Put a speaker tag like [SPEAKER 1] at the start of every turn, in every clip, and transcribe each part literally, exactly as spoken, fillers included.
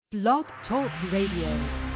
[SPEAKER 1] Blog Talk Radio.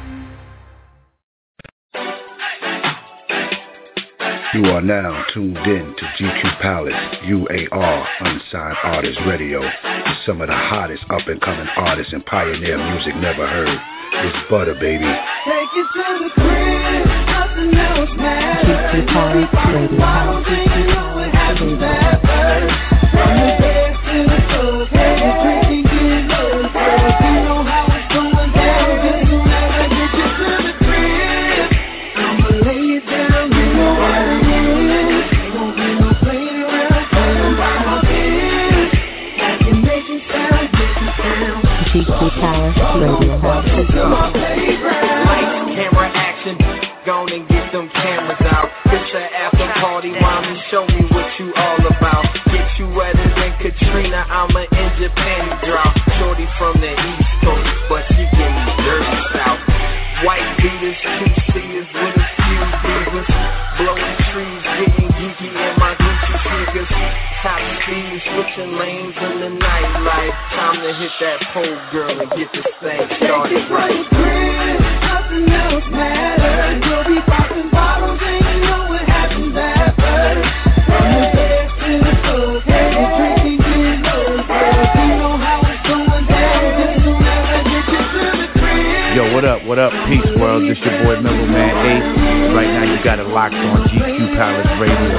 [SPEAKER 2] You are now tuned in to G Q Palace, U A R, Unsigned Artist Radio. Some of the hottest up-and-coming artists and pioneer music never heard. It's Butter, baby.
[SPEAKER 3] Take it to the crib, nothing else matters.
[SPEAKER 1] G Q Palace Radio.
[SPEAKER 3] Bottles and you know it happens that first. From the bed to the club, hey, you drinking, get low, girl. You know how it's going down. Just soon as I get you to the crib, I'ma lay it down. You know what it is. Ain't gon' be no playing around. Playing by my bed. I can make it sound, make it sound.
[SPEAKER 1] G Q Palace Radio.
[SPEAKER 4] Lights, camera, action. Gone and get them cameras out. It's the after party, mommy. Show me what you all about. Get you wetter than Katrina. I'ma end your panty drop. Shorty from the East Coast, but she give me dirty south. White beaters, two seaters with a few divas. Blowing trees, getting geeky in my Gucci sneakers. Top speed, switching lanes in the nightlife. Time to hit that pole, girl, and get this thing started right.
[SPEAKER 3] Nothing else matters. You'll be popping bottles and you know what happens at first. From the bed to the club, hey, you drinking, get low, girl. You know how it's going down. Just soon as I get you to the crib.
[SPEAKER 5] Yo, what up, what up, Peace World? This your boy Middleman Ace. Right now you got it locked on G Q Palace Radio.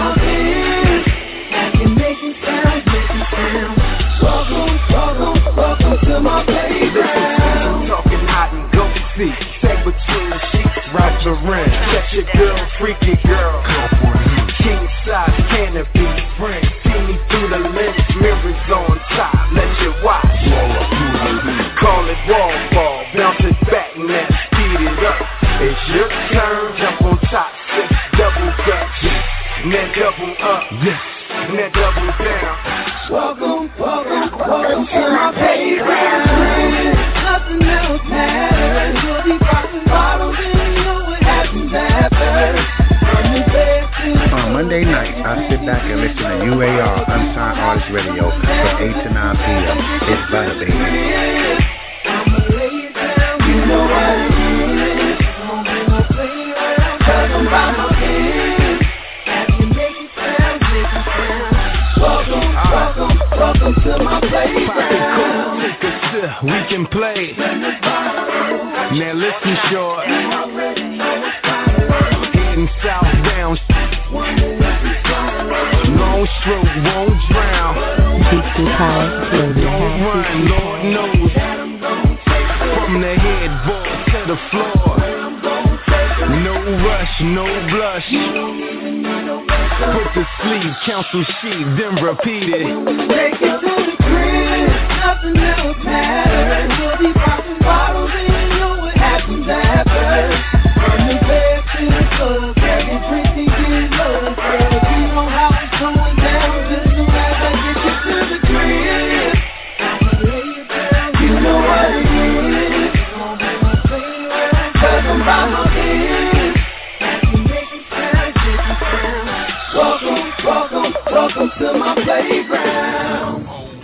[SPEAKER 3] Welcome, welcome, welcome to my playground.
[SPEAKER 4] Talking hot and go see. Stay between the sheets, right the rim. Catch your girl, freaky girl. King size canopy, friend. See me through the lens, mirrors on top. Let you watch. Call it wall ball, bounce it back now, speed it up. It's your turn, jump on top, six double dutch. Now double up, yes. Now double down.
[SPEAKER 3] Welcome, welcome, welcome to my playground. Nothing else matters. You'll be popping bottles and you know what happens after. From the bed to the
[SPEAKER 2] On Monday nights, I sit back and listen to U A R, Unsigned Artist Radio, from eight to nine p.m. It's Butter, baby.
[SPEAKER 3] I'ma lay it down. You know what it is. Won't be no playing around. Cause I'm by my bed. I can make it sound, make it sound. Welcome, welcome, welcome to my playground.
[SPEAKER 4] Take a sip, we can play. Now listen short. Heading southbound. Long stroke, won't drown.
[SPEAKER 1] G Q Palace Radio.
[SPEAKER 4] Don't run, Lord knows. From the headboard to the floor. No rush, no blush. Put to sleep, counsel sheep, then repeat it.
[SPEAKER 3] Take it to the crib, nothing else matters. You'll be popping bottles and you know what happens after. From the bed to the club, yeah, you drinking, get low, girl. You know how it's going down. Just soon as I get you to the crib, I'ma lay it down. You know what it is. Won't be no playing around. Cause I'm by my bed. I can make it sound, make it sound. Welcome, welcome, welcome to my playground.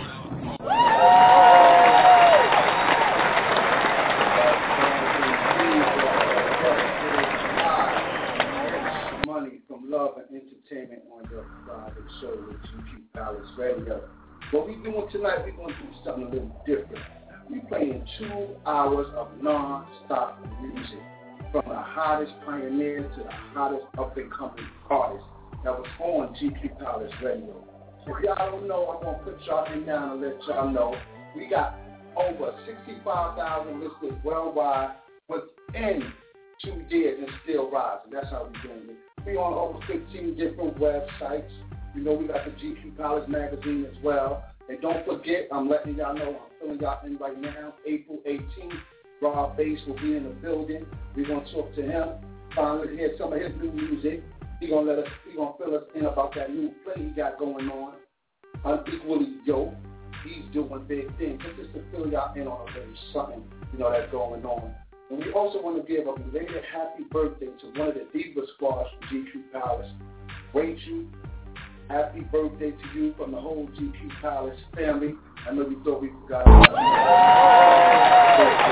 [SPEAKER 6] Money from Love and Entertainment on your Friday show with G Q Palace Radio. What we doing tonight, we're going to do something a little different. We're playing two hours of non-stop music from the hottest pioneer to the hottest up-and-coming artist that was on G Q Palace Radio. If y'all don't know, I'm going to put y'all in down and let y'all know. We got over sixty-five thousand listeners worldwide within two years and still rising. That's how we're doing it. We on over fifteen different websites. You know, we got the G Q Palace magazine as well. And don't forget, I'm letting y'all know, I'm filling y'all in right now, April eighteenth. Rob Bass will be in the building. We're going to talk to him, finally hear some of his new music. He's going to let us, he's going to fill us in about that new play he got going on, Unequally Yoked. He's doing big things. This is to fill y'all in on a little something, you know, that's going on. And we also want to give a belated happy birthday to one of the Diva Squads from G Q Palace. Rachel, happy birthday to you from the whole G Q Palace family. I know we thought we forgot about you.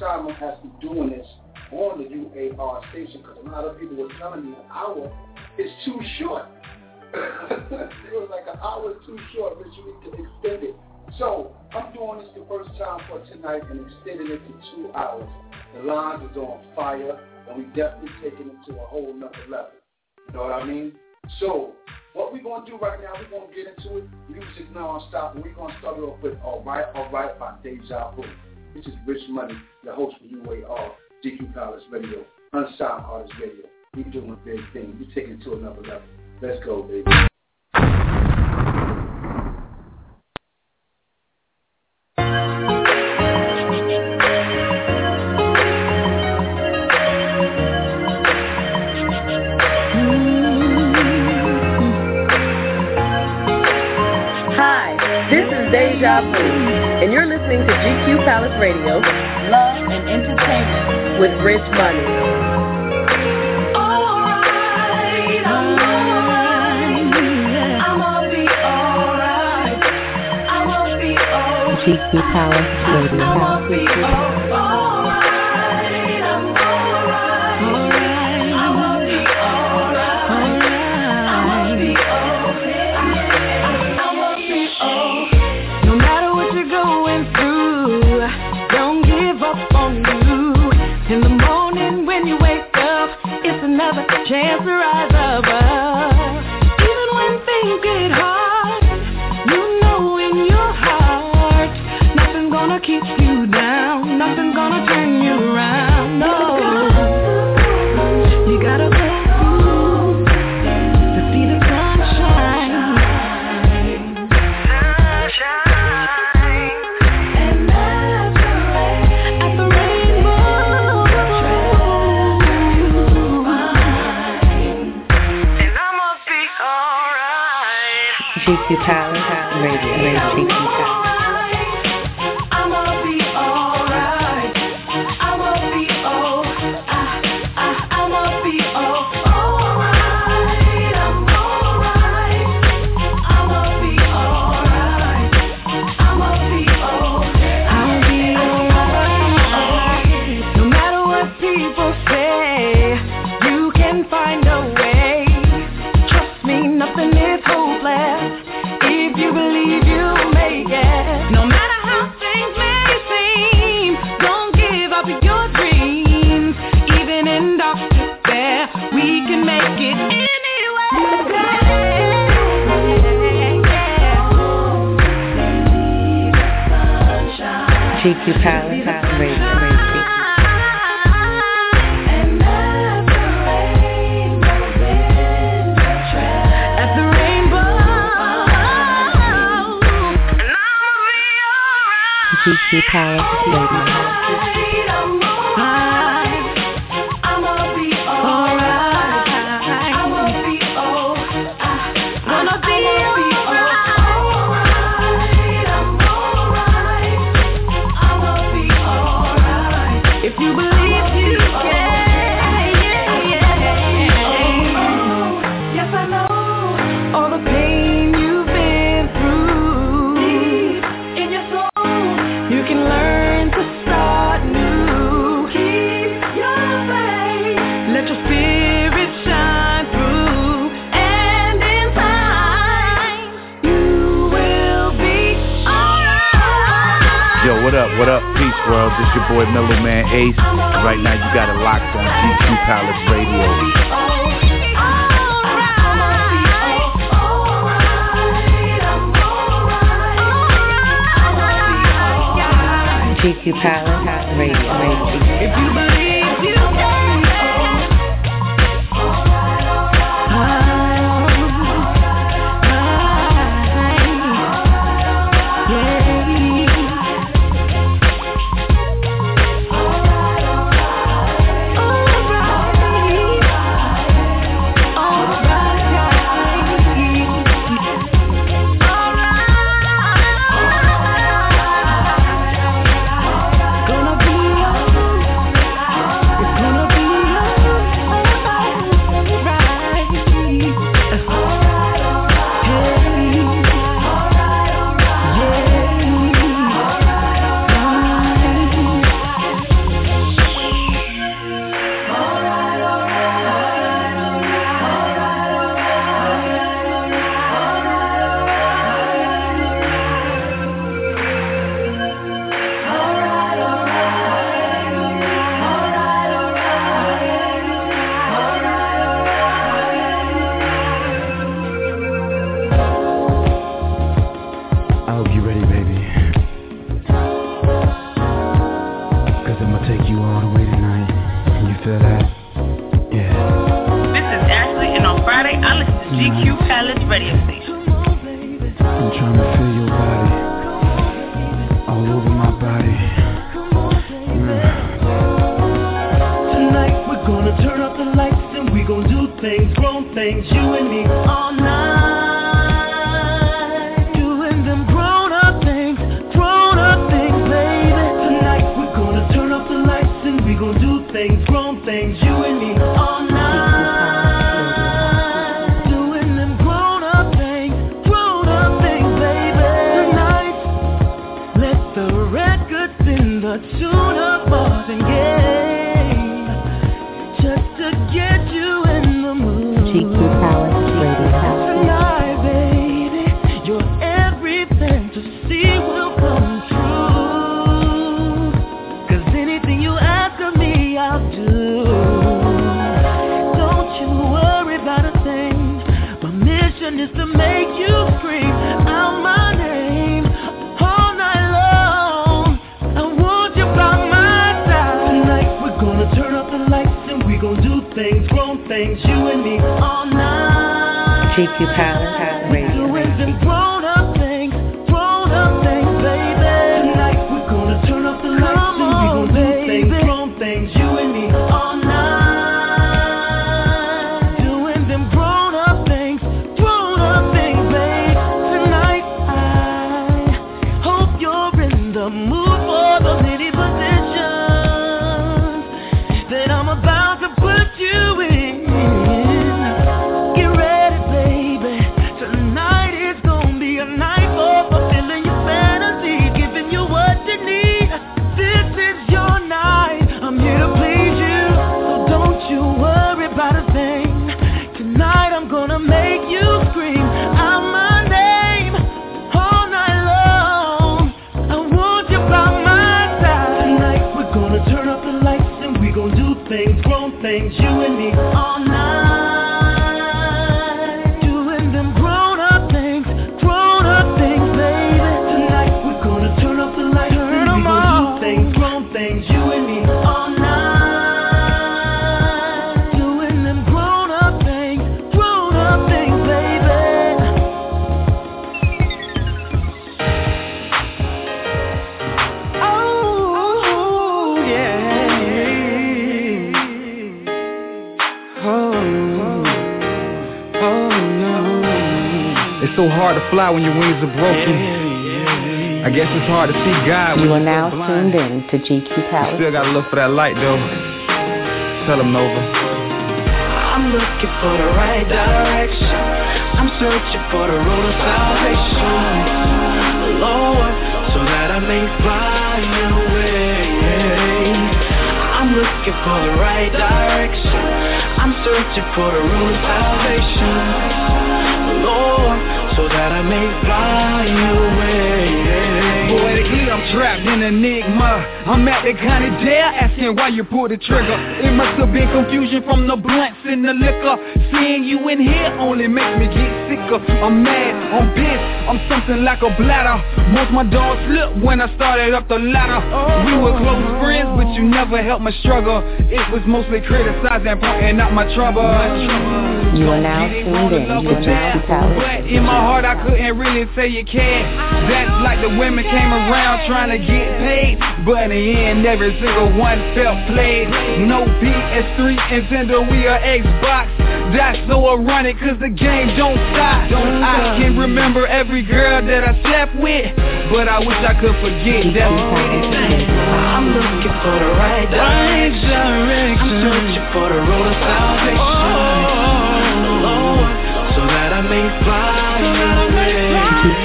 [SPEAKER 6] time I'm actually doing this on the U A R station because a lot of people were telling me an hour is too short. It was like an hour too short, but you need to extend it. So I'm doing this the first time for tonight and extending it to two hours. The lines is on fire, and we definitely taking it to a whole nother level. You know what I mean? So what we're going to do right now, we're going to get into it. Music non-stop, and we're going to start it off with All Right, All Right by Deja Vu. This is Rich Money, the host for U A R, G Q Palace Radio, Unsigned Artist Radio. We're doing big things. We're taking it to another level. Let's go, baby.
[SPEAKER 7] Deja Vu, and you're listening to G Q Palace Radio, Love and Entertainment with Rich Money. Alright, I'm alright, I'ma be alright, I'ma be alright.
[SPEAKER 1] G Q Palace Radio.
[SPEAKER 7] I'ma be alright, I'm alright, I'ma be alright, I'ma be okay, I'ma be alright. Chance to rise above. Even when things get hard, you know in your heart, nothing's gonna keep you down, nothing's gonna turn you around. No, you gotta go through to see the sunshine. Sunshine. And that's the rain, at the rainbow.
[SPEAKER 1] G Q Palace Radio, Radio, G Q Palace.
[SPEAKER 7] I'ma be alright. I'ma be oh, I, I, I'ma be oh, alright. I'm alright. I'ma be alright. I'ma be okay. I'll be alright. No matter what people say, you can find a way. Trust me, nothing is hopeless. If you believe you'll make it, no matter how things may seem, don't give up your dreams. Even in dark despair, we can make it anyway.
[SPEAKER 1] G Q Palace Radio, Radio. G Q Palace Radio.
[SPEAKER 5] What up, what up, peace world, this your boy Mellow Man Ace. Right now you got it locked on G Q Palace Radio.
[SPEAKER 1] G Q Palace Radio, Radio.
[SPEAKER 7] If you believe you can. Gonna be
[SPEAKER 8] G Q Palace radio station.
[SPEAKER 9] I'm trying to feel your body all over my body. Yeah.
[SPEAKER 3] Tonight we're gonna turn up the lights and we gonna do things, grown things, you and me all night. Doing them grown up things, grown up things, baby. Tonight we're gonna turn up the lights and we gonna do things, grown things, you and me all night. Tune up bars and game just to get you in the mood.
[SPEAKER 1] G Q Palace Radio.
[SPEAKER 3] Tonight, baby, you're everything to see will come true. Cause anything you ask of me, I'll do. Don't you worry about a thing. My mission is to make you scream out my name. Turn up the lights and we gon' do things, grown things, you and me all night.
[SPEAKER 1] G Q Palace Radio.
[SPEAKER 3] Doing them grown up things, grown up things, baby. Tonight we're gonna turn up the lights and we gon' do things, grown things, you and me all night. Doing them grown up things, grown up things, baby. Tonight I hope you're in the mood for the litty position that I'm about to put you in. Get ready, baby. Tonight is gonna be a night for fulfilling your fantasy, giving you what you need. This is your night. I'm here to please you, so don't you worry about a thing. Tonight I'm gonna make you scream out my name all night long. I want you by my side. Tonight we're gonna turn up the lights and we gon' do things, grown things, you and me all night. Doing them grown up things, grown up things, baby. Tonight we're gonna turn up the lights and we gon' do things, grown things, you and me all night. Doing them grown up things, grown up things, baby. Oh, yeah.
[SPEAKER 9] It's so hard to fly when your wings are broken. I guess it's hard to see God when
[SPEAKER 1] You are
[SPEAKER 9] you're
[SPEAKER 1] now
[SPEAKER 9] blind.
[SPEAKER 1] tuned in to G Q Palace.
[SPEAKER 9] Still gotta look for that light though. Tell them Nova.
[SPEAKER 3] I'm looking for the right direction. I'm searching for the road of salvation, Lord, so that I may find your way. I'm looking for the right direction. I'm searching for the road of salvation, Lord, so that I may find your way.
[SPEAKER 9] Poetically, I'm trapped in an enigma. I'm at the county jail asking why you pulled the trigger. It must have been confusion from the blunts and the liquor. Seeing you in here only makes me get sicker. I'm mad, I'm pissed, I'm something like a bladder. Most my dogs slipped when I started up the ladder. We were close friends, but you never helped my struggle. It was mostly criticizing, pointing out my trouble.
[SPEAKER 1] You are now tuned in to G Q Palace.
[SPEAKER 9] But in my heart I couldn't really say you cared. That's like the women came around trying to get paid, but in the end every single one felt played. No P S three, Nintendo, we are Xbox. That's so ironic cause the game don't stop. I can remember every girl that I slept with, but I wish I could forget. That's
[SPEAKER 3] I'm looking for the right direction. I'm searching for the road of salvation, Lord, so that I may find your way.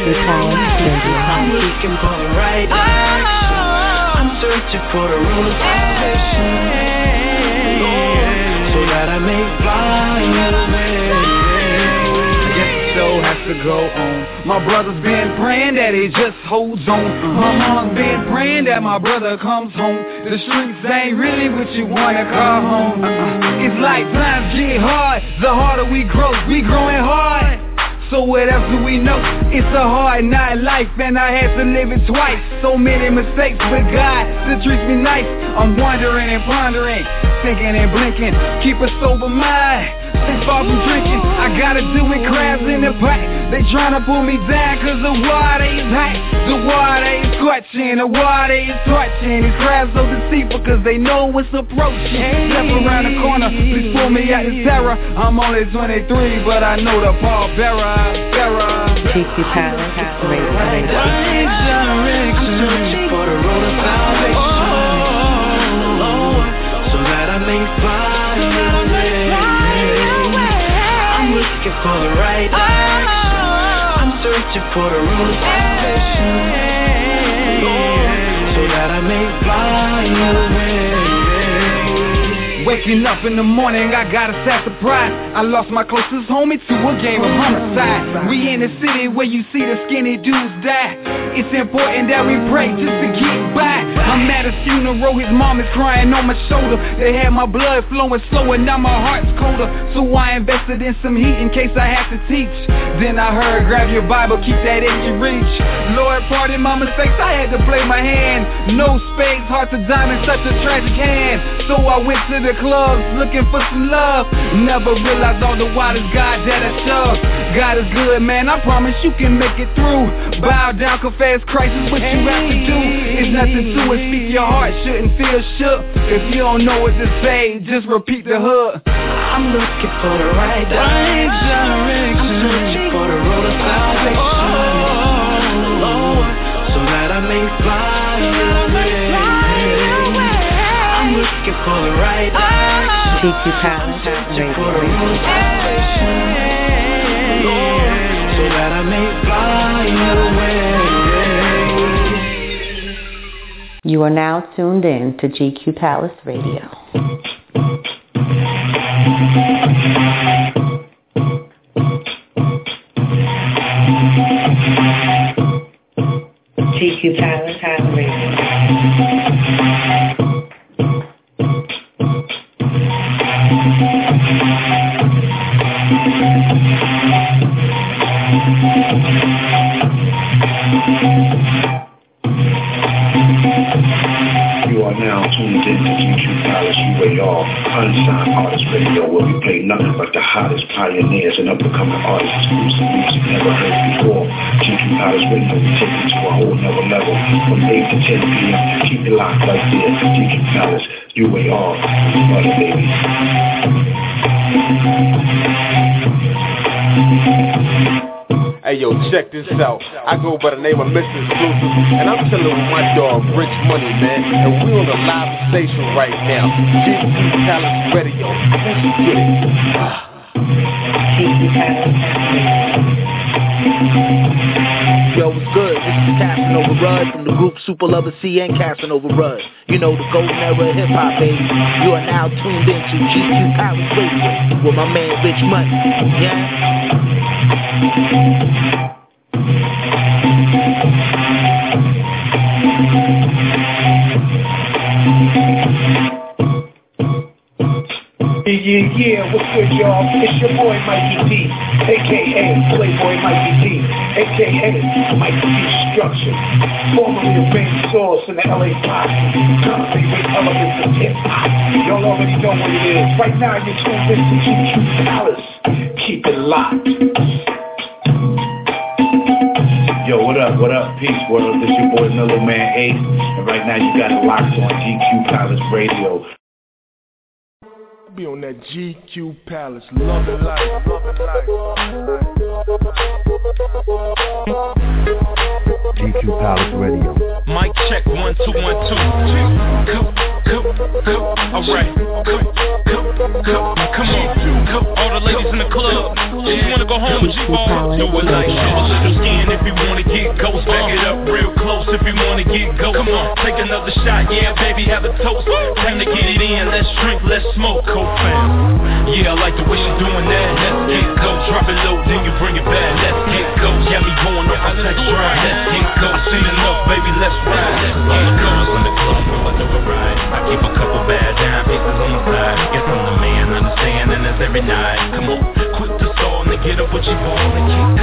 [SPEAKER 3] I'm looking for the right direction. I'm searching for the road of salvation, Lord, so that I may find your way.
[SPEAKER 9] I guess the show has to go on. My brother's been praying that he just holds on. My mom's been praying that my brother comes home. The streets ain't really what you wanna call home. uh-uh. It's like times get hard, the harder we grow, we growing hard. So what else do we know? It's a hard night life and I had to live it twice. So many mistakes, but God still treats me nice. I'm wondering and pondering, thinking and blinking. Keep a sober mind, stay far from drinking. I gotta do it in the back. They tryna pull me down cause the water is hot. The water is scorching, the water is torching. These crowds so deceitful cause they know what's approaching. Step around the corner, please pull me out this terror. I'm only twenty-three, but I know the ball bearer, bearer.
[SPEAKER 1] G Q Palace Radio.
[SPEAKER 3] Searching for the road of salvation, Lord, so that I may find your way. I'm looking for the right direction. I'm searching for the road of salvation, Lord, so that I may find your way.
[SPEAKER 9] Waking up in the morning, I got a sad surprise. I lost my closest homie to a game of homicide. We in the city where you see the skinny dudes die. It's important that we pray just to get by. I'm at a funeral, his mom is crying on my shoulder. They had my blood flowing slow and now my heart's colder. So I invested in some heat in case I have to teach. Then I heard, grab your Bible, keep that in your reach. Lord, pardon my mistakes, I had to play my hand. No spades, hearts of diamonds, such a tragic hand. So I went to the clubs looking for some love. Never realized all the while it's God that I chose. God is good, man, I promise you can make it through. Bow down, confess Christ is what you have to do. It's nothing to it, speak your heart, shouldn't feel shook. If you don't know what to say, just repeat the hook.
[SPEAKER 3] I'm looking for the right direction. I'm searching for the road of salvation, Lord, so that I may find your way. I'm looking for the right direction.
[SPEAKER 1] G Q Palace Radio.
[SPEAKER 3] So that I may find your way.
[SPEAKER 1] You are now tuned in to G Q Palace Radio. G Q Palace Radio.
[SPEAKER 2] You are now tuned in to G Q Palace U A R, Unsigned Artist Radio, where we play nothing but the hottest pioneers and up-and-coming artists, exclusive music never heard before. G Q Palace Radio, we take it to a whole nother level, from eight to ten p.m. Keep it locked right there. G Q Palace U A R, Mother Baby.
[SPEAKER 10] Hey yo, check this out. I go by the name of Mister Exclusive, and I'm chilling with my dog, Rich Money, man. And we on a live station right now, G Q Palace Radio. Let's get it.
[SPEAKER 1] G Q Palace.
[SPEAKER 11] Yo, what's good? This is Casanova Rudd from the group Super Lover C and Casanova Rudd. You know, the golden era of hip-hop, baby. You are now tuned in to G Q Palace Radio with my man Rich Money. Yeah?
[SPEAKER 12] Yeah, yeah, yeah, what's good, y'all? It's your boy, Mikey D, a k a. Playboy Mikey D, a k a. Mikey Destruction, formerly the main source in the L A Posse, currently with elements of hip-hop. Y'all already know what it is. Right now, you're tuned in to G Q Palace. Keep it locked.
[SPEAKER 2] Yo, what up, what up, peace world? This your boy Mellow Man Ace, and right now you got it locked on G Q Palace Radio.
[SPEAKER 10] Be on that G Q Palace, love it life, love it life.
[SPEAKER 2] G Q Palace Radio.
[SPEAKER 13] Mic check, one, two, one, two. Come, come, come, alright. Come, come, come, come on. Come, all the ladies in the club. If you wanna go home with G-Ball, do it like show a little skin if you wanna get ghost. Back it up real close if you wanna get ghost. Come on, take another shot, yeah, baby, have a toast. Time to get it in, let's drink, let's smoke, co-fam. Yeah, I like the way she doing that. Let's get go, drop it low, then you bring it back. Let's get go, got me going off my text drive. Let's get go, seen enough, baby, let's ride. All the girls in the club, I do it right. I keep a couple bad dime pieces on the side. Guess I'm the man, understanding this every night. Come on, quit the stall and get up what you want. That's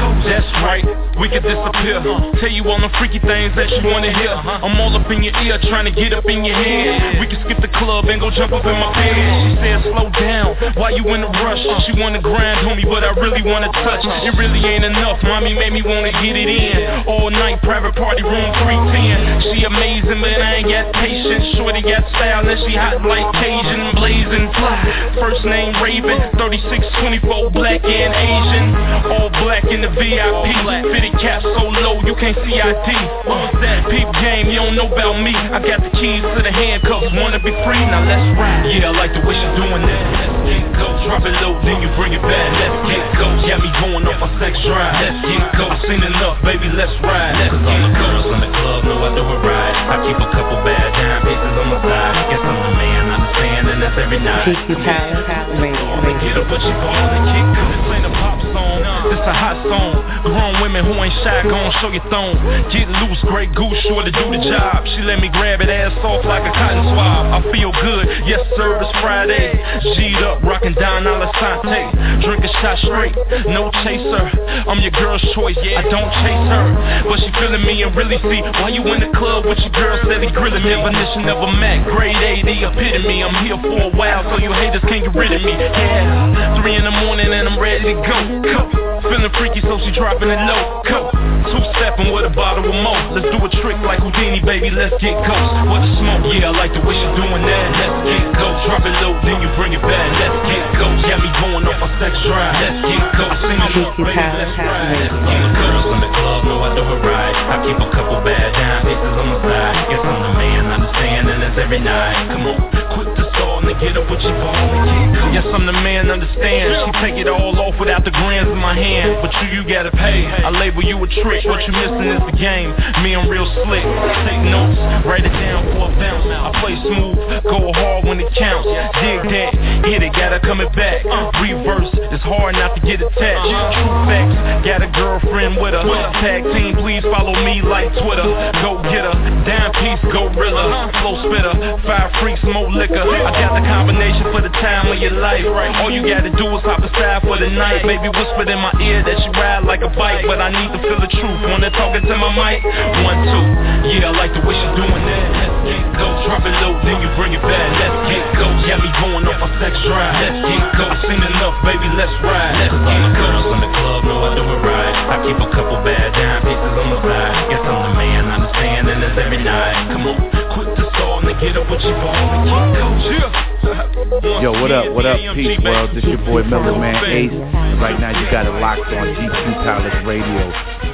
[SPEAKER 13] that's right, we could disappear. Tell you all the freaky things that you wanna hear. I'm all up in your ear, trying to get up in your head. We can skip the club and go jump up in my bed. She said slow down, why you in a rush? She wanna grind on me, but I really wanna touch. It really ain't enough, mommy made me wanna get it in. All night, private party, room three ten. She amazing, but I ain't got patience. Shorty got style, and she hot like Cajun, blazing fly. First name Raven, thirty-six twenty-four, black and Asian. All black in the V I P, fitted cap so low you can't see I D. What was that? Peep game, you don't know about me. I got the keys to the handcuffs, wanna be free, now let's ride. Yeah, I like the way she doing that. Let's get go, drop it low, then you bring it back. Let's get go, got me going off a sex drive. Let's get go, I seen enough, baby, let's ride. Let's get all the girls in the club know I do it right. I keep a couple bad dime pieces on my side. Guess I'm the man, understand, and that's every night.
[SPEAKER 1] G Q Palace Radio.
[SPEAKER 13] Get up, but she ball and kick. This ain't a pop song, this a hot song. Grown women who ain't shy, gon' show your thong. Get loose, great goose, sure to do the job. She let me grab it, ass off like a cotton swab. I feel good, yes sir, it's Friday. G'd up, rockin' down Alicante. Drink a shot straight, no chaser. I'm your girl's choice, I don't chase her. But she feeling me and really see why you in the club with your girl steady grilling me. Definition of a Mac, grade A, the epitome. I'm here for a while, so you haters can't get rid of me. Yeah, three in the morning and I'm ready to go. Go. Feeling freaky, so she dropping it low. Go. Two-stepping with a bottle of more. Let's do a trick like Houdini, baby, let's get ghost. What the smoke, yeah, I like the way she doing that. Let's get ghost, drop it low, then you bring it back. Let's get ghost, got me going off a sex drive. Let's get ghost, sing it up, baby, let's ride. All the girls in the club know I do it right. I keep a couple bad dime pieces on my side. Guess I'm the man, understand, and that's every night. Come on, quit the song and get up with your ball. Yes, I'm the man, understand. She take it all off without the grands in my hand. But you, you gotta pay. I label you a trick. What you missing is the game. Me, I'm real slick. Take notes, write it down for a bounce. I play smooth, go hard when it counts. Dig that, hit it, gotta come it back. Reverse, it's hard not to get attached. True facts, got a girlfriend with her. Tag team, please follow me like Twitter. Go get her, down piece, gorilla. Flow spitter, five freaks, more liquor. I got the combination for the time of your life. All you gotta do is hop aside for the night. Baby whispered in my ear that she ride like a bike, but I need to feel the truth when they're talking to my mic. One, two, yeah, I like the way she doing that. Let's get go, drop it low, then you bring it back. Let's get go, got me going off a sex drive. Let's get go, I seen enough, baby, let's ride. Let's get all the girls in the club know I do it right. I keep a couple bad dime pieces on my side. Guess I'm the man, understand, and that's every night. Come on, quit the song and get up with your ball and get go, yeah.
[SPEAKER 5] Yo, what up, what up, Peace World? This your boy Mellow Man Ace. And right now you got it locked on G Q Palace Radio.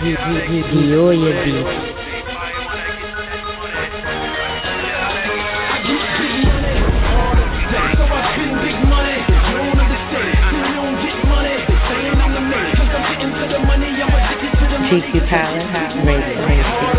[SPEAKER 1] Yo, yeah, beat. G Q Palace Radio.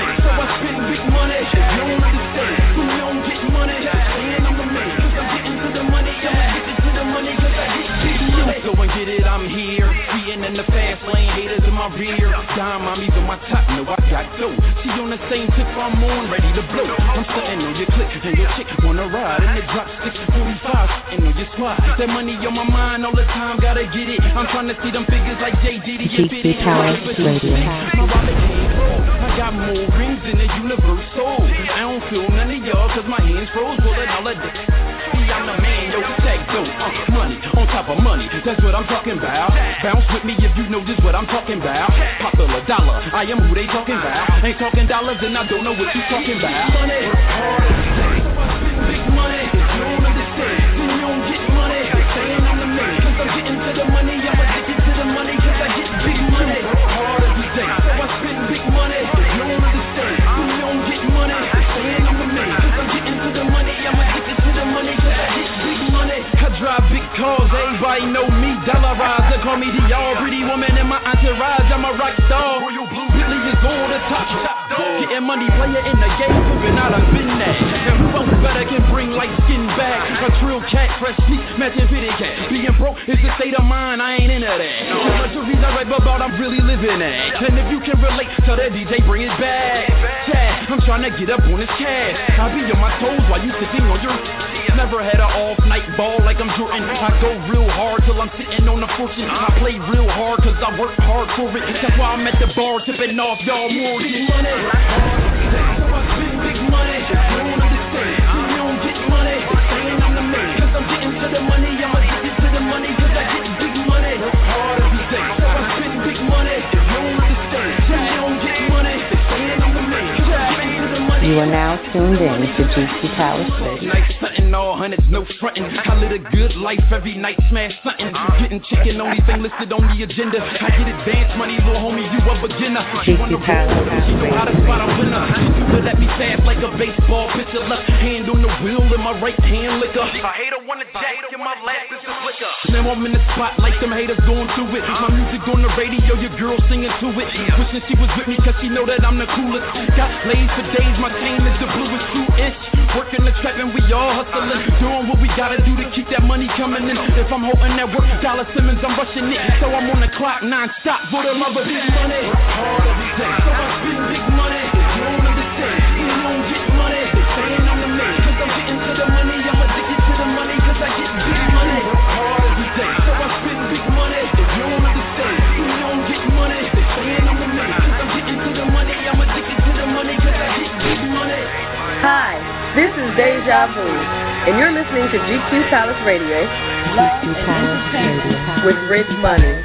[SPEAKER 14] I'm here, being in the fast lane, haters in my rear. Dime mommies on my top, know I got dough. She on the same tip I'm on, ready to blow. I'm sitting on your click, and your chick wanna ride. And it drop six forty-five, and on your squad. That money on my mind all the time, gotta get it. I'm trying to see them figures like J D D and fit it. My wallet game, I got more rings in the universe, so I don't feel none of y'all, cause my hands froze, pulling all of this. I'm the man, yo, take go, uh, money on top of money, that's what I'm talking about. Bounce with me if you know this what I'm talking about. Popular dollar, I am who they talking about. Ain't talking dollars and I don't know what you talking about. Money, big money, if you don't understand, then you don't get money. Saying I'm the man, cause I'm getting to the money, I'm addicted to the money, cause I get big money. Hard every day, so I spend big money. If you don't understand, then you don't get money. Saying I'm the man, cause I'm getting to the money, I'm addicted to the money, cause I get big money. I drive big cars, everybody know me, dollarize. They call me the all pretty woman in my entourage. I'm a rock star. Whitley is on the top. Getting money, player in the game, proving out I've been there. And who else better can bring light skin back? A trill cat, fresh feet, matching fitted cat. Being broke is a state of mind, I ain't into that. So much of reason I rap about, I'm really living that. And if you can relate, tell that D J bring it back. Yeah, I'm trying to get up on this cash. I'll be on my toes while you sitting on your... Never had an off night ball like I'm Jordan. I go real hard till I'm sitting on the fortune. I play real hard cause I work hard for it. That's why I'm at the bar tipping off y'all mortgage money. So I spend big money. You don't understand. You don't get money. Saying I'm the man. Cause I'm getting to the money. I'm addicted to the money cause I get big money. Hard every day. So I spend big money. You don't understand. You don't get money. Saying I'm the man. Cause I'm getting to the money.
[SPEAKER 1] You are now tuned in to G Q Palace Radio.
[SPEAKER 14] All hundreds, no frontin'. I live a good life every night, smash something. Getting chicken, only thing listed on the agenda. I get advanced money, little homie, you a beginner. You wanna roll, you know how to spot a winner. You could let me fast like a baseball pitcher. Left hand on the wheel and my right hand liquor. A hater wanna jack in my lap, this is liquor. Now I'm in the spot like them haters going through it. My music on the radio, your girl singing to it. Wishing she was with me cause she know that I'm the coolest. Got laid for days, my chain is the bluest two-inch. Working the trap and we all hustling. Doing what we gotta do to keep that money coming in. If I'm holding that work, Dollar Simmons, I'm rushing it. So I'm on the clock, non-stop for the love of big money. Hard every day, so I spend big money. You don't understand, you don't get money. Saying I'm the man, cause I'm getting to the money. I'm addicted to the money, cause I get big money. Hard every day, so I spend big money. You don't understand, you don't get money. Saying I'm the man, cause I'm getting to the money. I'm addicted to the money, cause I get big money.
[SPEAKER 15] Hi, this is Deja Vu, and you're listening to G Q Palace Radio. Love G Q Palace Radio with Rich Money.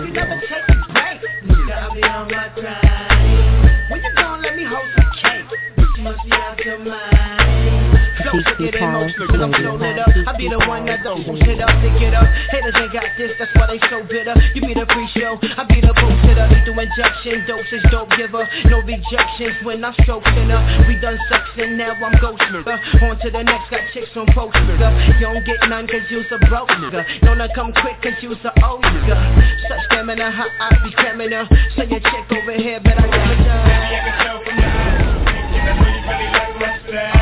[SPEAKER 3] When you gonna let me hold some cake? You must be out your mind. Don't get emotional, cause I'm so lit up. I be the one that don't sit up to get up. Haters ain't got this, that's why they so bitter. You be the pre-show, I be the boom hitter. Lethal injection, dosage, dope giver. No rejections when I'm stroking her. We done sexing, now I'm ghosting her. On to the next, got chicks on posters. You don't get none cause you's a broke nigga. Don't I come quick cause you's a old nigga. Such stamina, how I be cramming her. Say your chick over here, but I never done. Baby, I can tell from your eyes. You know you really like my style.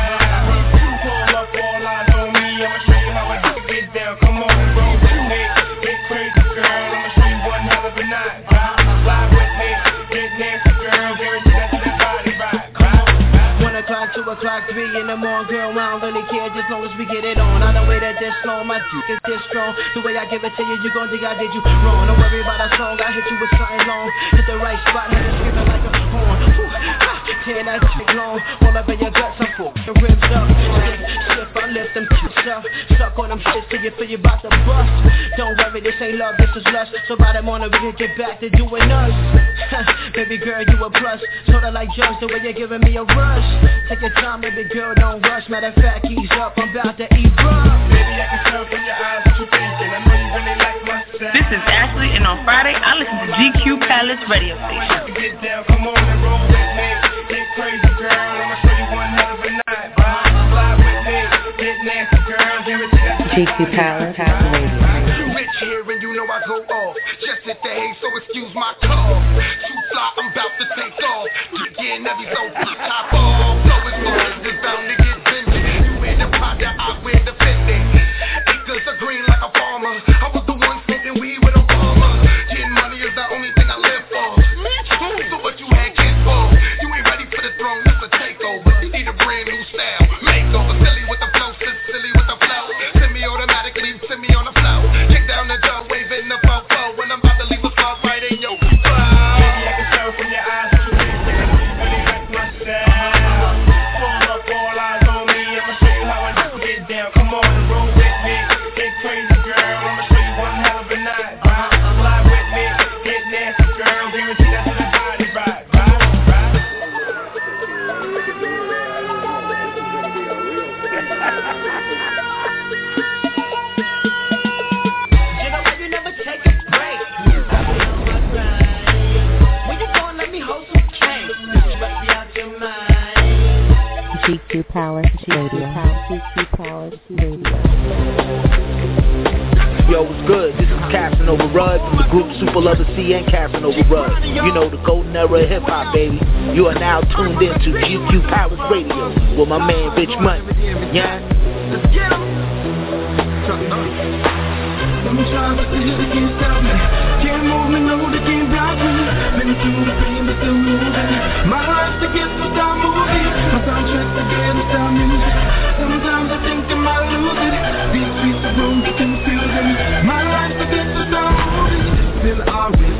[SPEAKER 3] Two o'clock, three in the morning, girl, I don't really care just long as we get it on. I don't wait at this long, my dick is this strong. The way I give it to you, you gon' think I did you wrong. Don't worry about our song, I hit you with something long. Hit the right spot, had it screaming like a horn. Tear that chick long, all up in your guts, I'm full. The ribs up, shift, I lift them tits up. Suck on them shits till you feel you about to bust. Don't worry, this ain't love, this is lust. So by the morning we can get back to doing us. Baby girl, you a plus. Sorta like drugs, the way you're giving me a rush. Take your time, baby girl, don't rush. Matter of fact, ease up, I'm about to eat rough. Baby, I can tell from your eyes what you're thinking. I know you really like my style.
[SPEAKER 8] This is Ashley, and on Friday, I listen to G Q Palace Radio Station.
[SPEAKER 3] Get down, come on and roll with me. Get crazy, girl, I'ma show you one hell of a night. Fly with me, get nasty, girl.
[SPEAKER 1] G Q Palace Radio.
[SPEAKER 3] Rich here, and you know I go off. Just hit the hay, so excuse my talk. Too fly, I'm about to take off. Again, every so top off. Flow is more, is bound to get bendy. You wear the Prada, I wear the Fendi. Acres are green like a farmer. I was the one smoking weed with a farmer. Getting money is the only thing I live for. So what you had kids for? You ain't ready for the throne, this a takeover. You need a brand new style, makeover. Silly with the flow, silly with the flow. Semi-automatically, semi on the flow. Kick down the door, waving the fofo. When I'm about to leave a spot right in your flow. Baby, I can tell from your eyes what you think. I know you really like my style. Pull up, all eyes on me. I'ma show you how I do get down. Come on and roll with me. Get crazy, girl. I'ma show you one hell of a night. Fly with me. Get nasty, girl. Guarantee that's what the body right.
[SPEAKER 1] G Q Palace Radio. G Q Palace Radio.
[SPEAKER 11] Yo, what's good? This is Casanova Rudd from the group Super Lover C and Casanova Rudd. You know, the golden era of hip-hop, baby. You are now tuned in to G Q Palace Radio with my man Rich Money. Yeah?
[SPEAKER 3] Let's get him. Let me try, but the hill can't stop me. Can't move me, no, they can't block me. Been through the pain, but still moving. My life's a gift without moving. My soundtrack's a game without music. Sometimes I think I might lose it.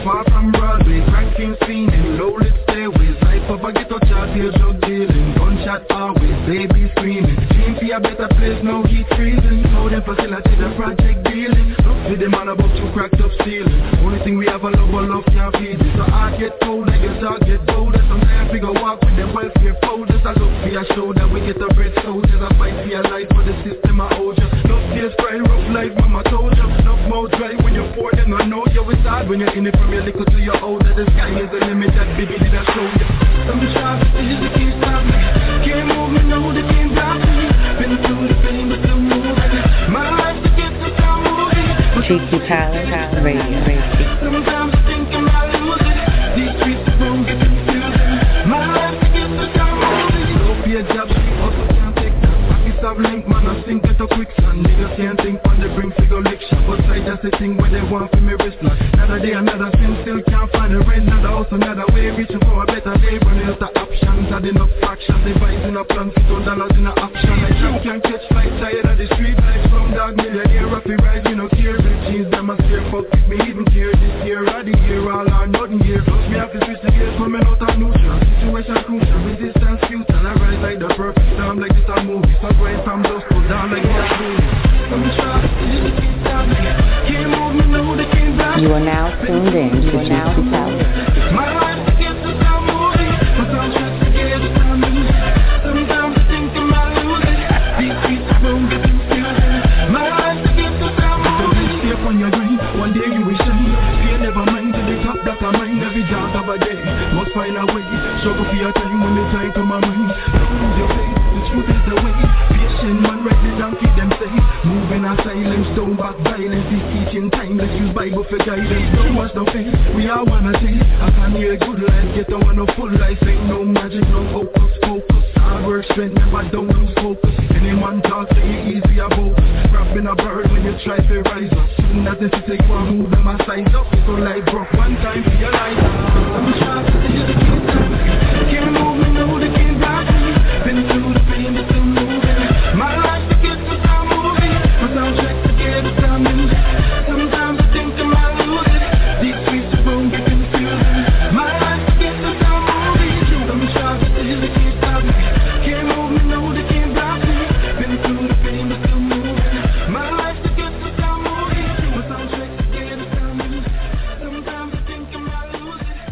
[SPEAKER 16] far from Broadway. Cracking scene and low-lit stairways. Life of a ghetto child, here drug dealing. Gunshot always, baby screaming. Dream for a better place, no heat freezing. How them facilitate the project dealing. Look to the man about two cracked up ceiling. Only thing we have a love, a love can't feed it. So I get told, I get dog, get bolder. Sometimes we go walk with them welfare folders. I look for a show that we get the bread soldiers. I fight for your life for the system I hold you. No tears cry, rough life, mama told you. No more dry when you're poor, then I know you. It's hard when you're in it from your little to your older. The sky is the limit, that baby did I show you. Some try to see the can't stop me. Can't move me, no, they can't stop me. Been through the pain, but still moving. My life to get to start moving.
[SPEAKER 1] G Q Palace Radio.
[SPEAKER 16] Sometimes I think I might lose it. These streets won't get confusing. My life to get to start moving. Go for your job, she also can't take that. Piece of link, man, I sink it a quicksand. Niggas can't think on the brink, figure lick shot. But side just the thing where they want for me wrist lock. Another day, another sin, still can't find a rent. Another house, another way, reaching for a better day. Running out of options, adding up fractions. Devising a plan, two dollars in a option. I just can't catch flight, tired of the street life. From dog millionaire, roughy rise, you know, care. The jeans, them a scare, fuck with me, even care. This year, or the year, all or nothing here. Plus me have to switch the gears, coming out of neutral. Situation crucial, resistance futile. I rise like the perfect storm, like this a movie. So grind from dust to down like this a movie. Some try to see the can't stop me. Can't move me, no, they can't stop me.
[SPEAKER 1] You are now tuned in to G Q Palace.
[SPEAKER 16] My life to get to start moving. But I'm just to get to start moving. Sometimes I think I might lose it. These streets won't get confusing. My life to get to start moving. Stay up on your grind, one day you will shine. Fear never mind to the top, that I mind. Every dance of a day, must find a way. Struggle for your time when the time to my mind. Don't lose your faith, the truth is the way. Patient man, right the donkey, them say. Moving our silence, don't back violence. Is teaching timeless, use Bible for guidance. Don't watch no face, we all wanna taste. I can hear good life, get on one no full life. Ain't no magic, no focus, focus. Hard work, strength, never don't lose focus. Anyone talk, say it easy, I bogus. Grabbing a bird when you try to rise up. Soon as if you take one move, them a size up. So life broke one time for your life. I'm sharp, you the can't stop me. Can't move me, no, they can't block me. Been through the pain, but still moving. My life to get to start moving. My soundtrack to get to start moving. Sometimes I think I might lose it. These streets won't get confusing. My life to get to start moving. I'm sharp, you the can't stop me. Can't move me, no, they can't block me. Been through the pain, but still moving. My life to get to start moving. My soundtrack to get to start moving. Sometimes I think I might lose it.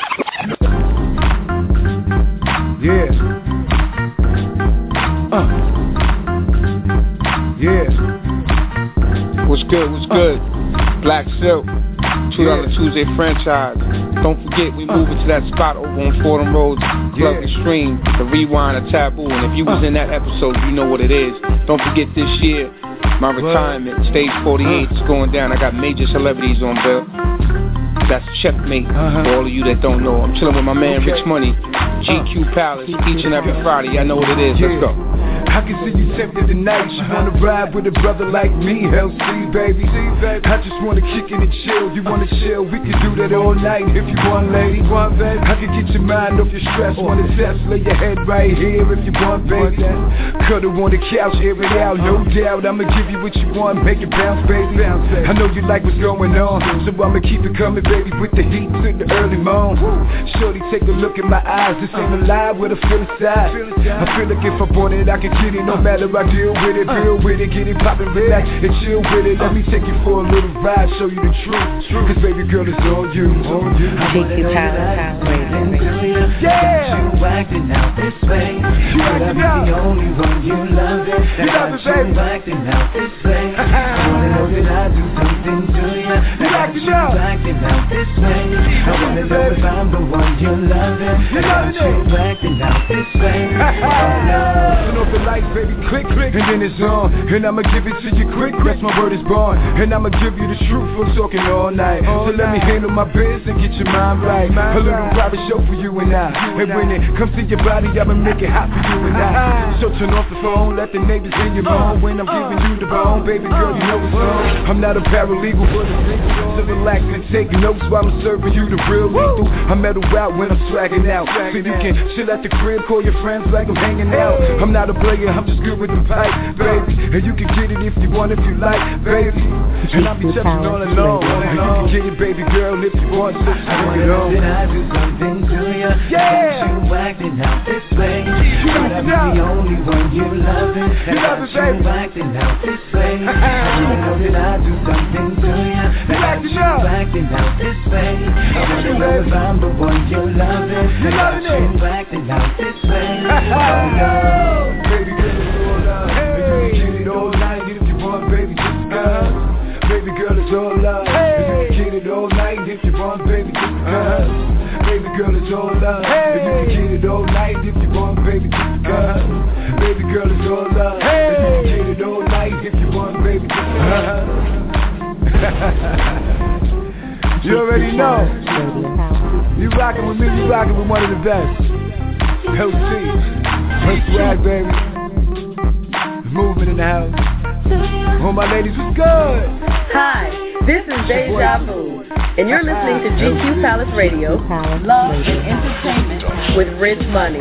[SPEAKER 5] Yeah. Uh. Yeah.
[SPEAKER 17] What's good? What's good? Uh. Black Silk, two dollar yeah. Tuesday franchise. Don't forget, we uh. moving to that spot over on Fordham Road, Club yeah. Extreme, the Rewind, a Taboo. And if you was uh. in that episode, you know what it is. Don't forget this year, my retirement, Stage forty-eight is going down. I got major celebrities on bill. That's Checkmate. Uh-huh. For all of you that don't know, I'm chilling with my man okay. Rich Money, G Q Palace, each and every Friday. I know what it is. Let's go.
[SPEAKER 18] I can see you tempted tonight. You wanna ride with a brother like me, L C, baby. I just wanna kick it and chill. You wanna chill? We can do that all night if you want, lady. Want, baby? I can get your mind off your stress. Wanna test? Lay your head right here if you want, baby. Cuddle on the couch, air it out. No doubt, I'ma give you what you want. Make it bounce, baby. I know you like what's going on, so I'ma keep it coming, baby. With the heat to the early morn. Shorty, take a look in my eyes. This ain't a lie, what I feel inside. I feel like if I want it, I can get it. No matter I deal with it, deal with it, get it poppin', relax and chill with it. Let me take you for a little ride, show you the truth. Cause baby girl, it's all you.
[SPEAKER 1] Take you palace,
[SPEAKER 18] yeah.
[SPEAKER 3] You acting out this way.
[SPEAKER 18] You acting out.
[SPEAKER 3] The only one you love it.
[SPEAKER 18] You love it, baby.
[SPEAKER 3] You acting out this way. I wanna know that I do something to you.
[SPEAKER 18] You acting out.
[SPEAKER 3] You acting out this way. I wanna know if I'm the one you love it.
[SPEAKER 18] You love it.
[SPEAKER 3] You acting out this way.
[SPEAKER 18] Turn off the lights, baby, click, click, and then it's on. And I'ma give it to you quick, that's my word is born. And I'ma give you the truth, I'm talking all night. So let me handle my biz and get your mind right. A little private show for you and I. And when it comes to your body, I'ma make it hot for you and I. So turn off the phone, let the neighbors hear your moan. When I'm giving you the bone, baby girl, you know it's on. I'm not a paralegal, but a legal. So relax and take notes while I'm serving you the real lethal. I metal out when I'm swagging out. So you can chill at the crib, call your friends like I'm hanging out. I'm not a player, I'm just good with the pipe, baby. And you can get it if you want, if you like, baby. And I'll be touching all along. You can get it, baby girl, if you want to. I want to know that I do something to you. Yeah. You acting out this way. But I'm the only one you loving. And I got you acting out this way. I know that I do something to you. And I got you acting out this way. I want to know if I'm the one you're loving. And I got you acting out this way. Oh no. Baby girl, it's all love. And you can get it all night if you want, baby, just because. Baby girl, it's all love. And you can get it all night if you want, baby, just because. Baby girl, it's all love. And you can get it all night if you want, baby, just because. Baby girl, it's all love. And you can get it all night if you want, baby, just because. You already know. You rockin' with me, you rockin' with one of the best. L C. Her swag, baby. Moving in the house. Oh, my ladies, what's good?
[SPEAKER 15] Hi, this is Deja Vu, and you're listening to G Q Palace Radio, Love and Entertainment with Rich Money.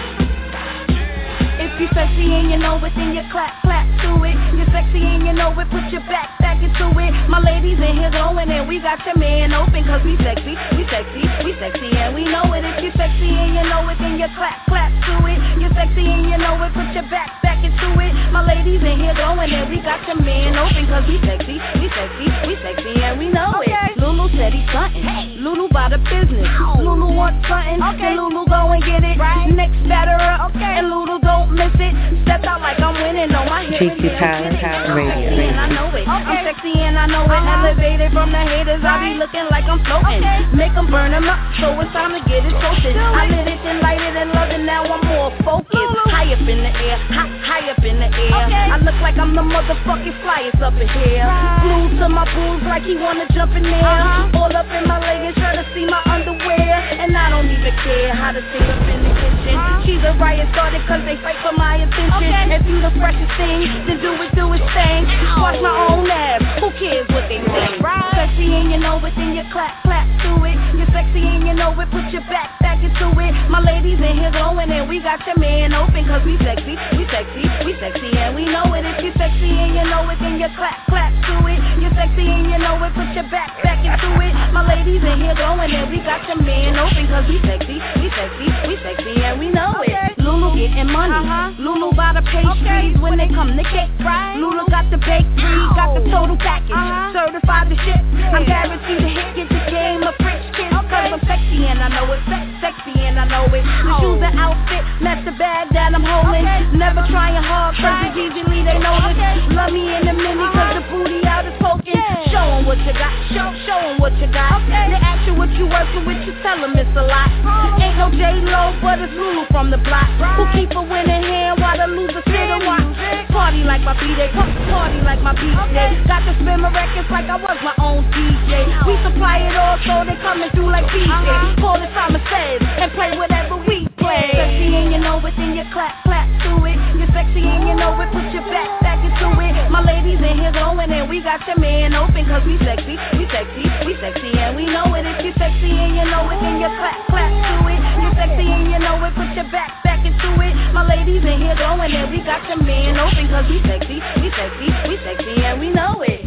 [SPEAKER 19] If you sexy and you know it, then you clap, clap to it. You're sexy and you know it, put your back, back into it. My ladies in here going and we got your man open, cause we sexy, we sexy, we sexy and we know it. If you're sexy and you know it, then you clap, clap to it. You're sexy and you know it, put your back, back into it. My ladies in here going and we got your man open, cause we sexy, we sexy, we sexy and we know it. Lulu said he's frontin', Lulu bout a business. Lulu wants frontin', okay. Lulu go and get it. Next batter up, and Lulu don't miss it. Step out like I'm winning on my head.
[SPEAKER 1] G Q Palace Radio.
[SPEAKER 19] And I know it. I'm sexy and I know it. Elevated from the haters. I be looking like I'm floating. Make them burn them up, so it's time to get it toasted. I lit it and lighted and loved it. Now I'm more focused. High up in the air, high, high up in the air. I look like I'm the motherfucking flyest up in here. Glued to my boobs like he wanna jump in there. All up in my leggings, try to see my underwear. And I don't even care how to sit up in the kitchen. She's a riot started cause they fight for my attention. If you the freshest thing, then do it, do its thing. Wash my own abs, who cares what they think? Sexy and you know it, then you clap, clap to it. You're sexy and you know it, put your back, back into it. My ladies in here going and we got your man open, cause we sexy, we sexy, we sexy and we know it. If you're sexy and you know it, then you clap, clap to it. You're sexy and you know it, put your back, back into it. My ladies in here going and we got your man open, cause we sexy, we sexy, we sexy and we know it. Lulu getting money, uh-huh. Lulu buy the pastries, okay. When they come the cake, right? Lulu got the bakery, got the total package, uh-huh. Certified the shit. Yeah. I'm guaranteed to hit, get the game a French kiss, okay. Cause I'm sexy and I know it, sex, sexy and I know it. The shoes and outfit, match the bag that I'm holding. Okay. Never trying hard, cause right. It's easily they know it. Okay. Love me in the mini, uh-huh. Cause the booty out is poking. Yeah. Show them what you got, show, show them what you got. Okay. They ask you what you working with, you tell them it's a lot. Oh. Ain't no J-Lo, but it's Lulu from the block. Right. Who keep a winning hand while the loser sit and watch. Party like my B-Day, party like my B J. Okay. Got to spin my records like I was my own D J. We supply it all, so they coming through like P J. Uh-huh. Call it Simon Says and play whatever we play. Sexy and you know it, then you clap, clap to it. You're sexy and you know it, put your back, back into it. My ladies in here going and we got your man open, cause we sexy, we sexy, we sexy and we know it. If you're sexy and you know it, then you clap, clap to it. You're sexy and you know it, put your back, back into it. My ladies in here going and we got your man open, cause we sexy, we sexy, we sexy and we know it.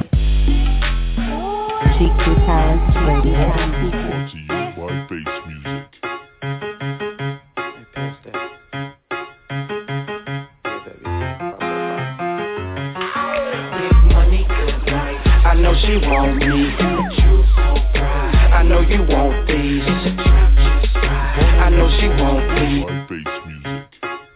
[SPEAKER 1] G Q Palace Radio.
[SPEAKER 20] Brought to you by Bass Music.
[SPEAKER 3] I know she want me. I know you want these. I know she want me.
[SPEAKER 20] Bass Music.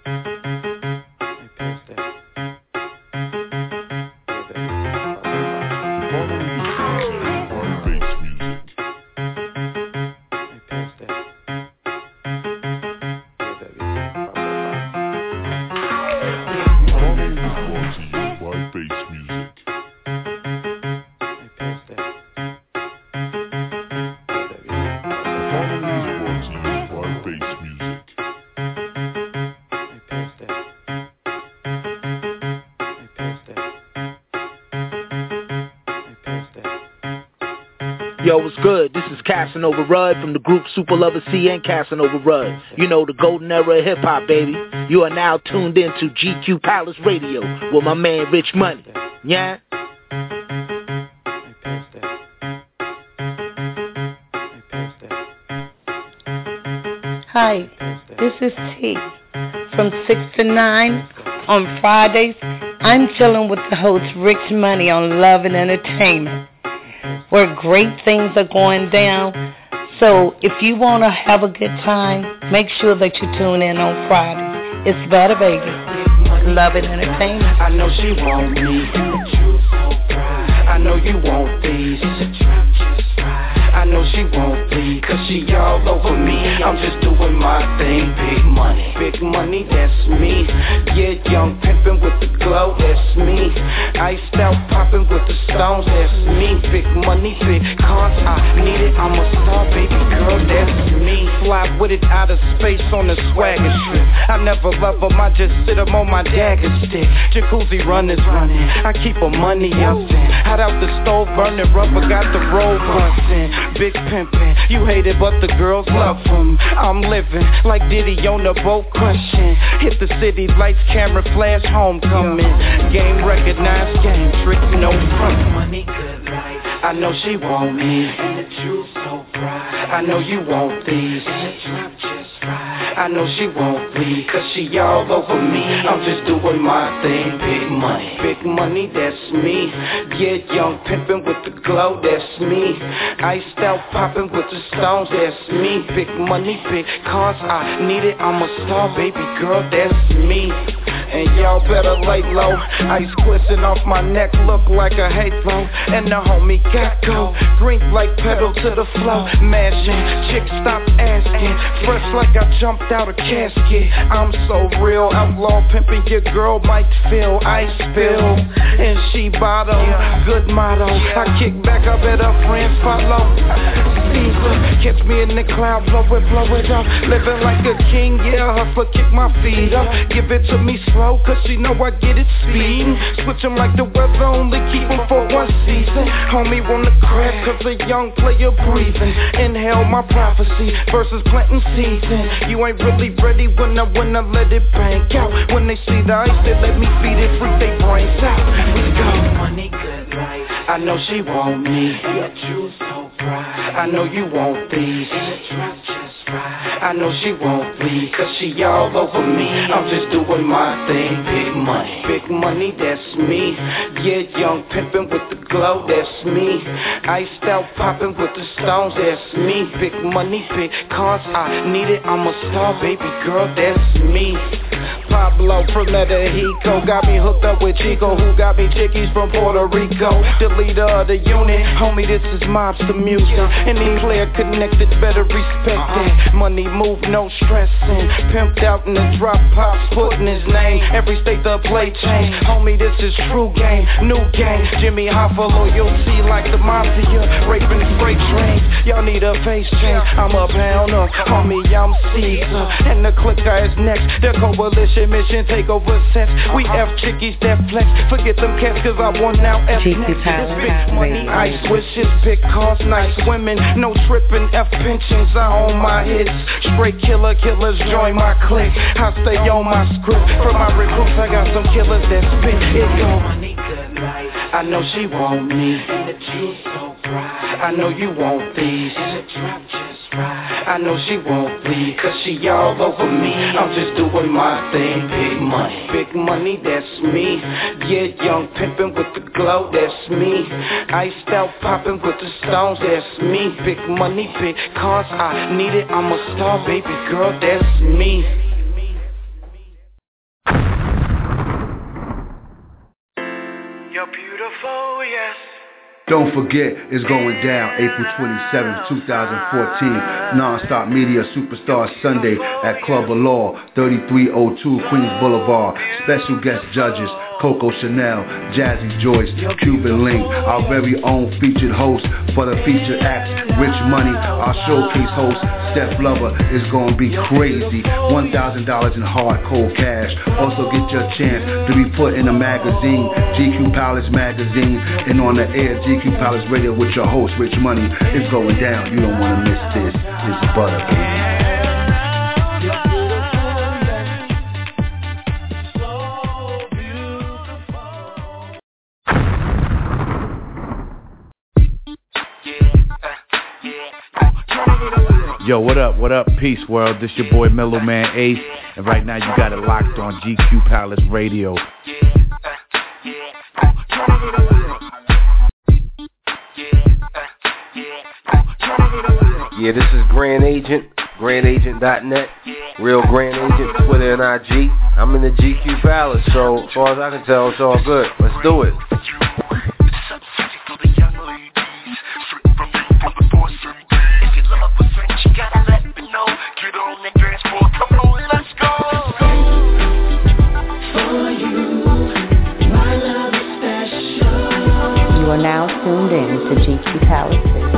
[SPEAKER 11] Yo, what's good? This is Casanova Rudd from the group Super Lover C and Casanova Rudd. You know, the golden era of hip-hop, baby. You are now tuned in to G Q Palace Radio with my man Rich Money. Yeah?
[SPEAKER 21] Hi, this is T. From six to nine on Fridays, I'm chilling with the host Rich Money on Love and Entertainment, where great things are going down. So if you want to have a good time, make sure that you tune in on Friday. It's Better Vegas, Love and Entertainment.
[SPEAKER 14] I know she want me. I know you want these. I know she won't leave, cause she all over me. I'm just doing my thing, big money. Big money, that's me. Yeah, young pimpin' with the glow, that's me. Iced out poppin' with the stones, that's me. Big money, big cars, I need it. I'm a star, baby girl, that's me. Fly with it out of space on the swagger strip. I never love them, I just sit them on my dagger stick. Jacuzzi runners running, I keep her money up in. Hot out the stove, burning rubber, got the roll bustin'. Big pimpin', you hate it but the girls love him. I'm living like Diddy on the boat crushing. Hit the city, lights, camera, flash, homecoming. Game recognized, game trick, no front. Money, good life. I know she want me. And the juice so bright. I know you want these. And the drop just right. I know she won't leave, cause she all over me. I'm just doing my thing, big money. Big money, that's me. Yeah, young pimpin' with the glow, that's me. Iced out poppin' with the stones, that's me. Big money, big cars, I need it. I'm a star, baby girl, that's me. And y'all better lay low. Ice glistening off my neck, look like a halo. And the homie got go, green like pedal to the flow. Mashing, chick stop asking. Fresh like I jumped out a casket. I'm so real, outlaw pimping your girl might feel ice spill. And she bottom, good motto. I kick back, I bet her friends follow. Caesar, catch me in the cloud, blow it, blow it up. Living like a king, yeah, hustler, kick my feet up. Give it to me slow, cause she know I get it speeding. Switch 'em like the weather, only keep 'em for one season. Homie wanna crack, cause a young player breathing. Inhale my prophecy, versus planting season. You ain't really ready when I, when I let it bang out. When they see the ice, they let me feed it, freak they brains out. We go. Money, good life. I know she want me. Your juice so bright. I know you want these. And the drop just right. I know she won't leave, cause she all over me. I'm just doing my thing, big money. Big money, that's me. Yeah, young pimpin' with the glow, that's me. Iced out poppin' with the stones, that's me. Big money, big cars, I need it. I'm a star, baby girl, that's me. Pablo from Mexico got me hooked up with Chico, who got me chickies from Puerto Rico. The leader of the unit, homie, this is mobster music. Any player connected, better respect that. Money move, no stressing. Pimped out in the drop pops, putting his name. Every state the play change. Homie, this is true game, new game. Jimmy Hoffa loyalty like the mafia, raping freight trains. Y'all need a face change. I'm a pounder, homie, I'm Caesar. And the clicker is next. The coalition mission take over sets. We F chickies that flex. Forget them cats cause I want now F next. This big money, ice wishes, big cars, nice women. No tripping, F pensions, I own my hits. Straight killer, killers join my clique. I stay on my script. For my recruits, I got some killers that spit it go. Money, good life. I know she want me. And the juice so bright. I know you want these. And the drop just right. I know she won't leave, cause she all over me. I'm just doing my thing, big money. Big money, that's me. Yeah, young pimpin' with the glow, that's me. Iced out poppin' with the stones, that's me. Big money, big cars, I need it. I'm a star, baby girl, that's me.
[SPEAKER 3] You're beautiful, yes.
[SPEAKER 2] Don't forget, it's going down April twenty-seventh, twenty fourteen, Non-Stop Media Superstar Sunday at Club of Law, thirty-three oh two Queens Boulevard. Special guest judges, Coco Chanel, Jazzy Joyce, Cuban Link, our very own featured host for the featured acts, Rich Money, our showcase host, Steph Lover, is going to be crazy. one thousand dollars in hard cold cash. Also get your chance to be put in a magazine, G Q Palace Magazine, and on the air, G Q Palace Radio with your host, Rich Money. It's going down. You don't want to miss this. It's butter, baby.
[SPEAKER 5] Yo, what up, what up, peace world? This your boy Mellow Man Ace, and right now you got it locked on G Q Palace Radio.
[SPEAKER 10] Yeah, this is Grand Agent, grand agent dot net, Real Grand Agent, Twitter and I G. I'm in the G Q Palace, so as far as I can tell, it's all good. Let's do it.
[SPEAKER 1] You are now tuned in to G Q Palace Radio.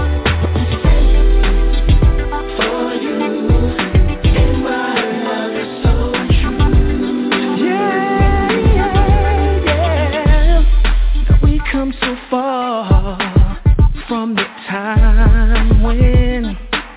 [SPEAKER 7] So far from the time when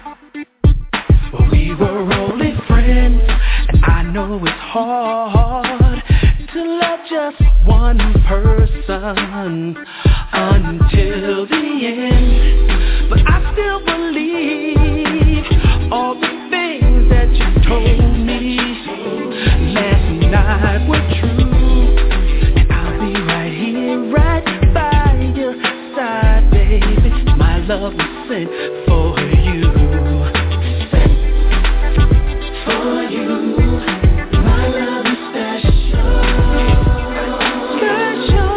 [SPEAKER 7] we were only friends, and I know it's hard to love just one person until the end, but I still believe all the things that you told me last night were true, and I'll be right here, right baby, my love is sent for you. Sent for you. My love is special. Special.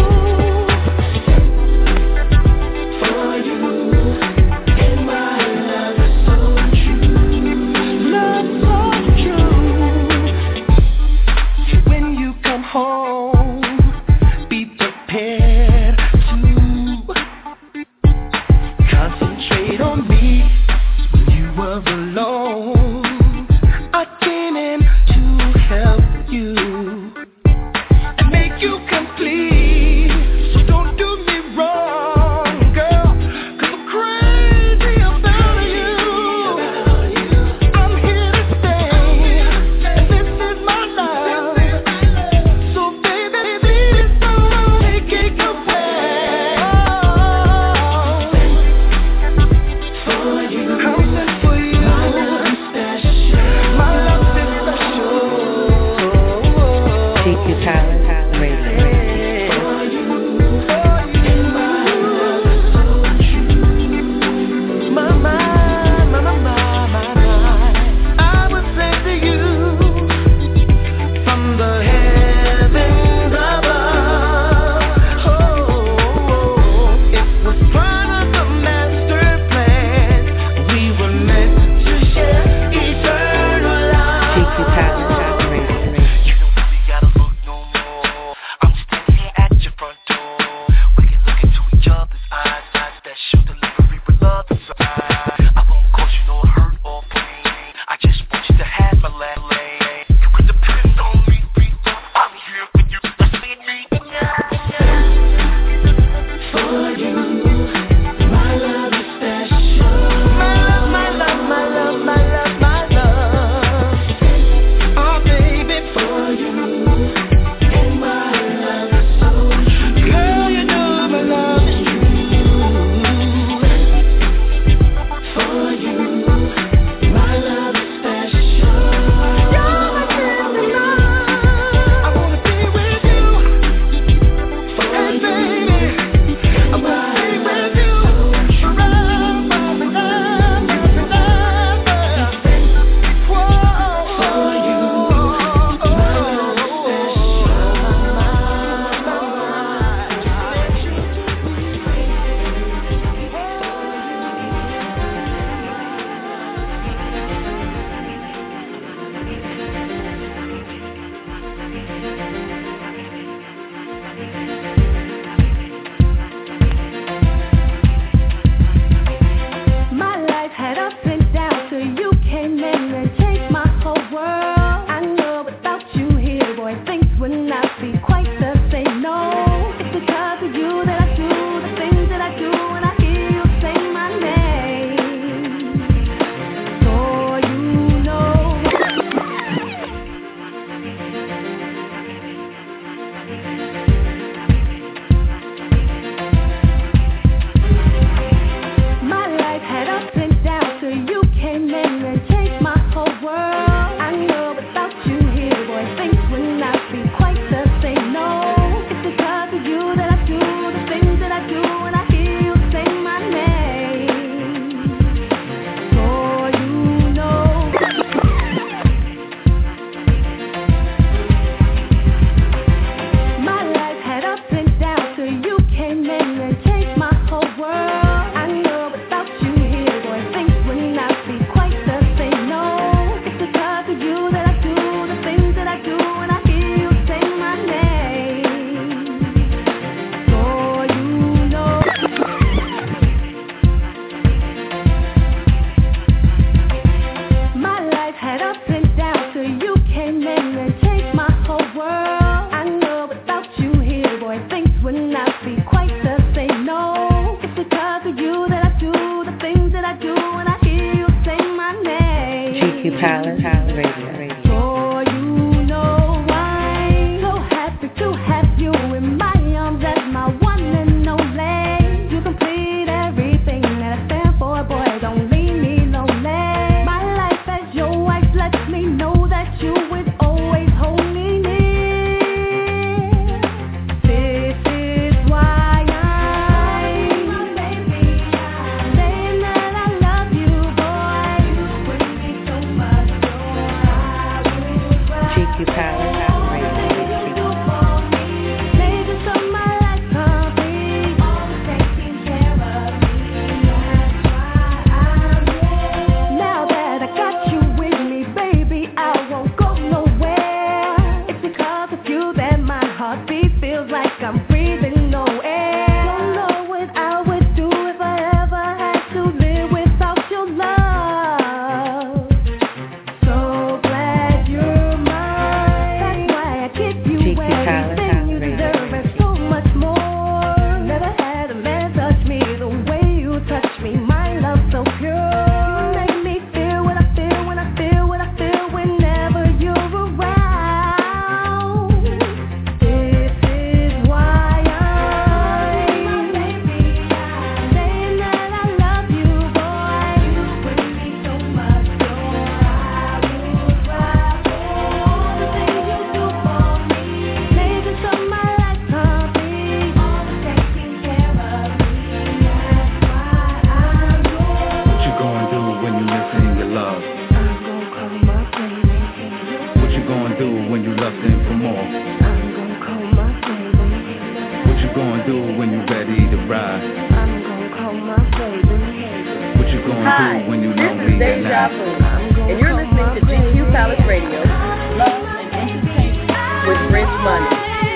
[SPEAKER 7] For you. And my love is so true. Love so true. When you come home, be prepared. Concentrate
[SPEAKER 1] Q Palace Radio.
[SPEAKER 19] For you know I'm so happy to have you in my arms as my one and only. You complete everything that I stand for, boy, don't leave me lonely. My life as your wife lets me know that you would always hold me near. This is why I'm saying that I love you, boy. You bring me so much joy.
[SPEAKER 1] G Q Palace Radio.
[SPEAKER 19] Ladies of my life complete, always taking care of me. That's why I'm here. Now that I got you with me, baby, I won't go nowhere. It's because of you that my heartbeat feels like I'm breathing no air. Don't know what I would do if I ever had to live without your love. So glad you're mine. That's why I give you
[SPEAKER 1] G Q Palace
[SPEAKER 19] everything you
[SPEAKER 1] Radio.
[SPEAKER 19] deserve and so much more. Never had a man touch me the way you touch me. My love so pure. You make me feel what I feel when I feel what I feel whenever you're around. This is why I'm saying that I love you, boy. You bring me so much joy. I would cry for all the things you do for me. Ladies of my life complete, always taking care of me. That's why I'm yours.
[SPEAKER 9] What you gonna do when you missing your love?
[SPEAKER 19] I'm gonna call my baby.
[SPEAKER 9] What you gonna do when you lusting for more?
[SPEAKER 19] I'm gonna call my baby.
[SPEAKER 9] What you gonna do when you ready to ride?
[SPEAKER 19] I'm gonna call my baby.
[SPEAKER 9] What you gonna
[SPEAKER 15] Hi,
[SPEAKER 9] do when you
[SPEAKER 15] this
[SPEAKER 9] lonely
[SPEAKER 15] is
[SPEAKER 9] at
[SPEAKER 15] Deja
[SPEAKER 9] night?
[SPEAKER 15] Vu, and you're listening to G Q Palace Radio, Love and Entertainment with Rich Money.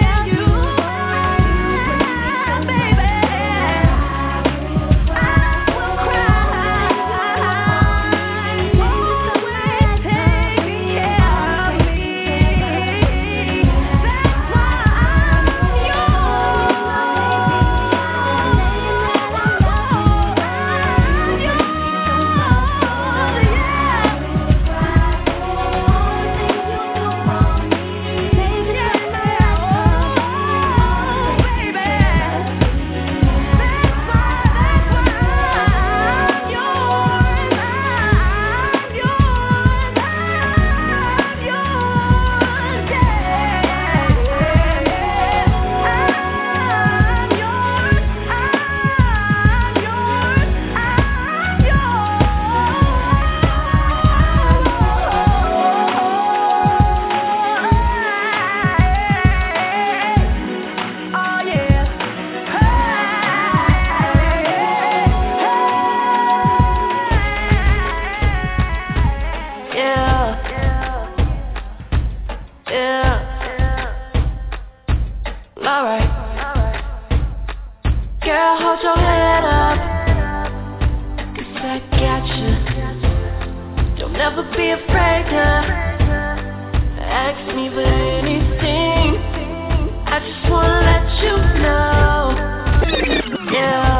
[SPEAKER 7] Never be afraid to ask me for anything. I just wanna let you know. Yeah,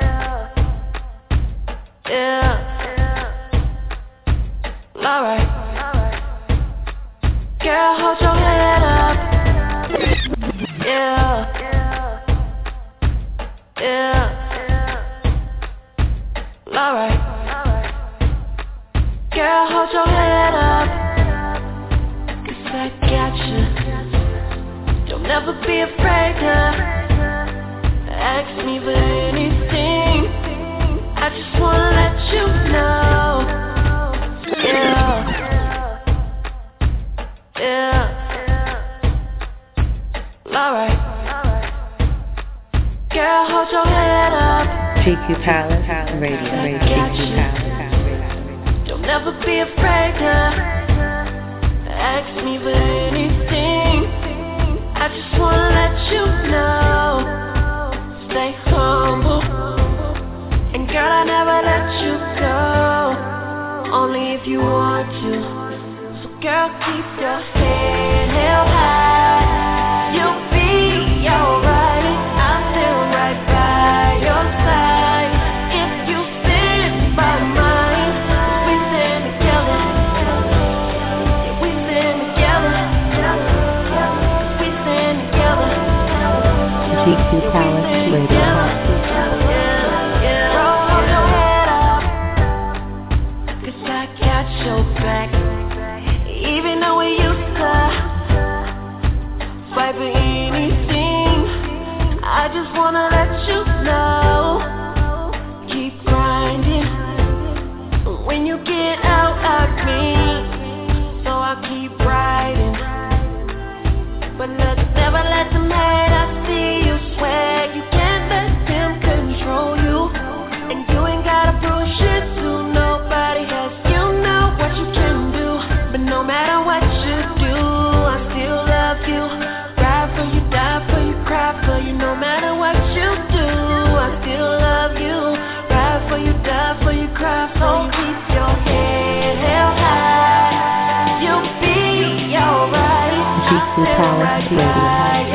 [SPEAKER 7] yeah. Alright. Girl, hold your head up. Yeah, yeah. Alright. Girl, hold your head up, 'cause I got you. Don't never be afraid to ask me for anything. I just wanna let you know. Yeah, yeah. Alright. Girl, hold your head up.
[SPEAKER 1] G Q Palace Radio. G Q Palace.
[SPEAKER 7] Don't never be afraid to ask me for anything. I just wanna let you know. Stay humble, and girl, I never let you go. Only if you want to. So girl, keep your head held high. You'll be alright. I'm still right by your side. If you sit by mine, we stand together. got your back. Even though we used to fight for anything, I just wanna let you know, keep grinding. When you get out like me, so I'll keep riding. But let's never let them hate us see you swag. You can't let them control you, and you ain't gotta prove shit to nobody else. You know what you can do, but no matter what you do, I still love you. Ride for you, die for you, cry for you. No matter what you do, I still love you. Ride for you, die for you, cry for you. Keep your head held high. You'll be alright.
[SPEAKER 1] G Q Palace Radio.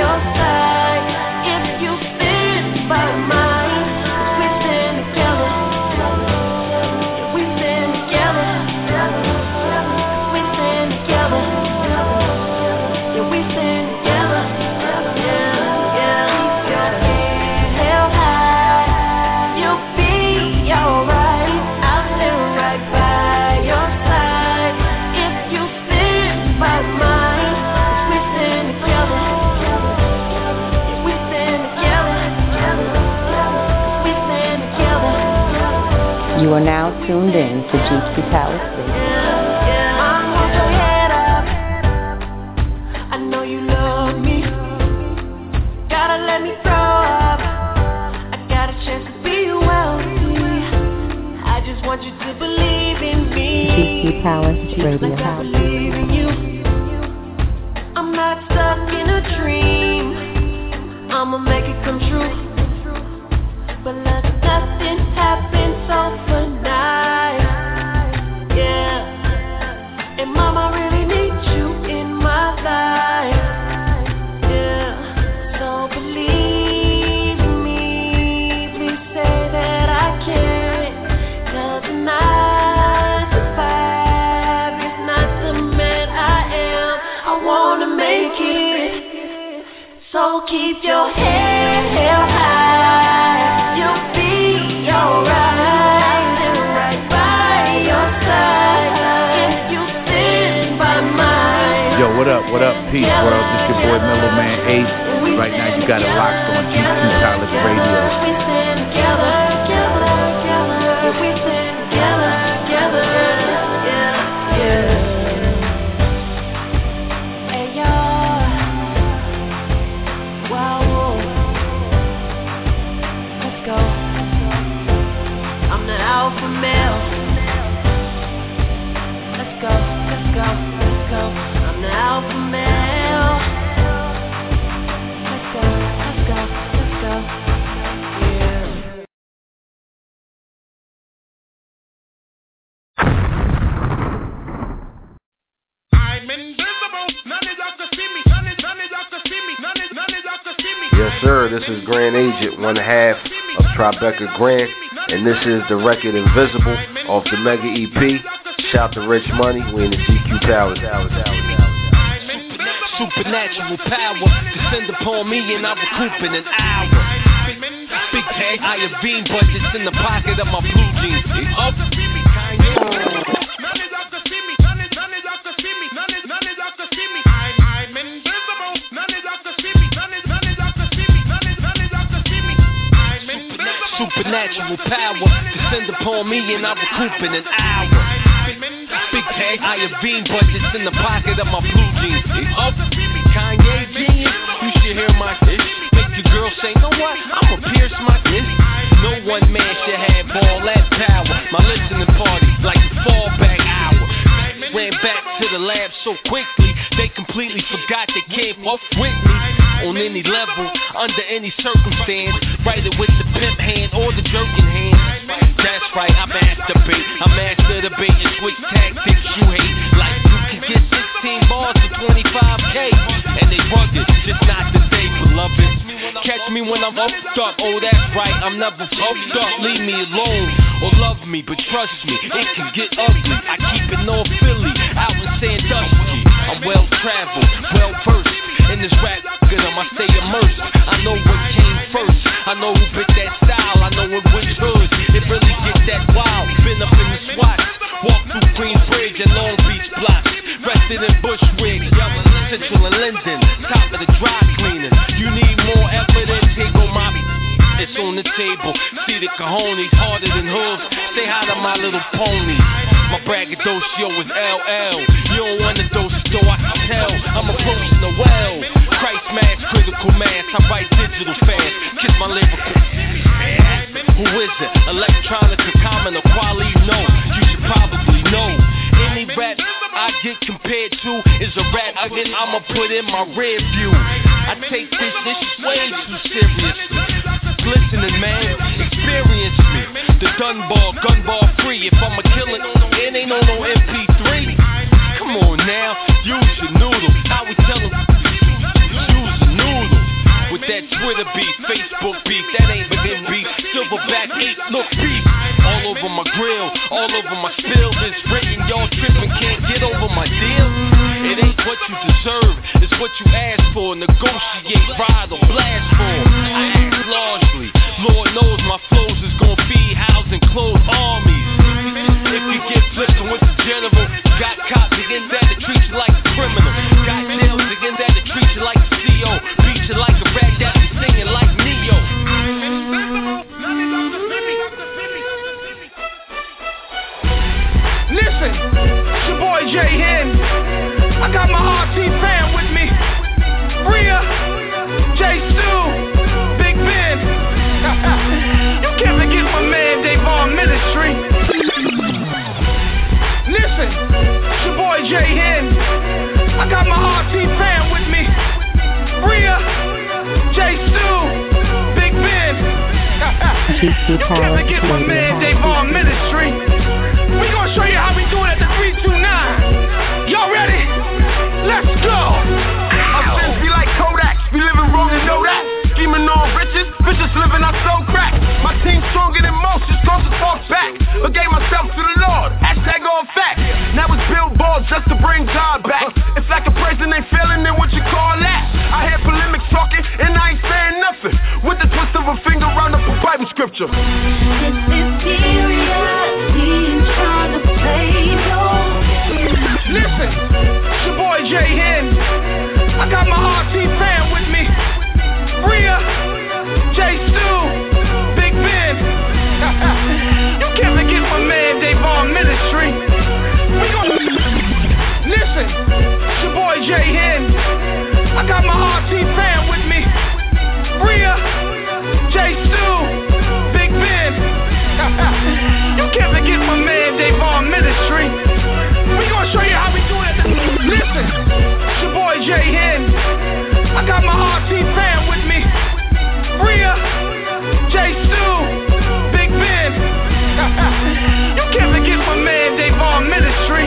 [SPEAKER 1] You are now tuned in to G Q Palace Radio.
[SPEAKER 7] I know you love me. Gotta let me grow up. I got a chance to be wealthy. I just want you to believe in me.
[SPEAKER 1] G Q Palace Radio.
[SPEAKER 7] Like I believe in you. I'm not stuck in a dream. I'ma make it come true. But let nothing happen overnight. Yeah. And mama really needs you in my life. Yeah. So believe me. Please say that I can. 'Cause a nine to five is not the man I am. I wanna make it. So keep your head held high.
[SPEAKER 5] Yo, what up, what up, peace world, this your boy Mellow Man Ace. Right now you got it locked on G Q Palace Radio.
[SPEAKER 10] Yes, sir, this is Grand Agent, one half of Tribeca Grand, and this is the record Invisible off the Mega E P. Shout to Rich Money, we in the G Q Palace.
[SPEAKER 14] Supernatural power, descend upon me and I recoup in an hour. Big tag, I have beam budgets in the pocket of my blue jeans. They up. Supernatural power, descend upon me and I recoup in an hour. Big tag, I have beam budgets in the pocket of my blue jeans. They up. Kanye genius, you should hear my dish. Make the girl say, know what, I'ma pierce my dish. No one man should have all that power. My listening party like the fallback hour. Ran back to the lab so quickly, they completely forgot they can't fuck with me. On any level, under any circumstance, write it with the pimp hand or the jerking hand. That's right, I masturbate, I master the bait and switch tactics you hate. Like you can get sixteen bars for twenty-five K, and they rugged, just not today, beloved. Catch me when I'm fucked up, oh that's right, I'm never fucked up. Leave me alone, or love me, but trust me, it can get ugly. I keep it North Philly, out in Sandusky. I'm well traveled, well versed in this rap, good I stay immersed. I know what came first, I know who picked that style, I know in which hood it really get that wild. Been up in the swats, walk through green Bridge and Long Beach blocks. Rested in Bushwick, Central and Linden, top of the dry cleaning. You need more evidence, here go my. It's on the table. See the cojones harder than hooves. Say hi to my little pony. My braggadocio is L L. You don't want to dose it, so I can tell. I'm approaching the well. Christ mass, critical mass. I write digital fast. Kiss my lyrical. Who is it? Electronica, common or quality? No, you should probably know. Any rap I get compared to is a rap again. I'ma put in my rear view. I take this this way too seriously. Listening, man, experience me. The Dunbar, gunbar free. If I'ma kill it, it ain't on no M P three. Come on now, use your noodle. How we tell them? Use a noodle. With that Twitter beef, Facebook beef, that ain't within beef. Silverback eight, look beef. All over my grill, all over my spill. It's written, y'all tripping, can't get over my deal. It ain't what you deserve, it's what you ask for. Negotiate, ride or blast for. I ask largely, Lord knows my flows is gon' feed, house and clothe armies. If you get flipped with the general, got cops again that to treat you like a criminal. Got jails again that to treat you like a C O. Beat you like a rag that be singing like Neo.
[SPEAKER 9] Listen, it's your boy Jay Hen. I got my R T fam with me. Bria, Jay Stu, Big Ben. You can't forget my man Davon Ministry. Listen, it's your boy Jay Hen. I got my R T fam with me. Bria, Jay Stu, Big Ben. You can't forget my man Davon Ministry. We gonna show you how we do it at the three two nine. Y'all ready? Let's go.
[SPEAKER 4] Our sins be like Kodaks, we living wrong and know that. Scheming on riches, bitches living on so crack. My team stronger than most, just goes to talk back. But gave myself to the Lord, hashtag all facts. Now it's billboards just to bring God back. It's like a person ain't feeling it, what you call that? I hear polemics talking, and I ain't saying nothing. With the twist of a finger round up a Bible scripture.
[SPEAKER 16] This is serious, he ain't trying to play no.
[SPEAKER 9] Listen, it's your boy Jay Hen. I got my R T fam with me. Bria, Jay Stu, Big Ben. You can't forget my man Davon Ministry. We gonna listen, it's your boy Jay Hen. I got my R T fam with me. Bria, Jay Stu, Big Ben. You can't forget my man Davon Ministry. We gonna show you how we do it. Listen, it's your boy Jay Hen. I got my R T fam with me. Bria, Jay Stu, Big Ben. You can't forget my man Davon Ministry.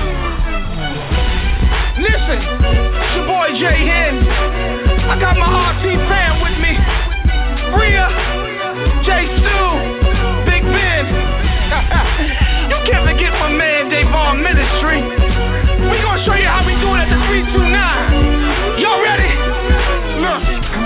[SPEAKER 9] Listen, it's your boy Jay Hen. I got my R T fam with me. Bria, Jay Stu, Big Ben. You can't forget my man Davon Ministry. We gonna show you how we do it at the three two nine. Y'all ready? Look.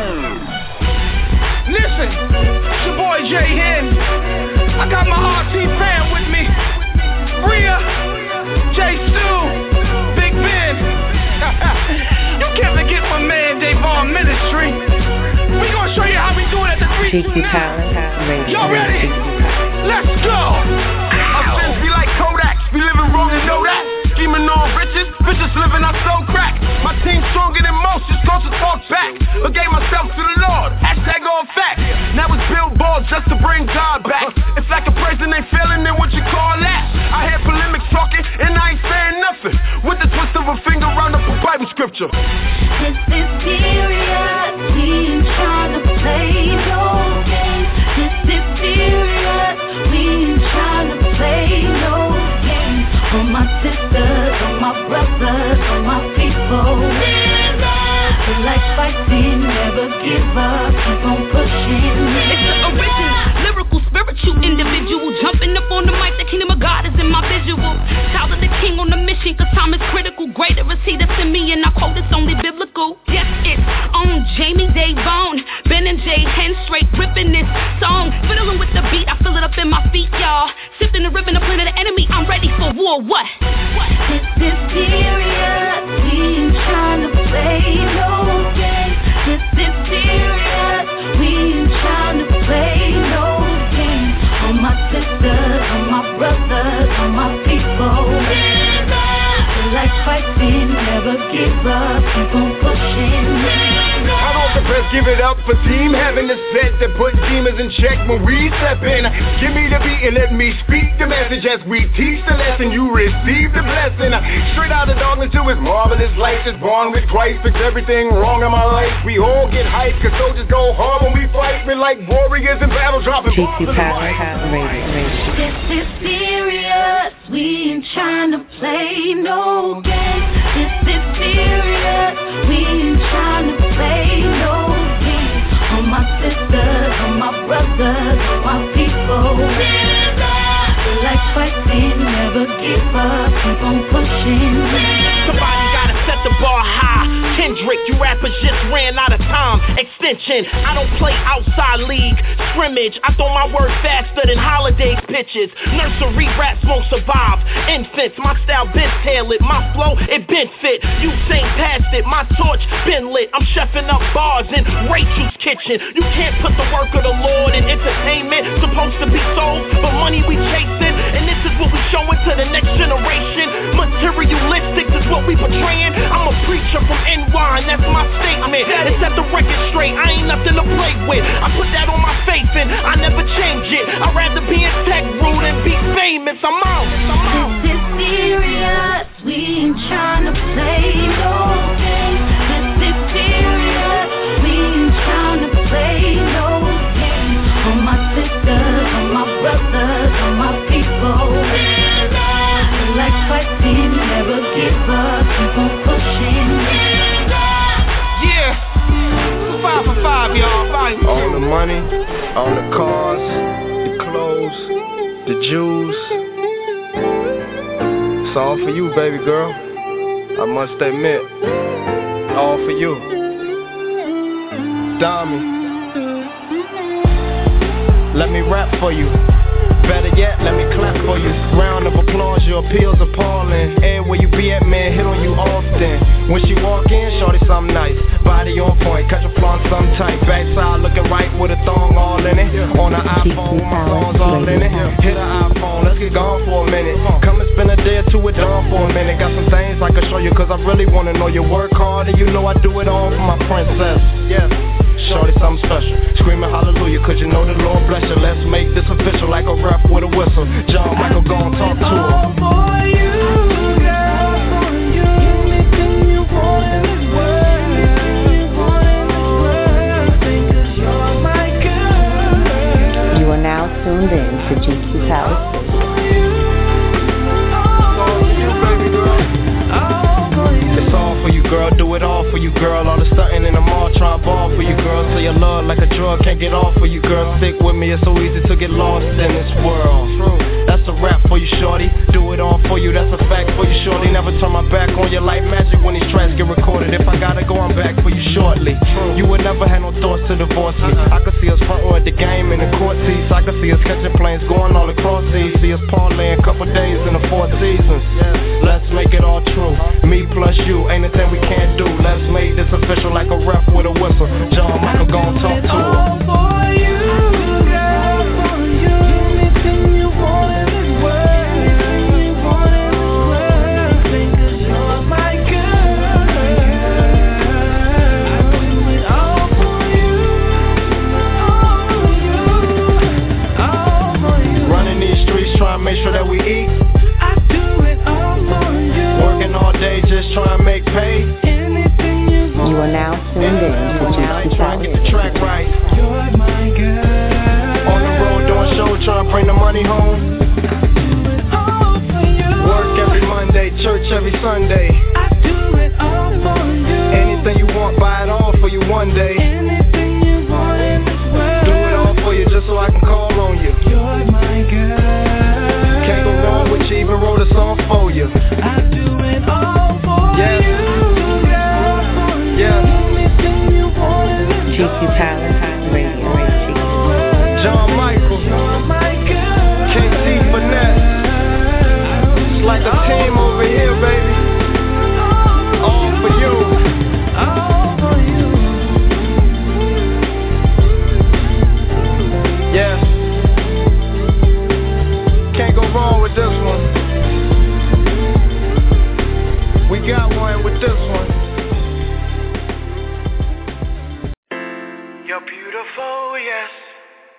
[SPEAKER 9] Listen, it's your boy Jay Hen. I got my R T fam with me. Bria, Jay Stu, Big Ben. You can't forget my man Davon Ministry. We gonna show you how we do it at the three two nine. Y'all ready? Let's go.
[SPEAKER 4] Our sins be like Kodaks, we living wrong and know that. Scheming on riches, bitches living on so crack. My team stronger than most, just goes to talk back. But gave myself to the Lord, hashtag all facts. Now it's billboards just to bring God back. It's like a person ain't feeling it, what you call that? I hear polemics talking, and I ain't saying nothing. With the twist of a finger round up a Bible scripture.
[SPEAKER 16] This is serious, he ain't trying to play no games. This is serious, we ain't trying to play no games. For my sisters, for my brothers, for my people. Feel like fighting, never give up, keep on pushing.
[SPEAKER 22] It's the original, lyrical, spiritual individual. Jumping up on the mic, the kingdom of God is in my visual. Child of the king on the mission, cause time is critical. Greater is he that's in me, and I quote it's only biblical. Yes, it's on Jamie Davon, Ben and Jay Hen, straight ripping this song. Fiddling with the beat, I feel it up in my feet, y'all. Sifting the ribbon, the plan of the enemy, I'm ready for war, what?
[SPEAKER 7] This is serious, we ain't trying to play no games. This is serious, we ain't trying to play no games. All my sisters, all my brothers, all my people. Feel like fighting, never give up, keep on pushing.
[SPEAKER 4] I don't confess, give it up for team having this set that put demons in check when we step in. Give me the beat and let me speak the message as we teach the lesson. You receive the blessing. Straight out of darkness to his marvelous light. Is born with Christ, fix everything wrong in my life. We all get hyped, cause soldiers go hard when we fight. Men like warriors in battle, dropping bombs in the mic.
[SPEAKER 7] This is serious, we ain't trying to play no games. This is serious, we ain't trying to play no games. All my sisters, all my brothers, all my people. Feel like fighting, never give up, keep on pushing.
[SPEAKER 6] Somebody gotta set the bar high. Kendrick, you rappers just ran out of time. Extension, I don't play outside league. Scrimmage, I throw my word faster than holiday pitches. Nursery raps won't survive. Infants, my style been tailored. My flow, it been fit. You ain't past it, my torch been lit. I'm chefing up bars in Rachel's kitchen. You can't put the work of the Lord in entertainment. Supposed to be sold, but money we chasing. And this is what we showing to the next generation. Materialistic is what we portraying. I'm a preacher from N Y, and that's my statement. To set the record straight, I ain't nothing to play with. I put that on my faith and I never change it. I'd rather be in tech root than be famous. I'm out. I'm out.
[SPEAKER 7] This is serious, we ain't trying to play no games. This is serious, we ain't trying to play no games. All my sisters, all my brothers, all my people. Feel like fighting, never give up, keep on pushing.
[SPEAKER 4] Yeah, five for five, y'all. Five. All the money, all the cars, the clothes, the jewels. It's all for you, baby girl. I must admit, all for you. Dami, let me rap for you. Better yet, let me clap for you. Round of applause, your appeal's appalling. And where you be at, man, hit on you often. When she walk in, shorty something nice. Body on point, catch a flawn something tight. Backside looking right with a thong all in it. On her iPhone, my phone's all in it. Hit her iPhone, let's get gone for a minute. Come and spend a day or two with Dawn for a minute. Got some things I can show you, cause I really wanna know you work hard. And you know I do it all for my princess. Yeah. Shorty something special, screaming hallelujah, cause you know the Lord bless you. Let's make this official like a rap with a whistle. John Michael, go and talk to her.
[SPEAKER 3] All for you, girl, for you. Anything you want in this world, you want in this world, because you're my girl.
[SPEAKER 1] You are now tuned in to G Q Palace.
[SPEAKER 4] It's all for you, girl, do it all for you, girl. All the stunting in the mall, trying ball for you, girl. Say your love like a drug, can't get off for you, girl. Stick with me, it's so easy to get lost in this world. That's a rap for you, shorty. Do it all for you, that's a fact for you, shorty. Never turn my back on you like magic when these tracks get recorded. If I gotta go, I'm back for you shortly. You would never have no thoughts to divorce me. I could see us front row at the game in the court seats. I could see us catching planes going all across seas. See us parlaying a couple days in the four seasons. Let's make it all true. Me plus you, ain't a thing we can't do. Let's make this official like a ref with a whistle. John Michael, go and talk to her.
[SPEAKER 3] All for you, girl, for you. Anything you want in this world, you want in this world, because you're my girl. I do it all for you, all for you, all for you.
[SPEAKER 4] Running these streets, trying to make sure that we eat.
[SPEAKER 3] I do it all for you.
[SPEAKER 4] Working all day, just trying to make pay.
[SPEAKER 3] Anything you want.
[SPEAKER 1] You are now tuned in to G Q
[SPEAKER 4] Trying to get the track right.
[SPEAKER 3] You're my girl.
[SPEAKER 4] On the road doing shows, trying to bring the money home.
[SPEAKER 3] All for you.
[SPEAKER 4] Work every Monday, church every Sunday.
[SPEAKER 3] I do it all for you.
[SPEAKER 4] Anything you want, buy it all for you one day.
[SPEAKER 3] Anything you want in this world.
[SPEAKER 4] Do it all for you just so I can call on you.
[SPEAKER 3] You're my girl.
[SPEAKER 4] Can't go wrong with you, even wrote a song for you.
[SPEAKER 3] I do it all for
[SPEAKER 4] yes.
[SPEAKER 3] you. Girl, for
[SPEAKER 4] yes.
[SPEAKER 3] you. Anything you want in this
[SPEAKER 1] G Q Palace Radio.
[SPEAKER 4] John Michael.
[SPEAKER 3] You're my girl.
[SPEAKER 4] K T Finesse. It's like a team over here.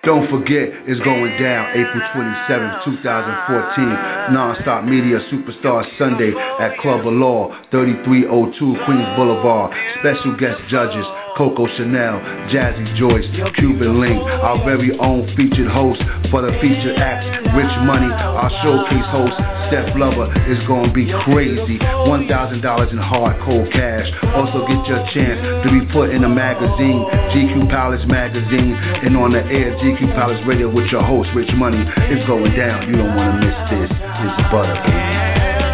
[SPEAKER 2] Don't forget, it's going down April twenty-seventh, twenty fourteen. Non-Stop Media Superstar Sunday at Club of Law, thirty-three oh two Queens Boulevard. Special guest judges, Coco Chanel, Jazzy Joyce, Cuban Link. Our very own featured host for the featured acts, Rich Money. Our showcase host, Steph Lover, is going to be crazy. one thousand dollars in hard cold cash. Also get your chance to be put in a magazine, G Q Palace Magazine, and on the air, G Q Palace Radio with your host, Rich Money. It's going down. You don't want to miss this. It's butter, baby.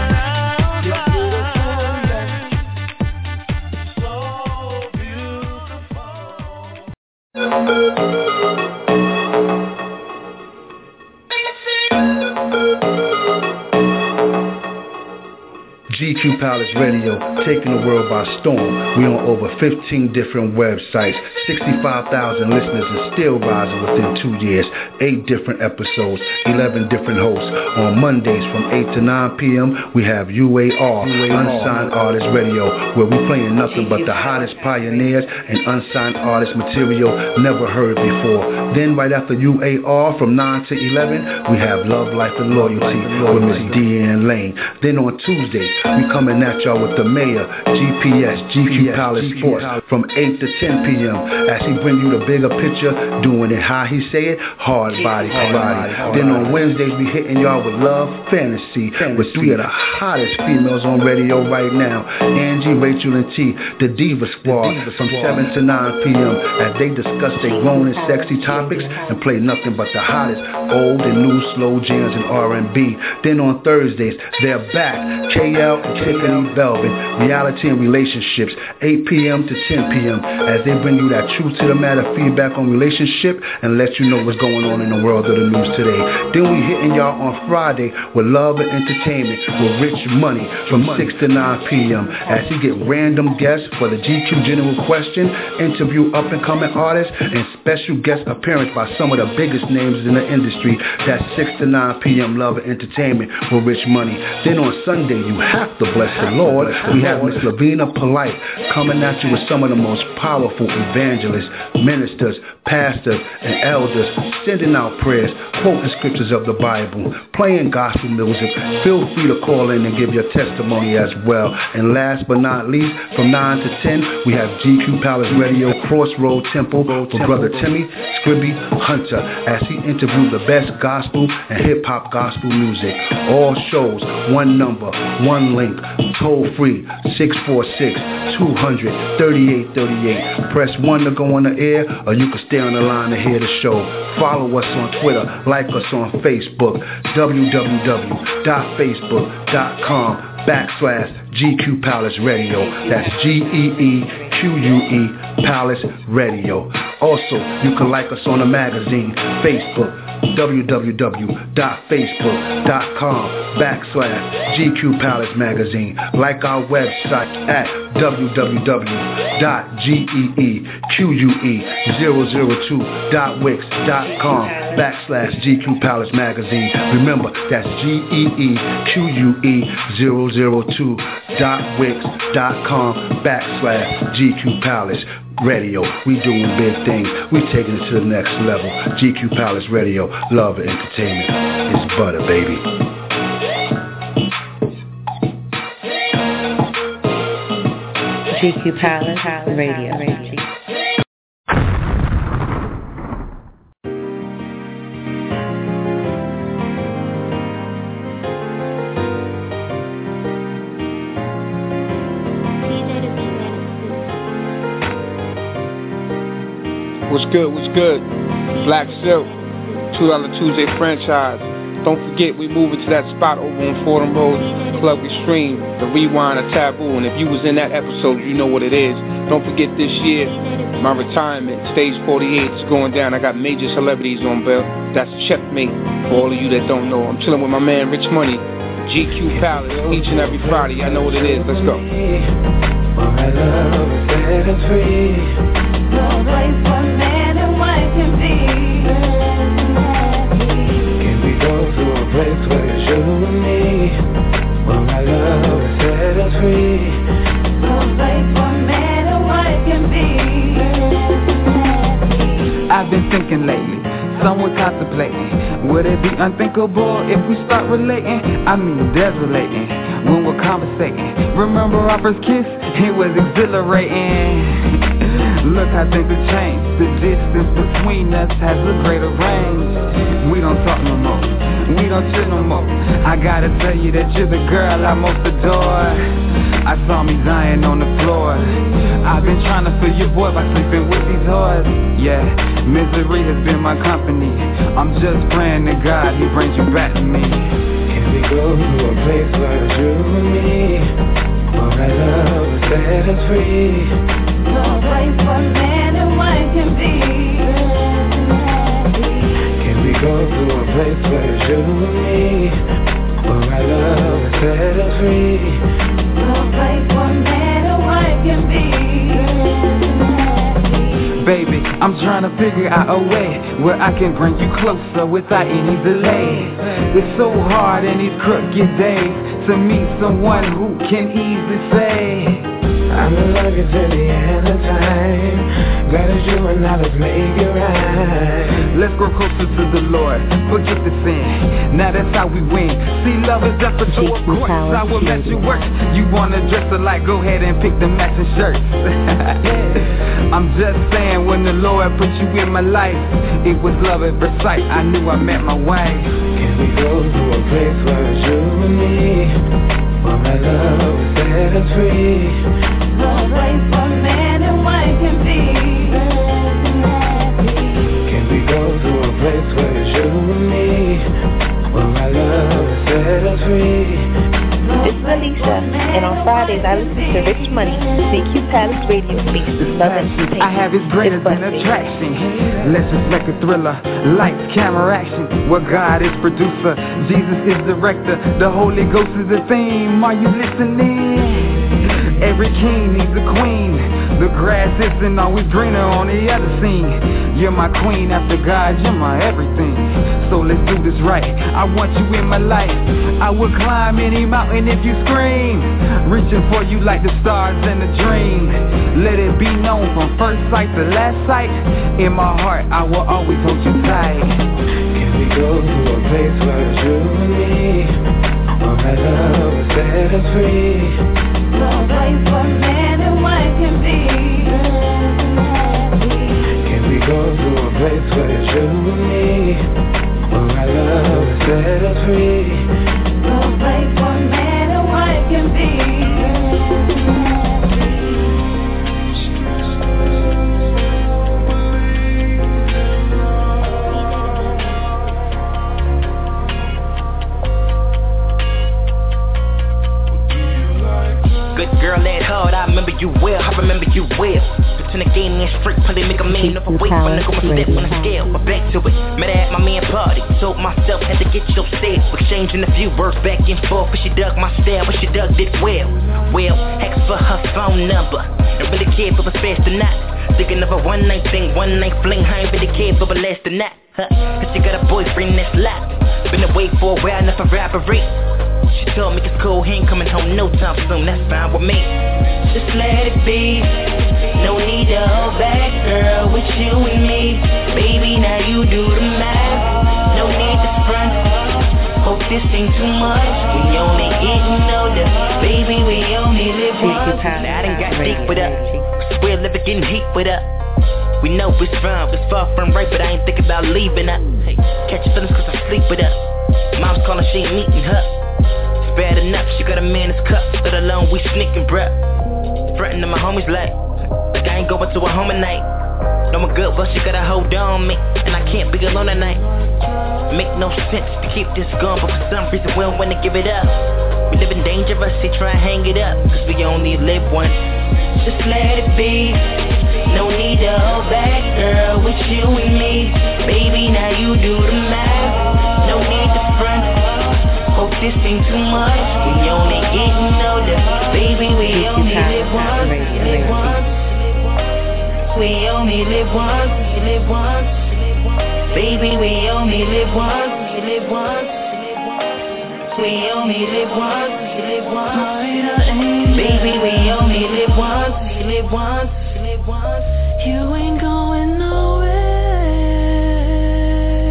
[SPEAKER 2] G Q Palace Radio, taking the world by storm. We on over fifteen different websites, sixty-five thousand listeners and still rising within two years, eight different episodes, eleven different hosts. On Mondays from eight to nine p.m., we have U A R, Unsigned Artist Radio, where we playing nothing but the hottest pioneers and unsigned artist material never heard before. Then right after U A R from nine to eleven, we have Love, Life, and Loyalty with Miss Deanne Lane. Then on Tuesdays, we coming at y'all with the mayor, G P S, G Q Palace Sports, from eight to ten p.m. as he bring you the bigger picture, doing it how he say it, hard body karate. Then on Wednesdays, we hitting y'all with Love Fantasy, with three of the hottest females on radio right now, Angie, Rachel, and T, the Diva Squad, from seven to nine p.m. as they discuss their grown and sexy topics and play nothing but the hottest old and new slow jams and R and B. Then on Thursdays, they're back, K L and Tiffany Belvin, Reality and Relationships, eight p.m. to ten p.m. as they bring you that truth to the matter feedback on relationship and let you know what's going on in the world of the news today. Then we hitting y'all on Friday with Love and Entertainment with Rich Money from six to nine p.m. as he get random guests for the G Q General Question, interview up and coming artists, and special guest appearance by some of the biggest names in the industry. That's six to nine p.m. Love and Entertainment with Rich Money. Then on Sunday, you have to bless the Lord. We have Miss Lavina Polite coming at you with some of the most powerful evangelists, ministers, pastors, and elders, sending out prayers, quoting scriptures of the Bible, playing gospel music. Feel free to call in and give your testimony as well. And last but not least, from nine to ten, we have G Q Palace Radio Crossroad Temple for Brother Timmy Scribby Hunter as he interviewed the best gospel and hip-hop gospel music. All shows, one number, one link, toll free, six four six, two hundred, thirty-eight thirty-eight. Press one to go on the air, or you can stay on the line to hear the show. Follow us on Twitter, like us on Facebook, www.facebook.com backslash GQ Palace Radio. That's G E E Q U E Palace Radio. Also, you can like us on the magazine, Facebook, www.facebook.com backslash GQ Palace Magazine. Like our website at www.geeque002.wix.com backslash GQ Palace Magazine. Remember, that's geeque002.wix.com backslash GQ Palace Radio. We doing big things. We taking it to the next level. G Q Palace Radio, love and entertainment. It's butter, baby.
[SPEAKER 1] G Q Palace Radio.
[SPEAKER 17] What's good, what's good? Black Silk, two dollar Tuesday franchise. Don't forget, we moving to that spot over on Fordham Road, Club Extreme, the Rewind of Taboo. And if you was in that episode, you know what it is. Don't forget this year, my retirement, Stage forty-eight is going down. I got major celebrities on bill. That's Checkmate for all of you that don't know. I'm chilling with my man Rich Money, G Q Palace, each and every Friday. I know what it is. Let's go.
[SPEAKER 3] My love is set us free. No place for man and wife can be. Can we go to a place where it's you and me? Well, my love is set us free. No place for man and wife can be.
[SPEAKER 9] I've been thinking lately, some were contemplating, would it be unthinkable if we start relating? I mean desolating when we're conversating. Remember our first kiss? It was exhilarating. Look how things have changed. The distance between us has a greater range. We don't talk no more, we don't chill no more. I gotta tell you that you're the girl I most adore. I saw me dying on the floor. I've been trying to fill your void by sleeping with these whores. Yeah, misery has been my company. I'm just praying to God He brings you back to me.
[SPEAKER 3] Can we go to a place where it's you and me, where our love is set us free?
[SPEAKER 7] No place where man and wife can be.
[SPEAKER 3] Can we go to a place where it's you and me, where our love is set us free?
[SPEAKER 7] No place where man and wife can be.
[SPEAKER 9] Baby, I'm trying to figure out a way where I can bring you closer without any delay. It's so hard in these crooked days to meet someone who can easily say,
[SPEAKER 3] I'm in love till the end of time. Glad it's you and now let's make it right.
[SPEAKER 9] Let's grow closer to the Lord, forget the sin. Now that's how we win. See, love is just a door of course. I will let you work. You wanna dress alike, go ahead and pick the matching shirts. I'm just saying, when the Lord put you in my life, it was love at first sight. I knew I met my wife.
[SPEAKER 3] Can we go to a place where it's you and me, where my love will set us free?
[SPEAKER 7] No place where man and wife can be.
[SPEAKER 3] Can we go to a place where it's you and me, where my love will set us free?
[SPEAKER 15] This is Alicia, and on Fridays I listen to Rich Money, C Q Palace Radio Station, Love Entertainment.
[SPEAKER 9] I have His greater than attraction. Let's just make a thriller, lights, camera, action. Where God is producer, Jesus is director, the Holy Ghost is the theme. Are you listening? Every king needs a queen. The grass isn't always greener on the other scene. You're my queen after God, you're my everything. So let's do this right. I want you in my life. I will climb any mountain if you scream. Reaching for you like the stars in a dream. Let it be known from first sight to last sight. In my heart, I will always hold you tight.
[SPEAKER 3] Can we go to a place where it's you and me, where my love will set us free?
[SPEAKER 7] No place where man and wife can be.
[SPEAKER 3] Can we go to a place where it's you and me, where my love will set us free?
[SPEAKER 7] No place where man and wife can be.
[SPEAKER 6] Girl, that hard, I remember you well, I remember you well. Pretend the game is straight, play make a man of a weight. When I go my step on the scale, but back to it. Met her at my man party, told myself had to get your step. Exchanging a few words back and forth, but she dug my style, but she dug it well. Well, asked for her phone number, and really cared if it was fast or not. Thinking of a one night thing, one night fling, I ain't really cared if it last or not. Huh? Cause she got a boyfriend that's locked, been away for a while, enough for robbery. She told me it's cool, he ain't coming home no time soon, that's fine with me.
[SPEAKER 7] Just let it be, no need to hold back, girl, with you and me. Baby, now you do the math, no need to front. Hope this ain't too much, we only getting older. Baby, we only live once.
[SPEAKER 6] Now I done got deep with her, swear live getting heat with her. We know it's wrong, it's far from right, but I ain't thinking about leaving her. Hey, catch feelings cause I sleep with her. Mom's calling, she ain't meeting her. Bad enough, she got a man that's cut, let alone we sneaking, bruh. Frontin' to my homies like, like I ain't going to a home at night. Know I'm good, but she gotta hold on me, and I can't be alone at night. Make no sense to keep this going, but for some reason we don't wanna give it up. We living dangerous, they try and hang it up, cause we only live once.
[SPEAKER 7] Just let it be, no need to hold back, girl, with you and me. Baby, now you do the math, no need to front. Hope this ain't too much, we only getting older. Baby, we only live once, live once. We only live once, we live once. Baby, we only live once, we live once. We only live once, we live once. Baby, we only live once, we live once. You ain't going nowhere.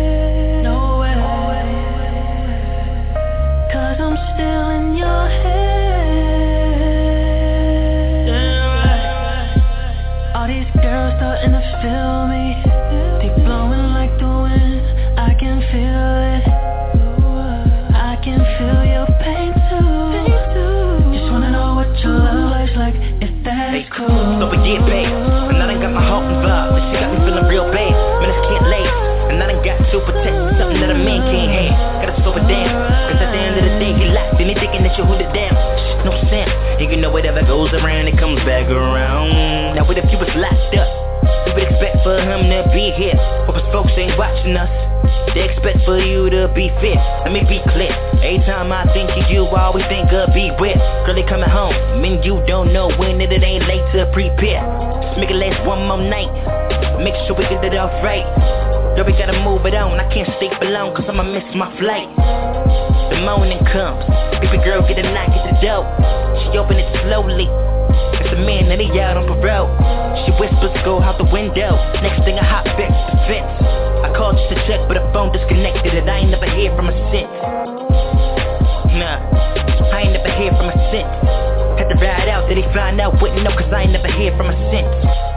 [SPEAKER 12] And you know whatever goes around, it comes back around. Now what if you was locked up? You would expect for him to be here, but his folks ain't watching us. They expect for you to be fit. Let me be clear. Every time I think of you, I always think of be with. Girl, they coming home. Mean you don't know when it, it ain't late to prepare. Just make it last one more night. Make sure we get it off right. Girl, we gotta move it on. I can't stay for long, cause I'ma miss my flight. The morning comes. Baby girl get a knock at the door. She open it slowly. It's a man that he out on parole. She whispers, go out the window. Next thing I hop back to the fence. I called just to check, but the phone disconnected and I ain't never hear from her since. Nah, I ain't never hear from her since. Had to ride out, did he find out? Wouldn't know, cause I ain't never hear from her since.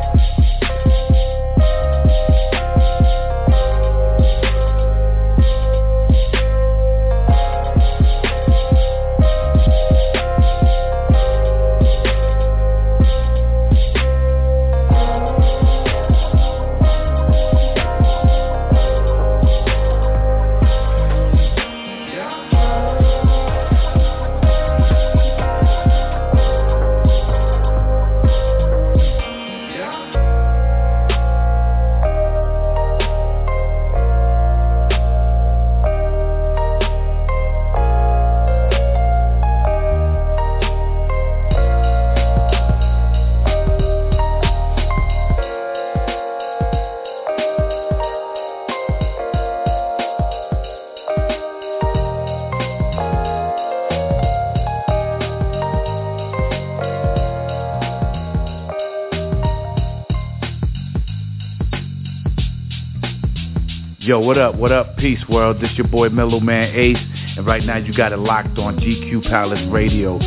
[SPEAKER 5] Yo, what up, what up, peace world, this your boy Mellow Man Ace, and right now you got it locked on G Q Palace Radio.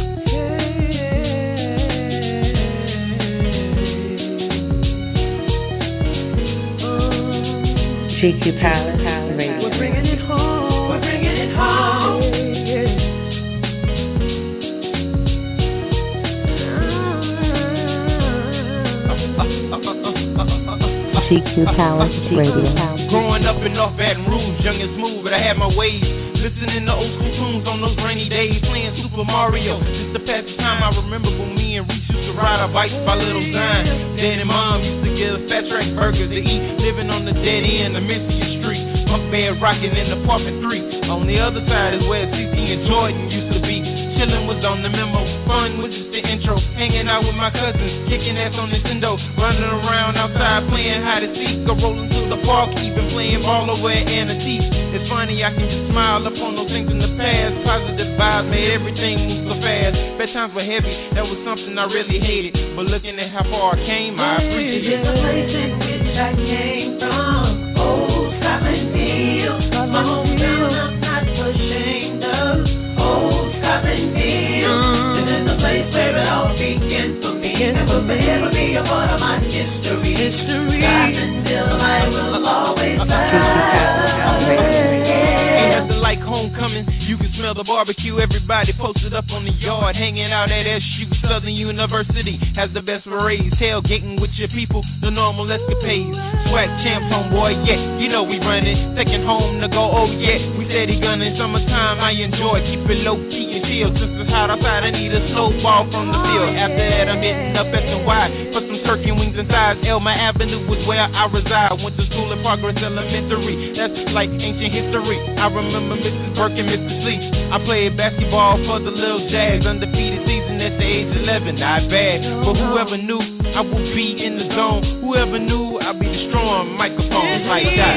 [SPEAKER 1] G Q Palace Radio.
[SPEAKER 3] We're bringing it home, we're bringing it home.
[SPEAKER 1] G Q Palace Radio.
[SPEAKER 14] Growing up in North Baton Rouge, young and smooth, but I had my ways. Listening to old school tunes on those rainy days, playing Super Mario. Just to pass the time, I remember when me and Reese used to ride our bikes by Little Zion. Dad and Mom used to get us Fat Track burgers to eat, living on the dead end of Mississippi Street. Bunk bed rocking in apartment three. On the other side is where C C and Jordan used to be. Chillin' was on the memo, fun was just the intro. Hanging out with my cousins, kicking ass on Nintendo. Running around outside playing hide and seek. Go rolling to the park, even playing ball over at Annecy. It's funny, I can just smile upon those things in the past. Positive vibes made everything move so fast. Bedtimes were heavy, that was something I really hated. But looking at how far I came, I appreciate it.
[SPEAKER 3] The place in which I came from, old Scotland Field. My hometown I'm not ashamed of, old Scotland Field. This is the place where it all began for me, and will forever be a part of my history. History. Scotlandville, I will always love.
[SPEAKER 14] Ain't nothing like homecoming. You can smell the barbecue. Everybody posted up on the yard, hanging out at S U. Southern University has the best parades. Tailgating with your people, the normal escapades. Swag champs, homeboy, yeah, you know we running. Second home to go, oh yeah, we steady gunning. Summertime I enjoy, keep it low key and chill. Since it's hot outside, I need a snowball from the field. After that, I'm hitting up S N Y for some turkey wings and thighs. Elma Avenue was where I reside. Went to school in Progress Elementary. That's like ancient history. I remember Missus Burke and Missus Lee. I played basketball for the Little Jags. Undefeated season at the age eleven. Not bad, but whoever knew I would be in the zone. Whoever knew I'd be destroying microphones like that.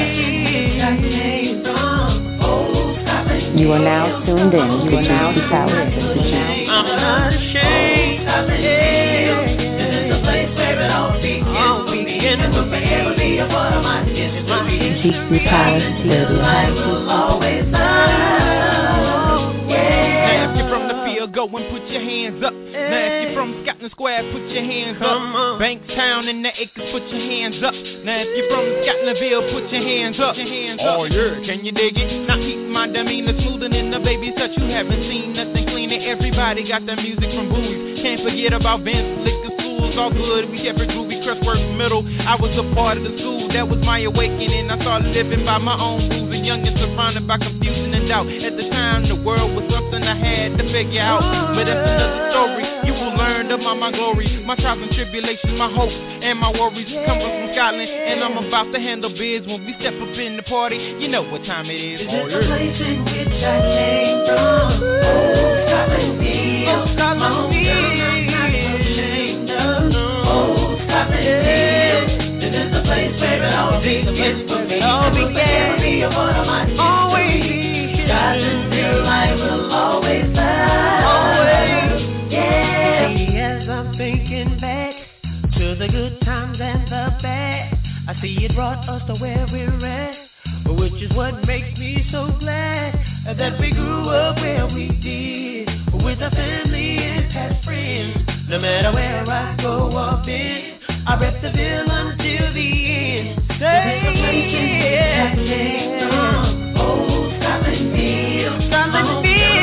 [SPEAKER 1] You are now tuned in to G Q Palace.
[SPEAKER 3] I'm not ashamed. This is the place where it all begins for me, and will forever be a part of my history.
[SPEAKER 1] G Q Palace Radio.
[SPEAKER 3] I will always love. Yeah.
[SPEAKER 14] Now if you're from the field, go and put your hands up. Now if you're from Scotland Square, put your hands up. Bankstown and the Acres, put your hands up. Now if you're from Scotlandville, put your hands up. Oh yeah, can you dig it? Now keep my demeanor smoother than the babies that you haven't seen. Nothing cleaner, everybody got their music from Bowie. Can't forget about Vince, Liquor Schools, all good. We kept it groovy, Crestworth Middle. I was a part of the school, that was my awakening. I started living by my own rules and young and surrounded by confusion and doubt. At the time, the world was something I had to figure out. But that's another story. You will
[SPEAKER 8] of my, my glory. My trials and tribulations, my hopes and my worries. Come from Scotland, and I'm about to handle biz. When we step up in the party, you know what time it is.
[SPEAKER 3] This is the place in which I came from. Old Scotland Field. Old Scotland Field. Old Scotland Field. This is the place where it all begins for me. All began. Be a part of my history. Scotland Field, I will always love. Always. Yeah.
[SPEAKER 13] See, as I'm thinking back to the good times and the bad, I see it brought us to where we're at, which is what makes me so glad that we grew up where we did, with our family and past friends. No matter where I go or been, I rep the Ville until the end. Say the place in which I came from. Old Scotland Field. Scotland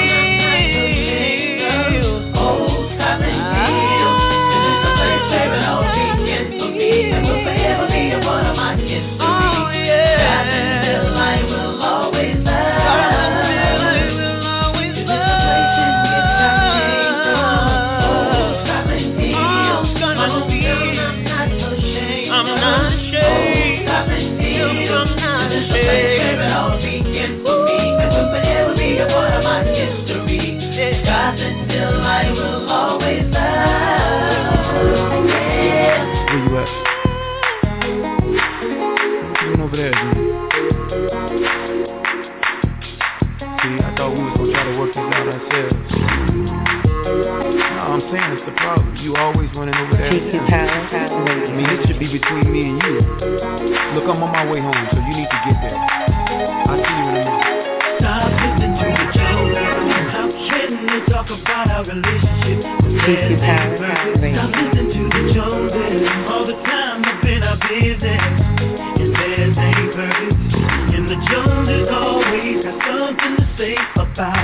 [SPEAKER 13] Field. Old Scotland Field. This is the place where it all began for me, and will forever be a part of my history. Oh yeah. Scotland Field, I will always love. Scotland Field, I will always love. This is the place in which I came from. Old Scotland Field. Scotland Field. I'm not ashamed. Scotland Field. I'm not ashamed. This is the place where it all began for me, and will forever be a part of my history. Scotland Field, I will always love. Yeah.
[SPEAKER 17] Where you at? What you doing over there, dude? See, I thought we was gonna try to work this out ourselves. No, I'm saying it's the problem. You always running over there. I mean, it should be between me and you. Look, I'm on my way home, so you need to get there. I'll see you in a minute.
[SPEAKER 3] Stop listening to the joke. How can we talk about our relationship? There's ain't perfect. Stop listening to the joke. All the time I've been our business. And theirs ain't perfect. And the Joneses always got something to say about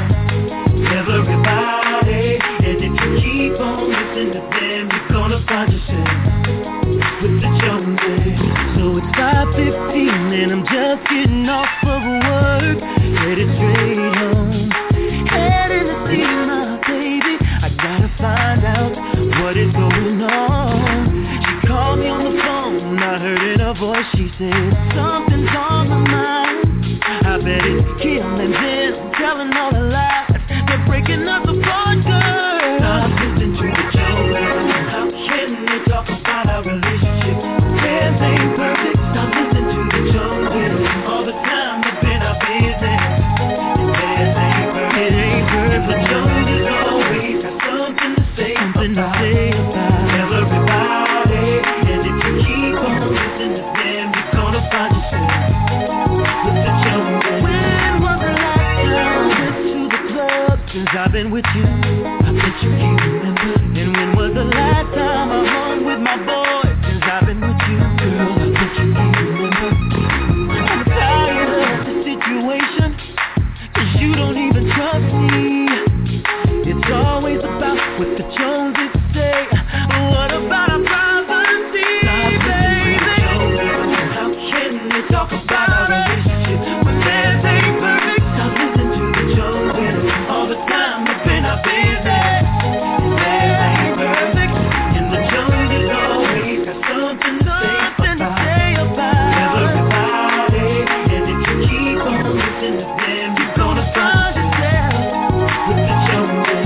[SPEAKER 3] everybody. And if you keep on listening to them, you're gonna find yourself with the Joneses. So it's five fifteen and I'm just getting off of work, headed straight home, headed to see my baby. I gotta find out what is going on. She called me on the phone, I heard in her voice she said something's on my mind. I bet it's Kim and them telling all the lies. They're breaking us apart, girl. Stop listening to the joke. How can we talk about our relationship? Theirs ain't perfect. Stop listening to the joke. All the time it's been our business. Theirs ain't perfect. It ain't perfect. The joke is always got something to say, something to say about everybody. And if you keep on listening to them, you're gonna find yourself with the joke. When was the last time I went to the club? Since I've been with you, I bet you can't remember. And when was the last time I hung with my boy? Since I've been with you, girl, I bet you can't remember. I'm tired of the situation, cause you don't even trust me. It's always about what the Joneses say. What about our privacy, baby? How can we talk about our relationship when theirs ain't perfect? Stop listening to the Joneses. All the time it's been our business. Theirs ain't perfect. And the Joneses always got something to say about everybody. And if you keep on listening to them, you're gonna find yourself with the Joneses.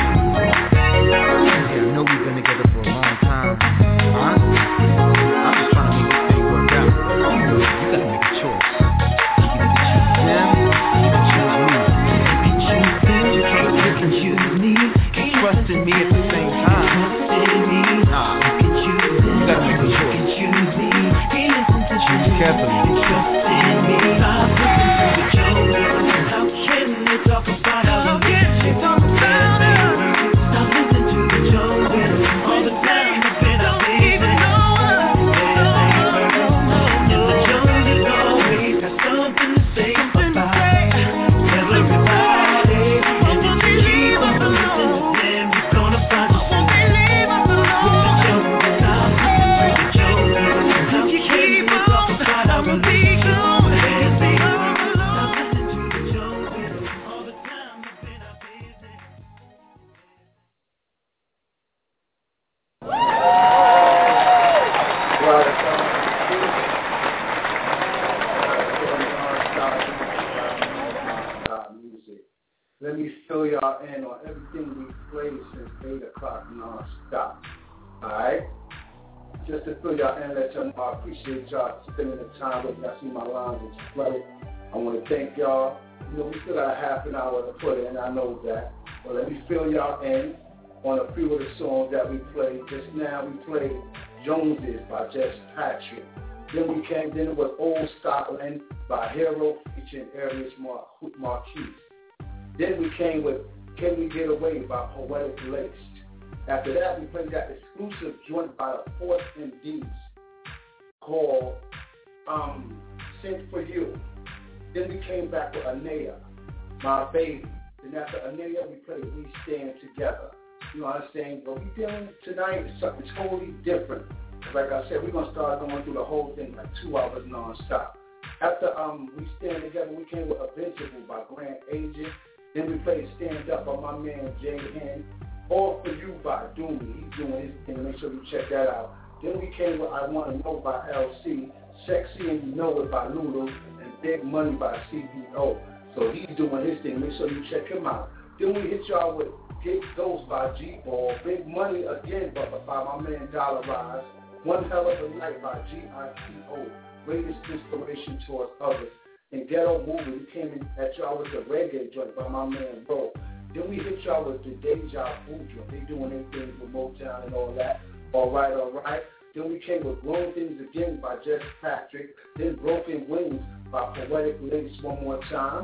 [SPEAKER 17] Yeah, I know we've been together for a long time. Honestly, I'm just trying to make this thing work out. You gotta make a choice. You can choose them, you can choose me.
[SPEAKER 3] You can choose them, you can't you can choose me.
[SPEAKER 17] Can't trust in me at the same time.
[SPEAKER 3] Trust in me.
[SPEAKER 17] Nah,
[SPEAKER 3] you can choose them,
[SPEAKER 17] you gotta make a choice.
[SPEAKER 3] you can choose me. Can't listen to
[SPEAKER 17] choose
[SPEAKER 3] you.
[SPEAKER 17] carefully.
[SPEAKER 3] Trust in me. Stop listening to the Joneses. How can we talk about our relationship? Stop listening to the Joneses. All the time it's been our business. Theirs ain't perfect. And the Joneses always got something to say about everybody. And if you keep on listening to them, you're gonna find yourself with the Joneses. Stop listening to the Joneses. How can we talk about our relationship?
[SPEAKER 18] rock non-stop. Alright? Just to fill y'all in, let y'all know I appreciate y'all spending the time with me. I see my lines is flooded. I want to thank y'all. You know, we still got a half an hour to put in, I know that. But let me fill y'all in on a few of the songs that we played. Just now we played Joneses by Jess Patrick. Then we came, then it was Old Scotland by Hero featuring Arius Mar- Marquis. Then we came with Can We Get Away by Poetic Laced. After that, we played that exclusive joint by the Fourth M Ds called um, Sent For You. Then we came back with Anea, My Baby. Then after Anea, we played We Stand Together. You know what I'm saying? What we doing tonight is something totally different. Like I said, we're going to start going through the whole thing like two hours non-stop. After um, We Stand Together, we came with Invincible by Grant Agent. Then we played Stand Up by my man Jay Hen. All For You by Doomy. He's doing his thing. Make sure you check that out. Then we came with I Want to Know by L C. Sexy and You Know It by Lulu. And Big Money by C B O. So he's doing his thing. Make sure you check him out. Then we hit y'all with Get Ghost by G-Ball. Big Money again by, by my man Dollar Rise. One Hell of a Night by G I T O. Greatest inspiration towards others. And Ghetto Movie, we came in at y'all with the reggae joint by my man Bro. Then we hit y'all with the Deja Vu joint. They doing their things with Motown and all that. All right, all right. Then we came with Grown Things Again by Jess Patrick. Then Broken Wings by Poetic Laced one more time.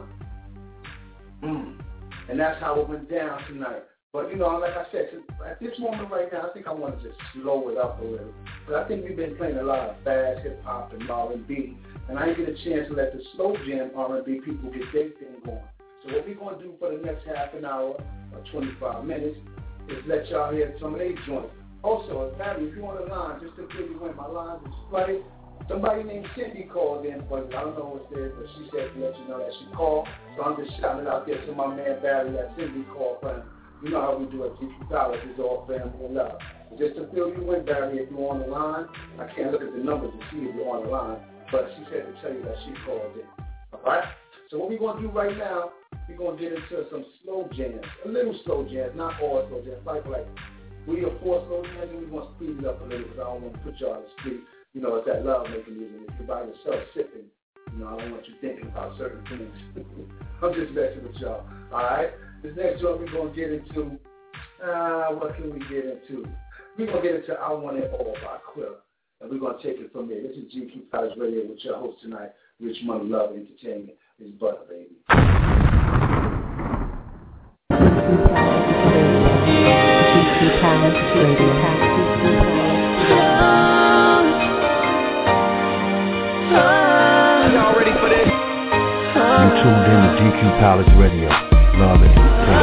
[SPEAKER 18] Mm. And that's how it went down tonight. But, you know, like I said, at this moment right now, I think I want to just slow it up a little. But I think we've been playing a lot of fast hip-hop and R and B, and I didn't get a chance to let the slow jam R and B people get their thing going. So what we're going to do for the next half an hour or twenty-five minutes is let y'all hear some of their joints. Also, Barry, if you're on the line, just to fill you in, my lines is flooded. Somebody named Cindy called in, but I don't know what's there, but she said to let you know that she called. So I'm just shouting it out there to my man Barry that Cindy called for him. You know how we do it. G Q Palace is all family and love. But just to fill you in, Barry, if you're on the line, I can't look at the numbers to see if you're on the line, but she said to tell you that she called in. All right? So what we're going to do right now, we're going to get into some slow jams, a little slow jams, not all slow jams, like like three or four slow jams, and we're going to speed it up a little because I don't want to put y'all to sleep. You know, it's that love making music. If you're by yourself sipping, you know, I don't want you thinking about certain things. I'm just messing with y'all. All right? This next joint we're going to get into, uh, what can we get into? We're going to get into I Want It All by Quilla. And we're going to take it from there. This is G Q Palace Radio with your host tonight, Rich Money Love Entertainment. It's Butter, baby.
[SPEAKER 1] G Q Palace Radio.
[SPEAKER 4] Y'all ready for this?
[SPEAKER 2] You tuned in to G Q Palace Radio. Love it.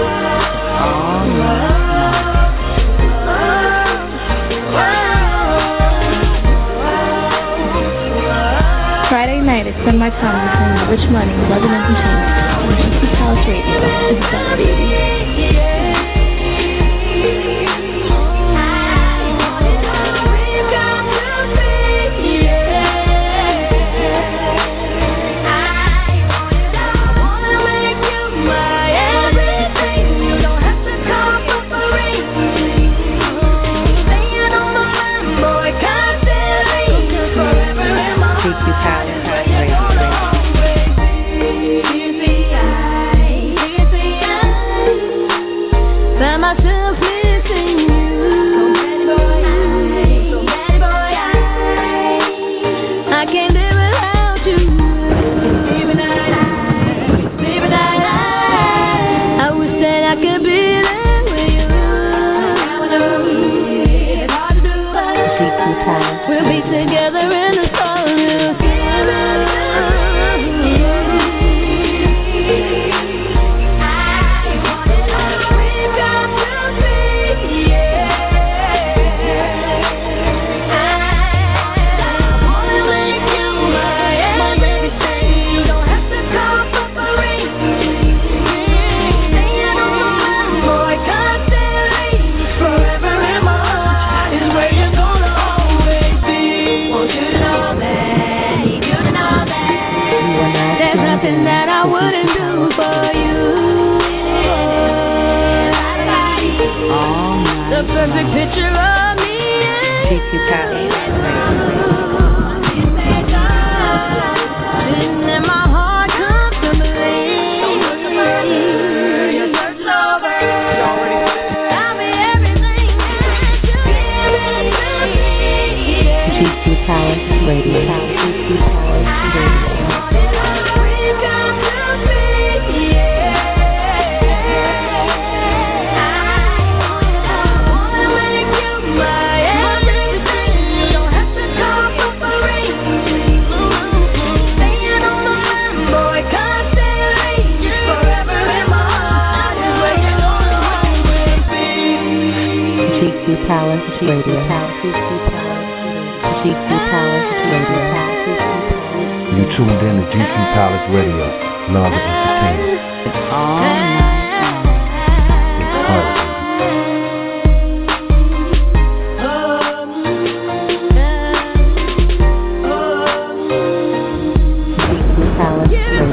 [SPEAKER 20] Friday night, I spend my time listening to Rich Money, Love and Entertainment on G Q Palace Radio. It's Butter, baby. We'll be together in the sun.
[SPEAKER 19] picture of me.
[SPEAKER 1] G Q Palace.
[SPEAKER 19] Didn't let my heart come to believe. Your search over. Tell me everything that you
[SPEAKER 1] G Q Palace Radio. G Q Palace Radio. Palace Radio. G Q Palace Radio.
[SPEAKER 2] You tuned in to G Q Palace Radio. Love and entertainment.
[SPEAKER 1] All night long.
[SPEAKER 2] It's fun.
[SPEAKER 1] G Q Palace Radio.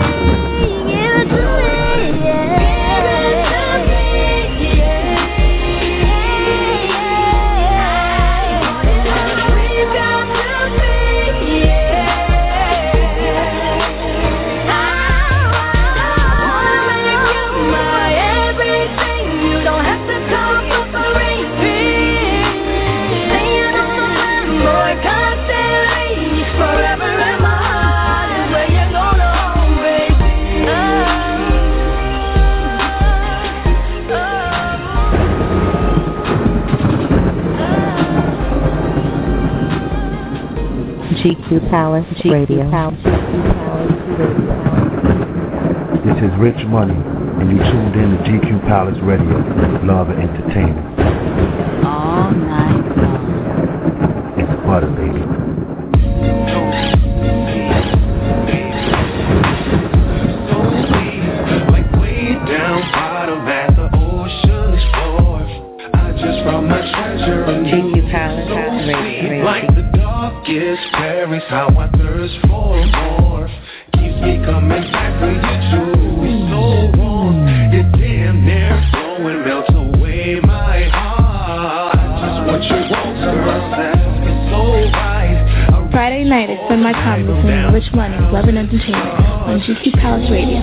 [SPEAKER 1] G Q Palace Radio.
[SPEAKER 2] This is Rich Money, and you tuned in to G Q Palace Radio. Love and entertainment.
[SPEAKER 1] All night long.
[SPEAKER 2] It's butter, baby.
[SPEAKER 16] Like way down bottom at the ocean's floor. I just found my treasure in
[SPEAKER 1] G Q Palace Radio.
[SPEAKER 16] Like the darkest berries, how I thirst for more. Keeps me coming back for you too. So warm, you're damn near blowing, melts away my heart. Just what you want, girl, that's so right.
[SPEAKER 20] Friday night at Spend My Time listening to Rich Money, Love and Entertainment on G Q Palace Radio.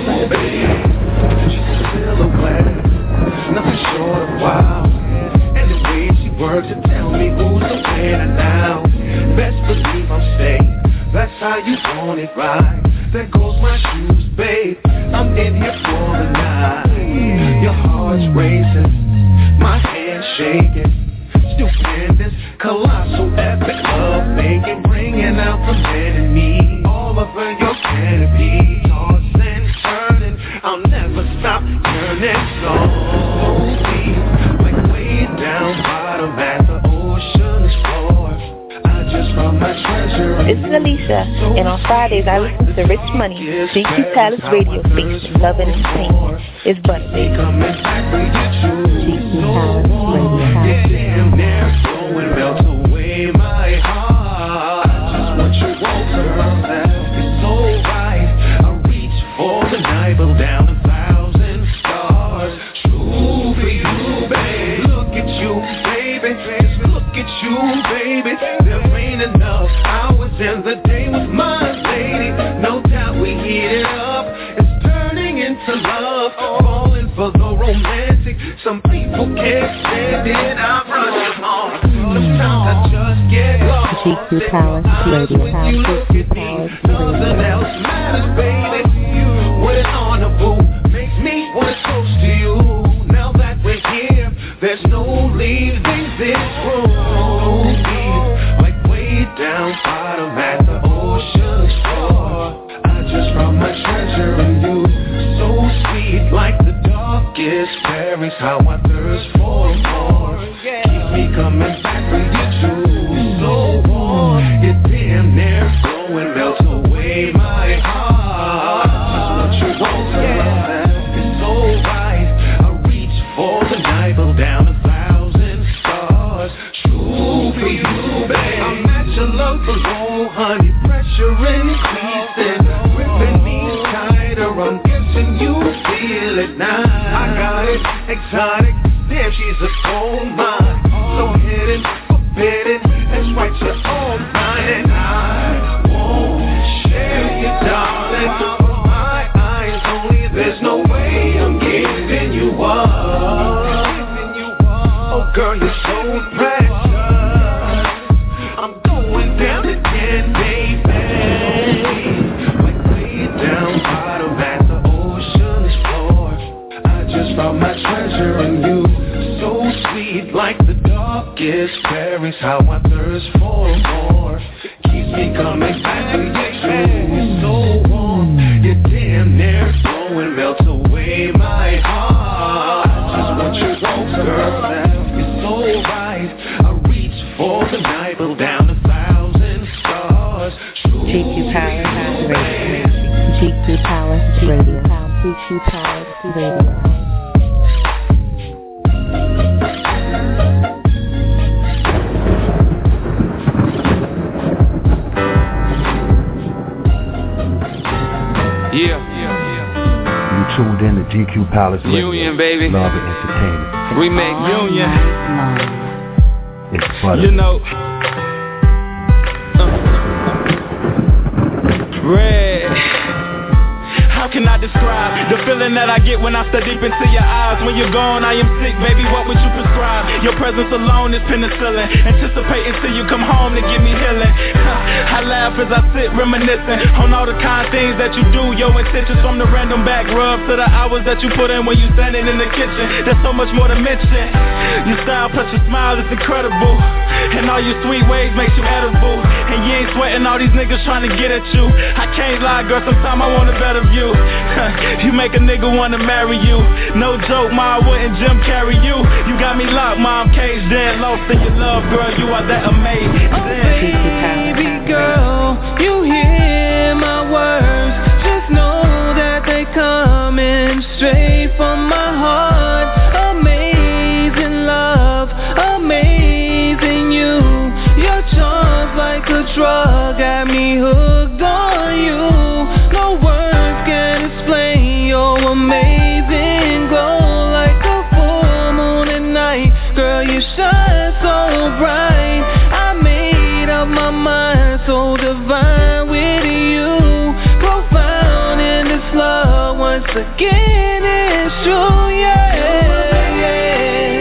[SPEAKER 16] Nothing short of wild. And the way she works to tell me who's the winner now. Best believe I'm safe. That's how you want it, right? There goes my shoes, babe. I'm in here for the night. Your heart's racing, my hands shaking. Stupendous, colossal, epic love making, bringing out the man in me. All over your canopy, tossing, turning. I'll never stop yearning so deep, like way down bottom at the ocean's floor.
[SPEAKER 20] It's Alicia, and on Fridays I listen to Rich Money, G Q Palace Radio Station, Love and Entertainment. It's Butter, baby. G Q Palace
[SPEAKER 16] Radio. Down a thousand stars, true for you, babe. Look at you, baby. Just look at you, baby. There ain't enough hours in the day with my lady. No doubt we heat it up. It's turning into love, falling for the romantic. Some people can't stand it. I run them on. Sometimes I just get lost.
[SPEAKER 1] G Q Palace Radio. G Q Palace Radio.
[SPEAKER 16] Nothing else matters, baby. When it's on the boot, makes me wanna toast to you. Now that we're here, there's no leaving this room. Like way down bottom at the ocean's floor. I just found my treasure in you. So sweet, like the darkest berries, how I thirst for more. Keep me coming back for you too. So warm, you're damn near blowing, melts away my heart. It's so right. I reach for the night, blow down a thousand stars. True for you, babe. I'm at your love below, honey. Pressure increasing, gripping me tighter. I'm guessing you feel it now. I got it, exotic. Damn, she Oh, girl, you're so precious. I'm going down again, baby. Like way down bottom as the ocean is floor. I just found my treasure in you. So sweet like the darkest berries. How I thirst for more. Keeps me coming back to you. You're so warm. You're damn near glowing. Melts away my heart. I just want you close, girl. You're so right. I reach for the night, but down a thousand stars.
[SPEAKER 1] G Q Palace Radio. G Q Palace Radio. G Q Palace Radio.
[SPEAKER 17] Yeah.
[SPEAKER 2] You tuned in to G Q Palace Radio.
[SPEAKER 17] Union, baby.
[SPEAKER 2] Love and entertainment.
[SPEAKER 17] We make Union.
[SPEAKER 2] It's butter.
[SPEAKER 17] You know. Uh. Red. How can I describe the feeling that I get when I stare deep into your eyes? When you're gone, I am sick, baby, what would you prescribe? Your presence alone is penicillin. Anticipating till you come home to give me healing. I laugh as I sit reminiscing on all the kind things that you do. Your intentions from the random back rub to the hours that you put in when you standing in the kitchen. There's so much more to mention. Your style plus your smile is incredible. And all your sweet ways makes you edible. And you ain't sweating all these niggas trying to get at you. I can't lie, girl, sometimes I want a better view. You make a nigga wanna marry you. No joke, ma, I wouldn't Jim carry you. You got me locked, ma, I'm caged in. Lost in your love, girl, you are that amazing.
[SPEAKER 16] Oh, baby girl, you hear my words. Just know that they coming straight from my heart. Amazing love, amazing you. Your charms like a drug, got me hooked on you. No words can explain your amazing glow. Like a full moon at night, girl, you shine so bright. I made up my mind, so divine with you. Profound in this love, once again it's true, yeah, yeah.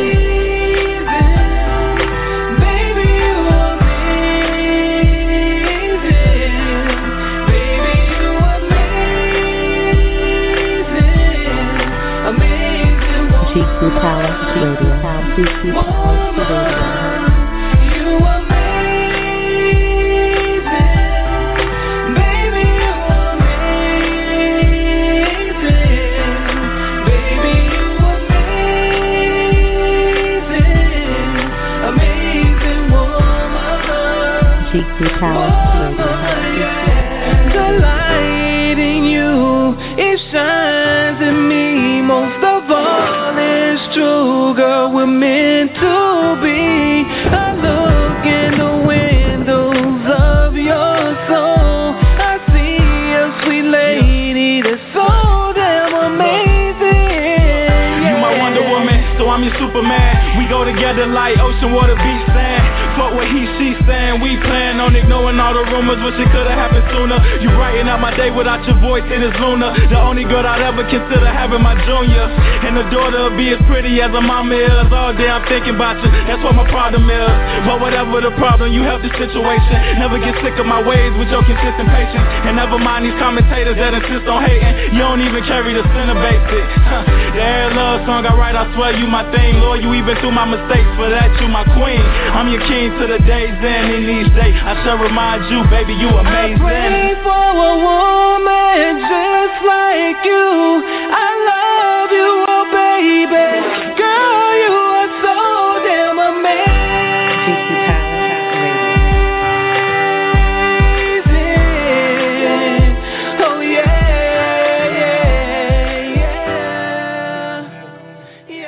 [SPEAKER 1] G Q Palace Radio. G Q Palace Radio.
[SPEAKER 16] You amazing, baby, you amazing, baby, you amazing, amazing woman.
[SPEAKER 1] G Q Palace Radio.
[SPEAKER 16] The light in you, it shines in me most of all. True, girl, we're meant to be. I look in the windows of your soul. I see a sweet lady that's so damn amazing.
[SPEAKER 17] You my Wonder Woman, so I'm your Superman. We go together like ocean, water, beach, sand. Fuck what he, she saying. We plan on ignoring all the rumors, wish it could've happened sooner. You brighten up my day without your voice, it is Luna. The only girl I'd ever consider having my junior. And the daughter will be as pretty as a mama is. All day I'm thinking about you, that's what my problem is. But whatever the problem, you help the situation. Never get sick of my ways with your consistent patience. And never mind these commentators that insist on hating. You don't even carry the center basic. Huh. The air love song I write, I swear you my thing. Lord, you even through my mistakes, for that you my queen. I'm your king to the day's end. In each day I shall remind you, baby, you amazing.
[SPEAKER 16] I pray for a woman just like you. I love you, oh baby. Girl, you are so damn amazing.
[SPEAKER 1] G Q Palace
[SPEAKER 16] Radio. Oh yeah, yeah,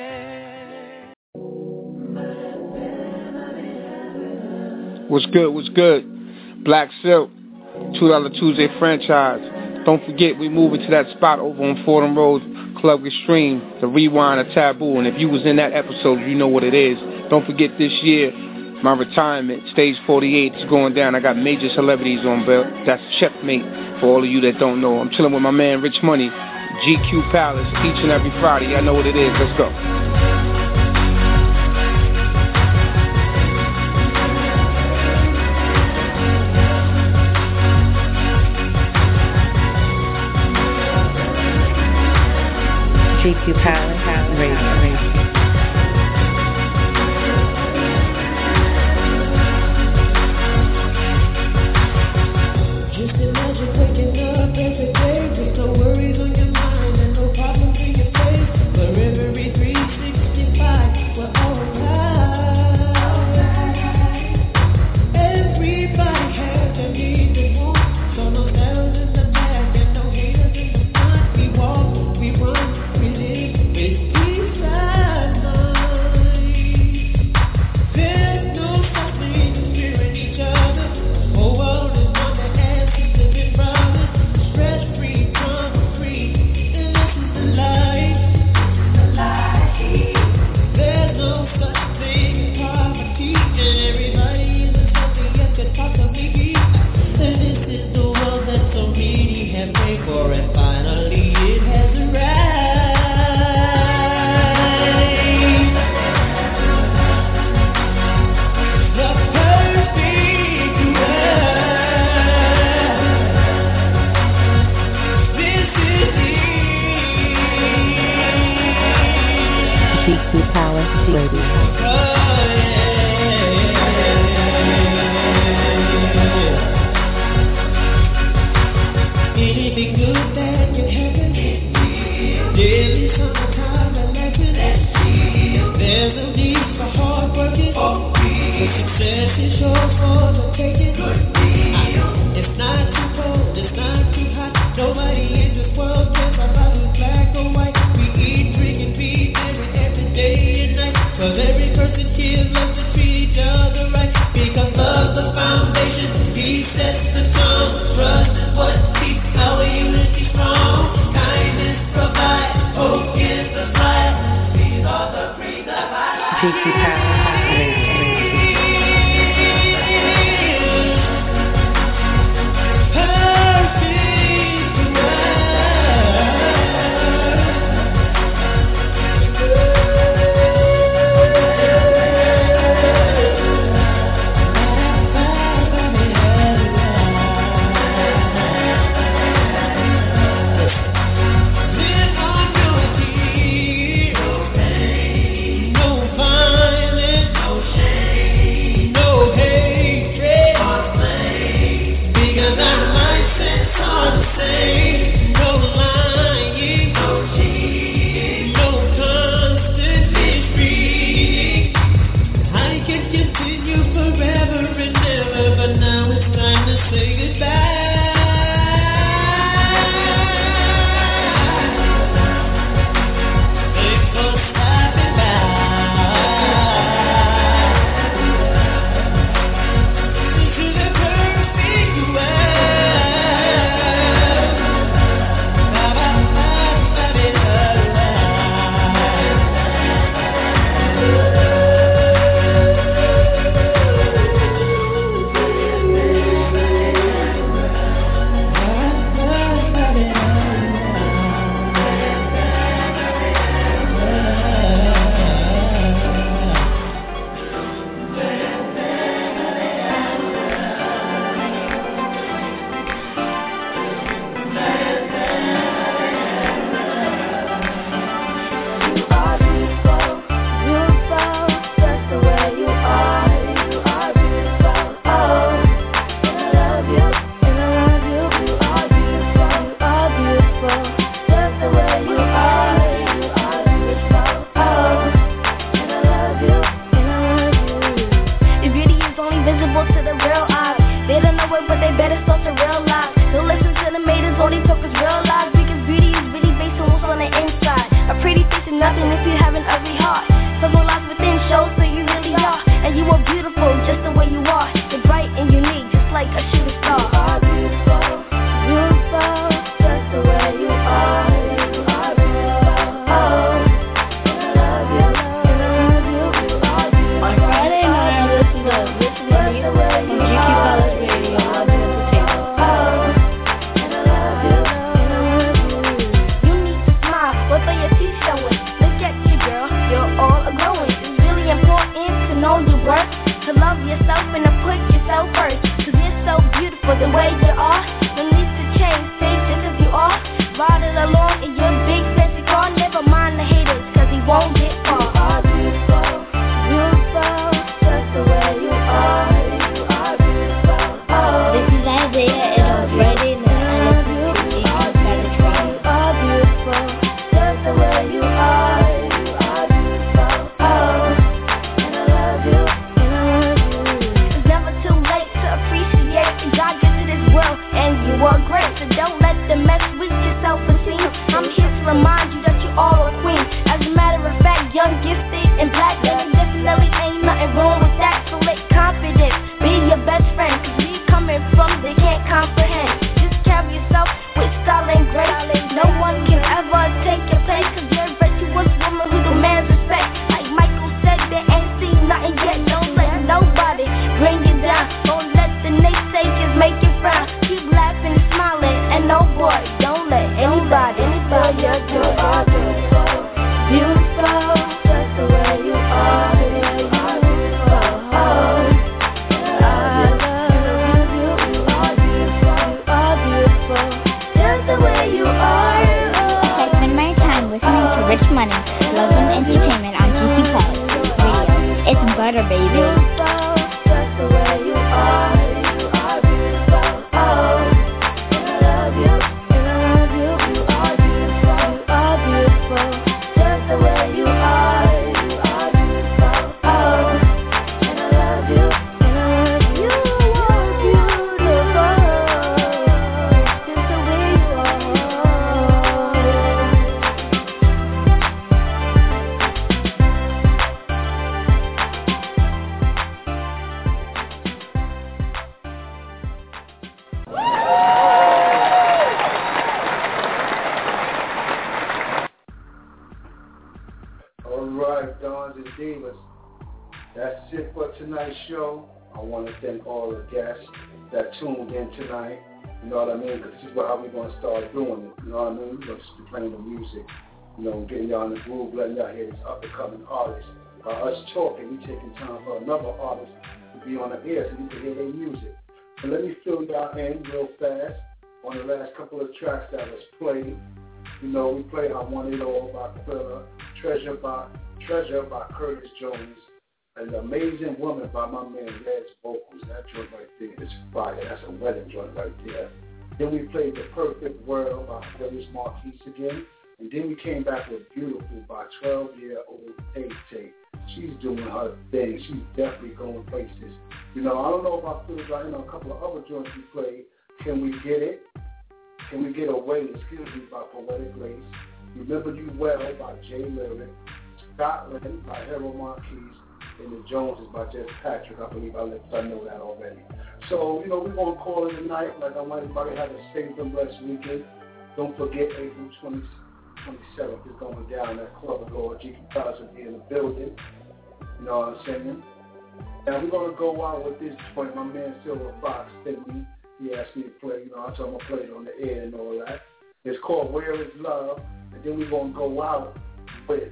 [SPEAKER 16] yeah.
[SPEAKER 17] What's good, what's good? Black Silk, two dollar Tuesday franchise. Don't forget, we moving to that spot over on Fordham Road, Club Extreme, the Rewind of Taboo. And if you was in that episode, you know what it is. Don't forget this year, my retirement, Stage forty-eight is going down. I got major celebrities on bill. That's Checkmate for all of you that don't know. I'm chilling with my man Rich Money, G Q Palace, each and every Friday. I know what it is. Let's go.
[SPEAKER 3] kids love to treat each other right. Because love's the foundation, he sets the tone. Trust is what keeps our unity strong. Kindness provides, hope is the light. These are the three that I
[SPEAKER 1] G Q Palace Radio.
[SPEAKER 18] Davis. That's it for tonight's show. I want to thank all the guests that tuned in tonight. You know what I mean? Because this is how we're going to start doing it. You know what I mean? We're going to just be playing the music. You know, getting y'all in the groove, letting y'all hear these up-and-coming artists. By us talking, we taking time for another artist to be on the air so you can hear their music. So let me fill y'all in real fast on the last couple of tracks that was played. You know, we played I Want It All by Thriller, Treasure by Treasure by Curtis Jones, and The Amazing Woman by my man Red's Vocals. That joint right there is fire. That's a wedding joint right there. Then we played The Perfect World by Phyllis Marquise again. And then we came back with Beautiful by twelve-year-old Tay-Tay. She's doing her thing. She's definitely going places. You know, I don't know about Phyllis, but I know a couple of other joints we played. Can We Get It? Can We Get Away? Excuse me, by Poetic Grace. Remember You Well by Jay Lyric. Scotland by Harold Marquise. And The Joneses by Jeff Patrick. I believe I let I know that already. So, you know, we're going to call it a night. Like I want everybody to have a safe and blessed weekend. Don't forget April twenty-seventh is going down at Club of Lord. G Q Palace will be in the building. You know what I'm saying? And we're going to go out with this point. My man Silver Fox sent me. He asked me to play. You know, I told him to play it on the air and all that. It's called Where Is Love? And then we're going to go out with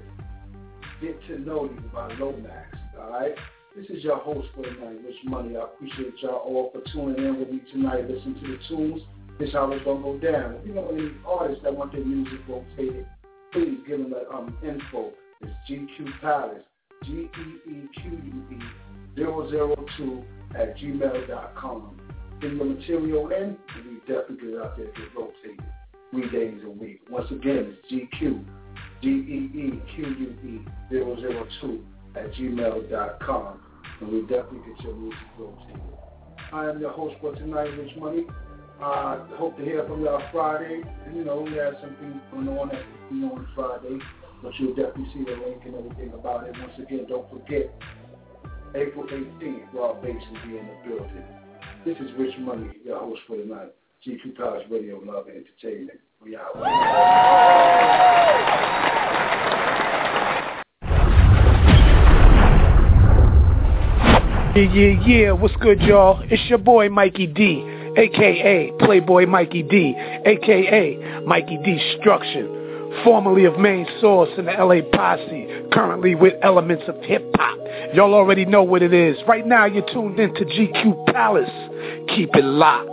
[SPEAKER 18] Get to Know You by Lomax. All right? This is your host for tonight, Rich Money. I appreciate y'all all for tuning in with me tonight. Listen to the tunes. This is how it's going to go down. If you know any artists that want their music rotated, please give them the um, info. It's G Q Palace, G E E Q U E zero zero two at gmail dot com. Get your material in, and we definitely get it out there and get rotated three days a week. Once again, it's G Q, G E E Q U E zero zero two at gmail dot com. And we definitely get your music rotated. I am your host for tonight, Rich Money. I uh, hope to hear from y'all Friday. You know, we have some things going on that you know on Friday, but you'll definitely see the link and everything about it. Once again, don't forget, April eighteenth, Raw Bass will be in the building. This is Rich Money, your host for tonight. G Q Palace Radio, Love and Entertainment. We out.
[SPEAKER 11] Yeah, yeah, yeah. What's good, y'all? It's your boy, Mikey D, a k a. Playboy Mikey D, a k a. Mikey Destruction, formerly of Main Source in the L A Posse, currently with elements of hip-hop. Y'all already know what it is. Right now, you're tuned in to G Q Palace. Keep it locked.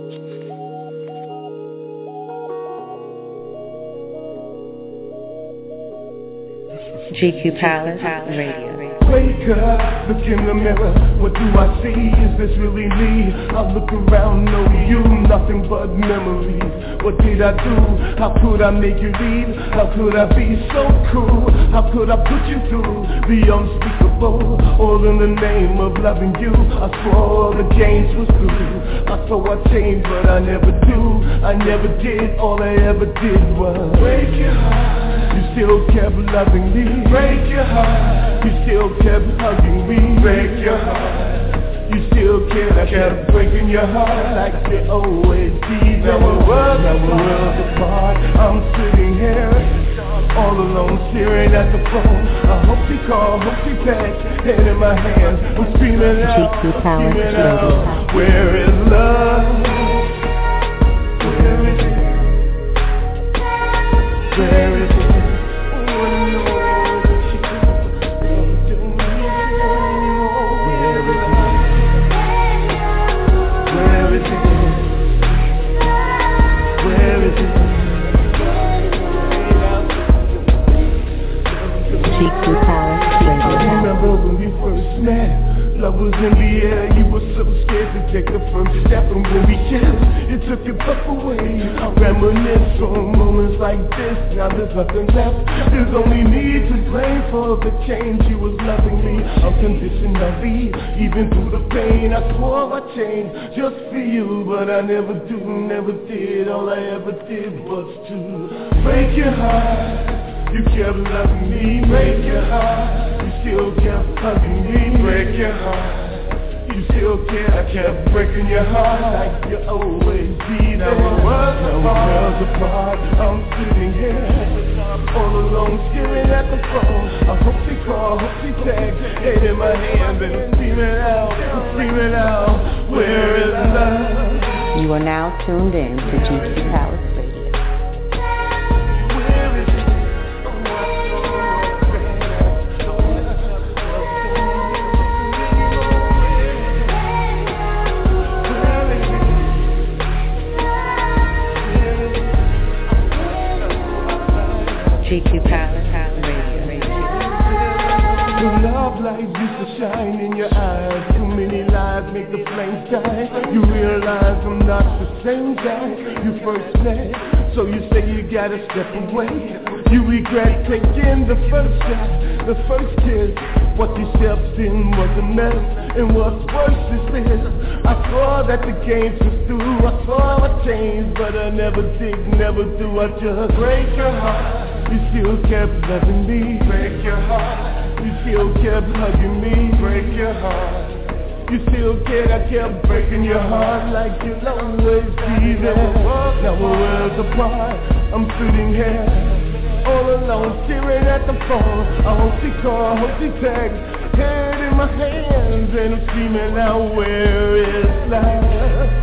[SPEAKER 1] G Q Palace Radio.
[SPEAKER 16] Wake up, look in the mirror, what do I see? Is this really me? I look around, know you, nothing but memories. What did I do? How could I make you leave? How could I be so cruel? How could I put you through the unspeakable? All in the name of loving you. I swore the games was through. I thought I changed, but I never do. I never did, all I ever did was break your heart. You still kept loving me. Break your heart. You still kept hugging me. Break your heart. You still cared. I kept breaking your heart like you always did. Now we're worlds apart. I'm sitting here all alone, staring at the phone. I hope she calls, hope she texts. Head in my hands, I'm screaming out, screaming out. Where is love? Where is it? Where is it? Remember when we first met? Love was in the air, you were so scared to take the first step. And when we kissed, it took your breath away. I reminisce on moments like this. Now there's nothing left. There's only me to blame for the change. You was loving me unconditionally, even through the pain. I swore I changed just for you, but I never do, never did. All I ever did was to break your heart. You kept loving me, break your heart. You still kept hugging me, break your heart.
[SPEAKER 3] You still care, I kept breaking your heart like you always be there. Now we're worlds apart, I'm sitting here all alone, staring at the phone. I hope she call, hope she text, head in my hand, and I'm screaming out, I'm screaming out, where is love?
[SPEAKER 1] You are now tuned in to G Q Palace Radio. G Q Palace Radio.
[SPEAKER 3] The love light used to shine in your eyes. Too many lies make the flames die. You realize I'm not the same guy you first met, so you say you gotta step away. You regret taking the first step, the first kiss. What you stepped in was a mess, and what's worse is this: I saw that the games was through. I saw I changed, but I never did, never do. I just break your heart. You still kept loving me. Break your heart. You still kept hugging me. Break your heart. You still cared. I kept breaking your heart like you'll always be there. Now we're worlds apart. I'm sitting here all alone, staring at the phone. I hope she call, hope she text, head in my hands, and I'm screaming out, where is love?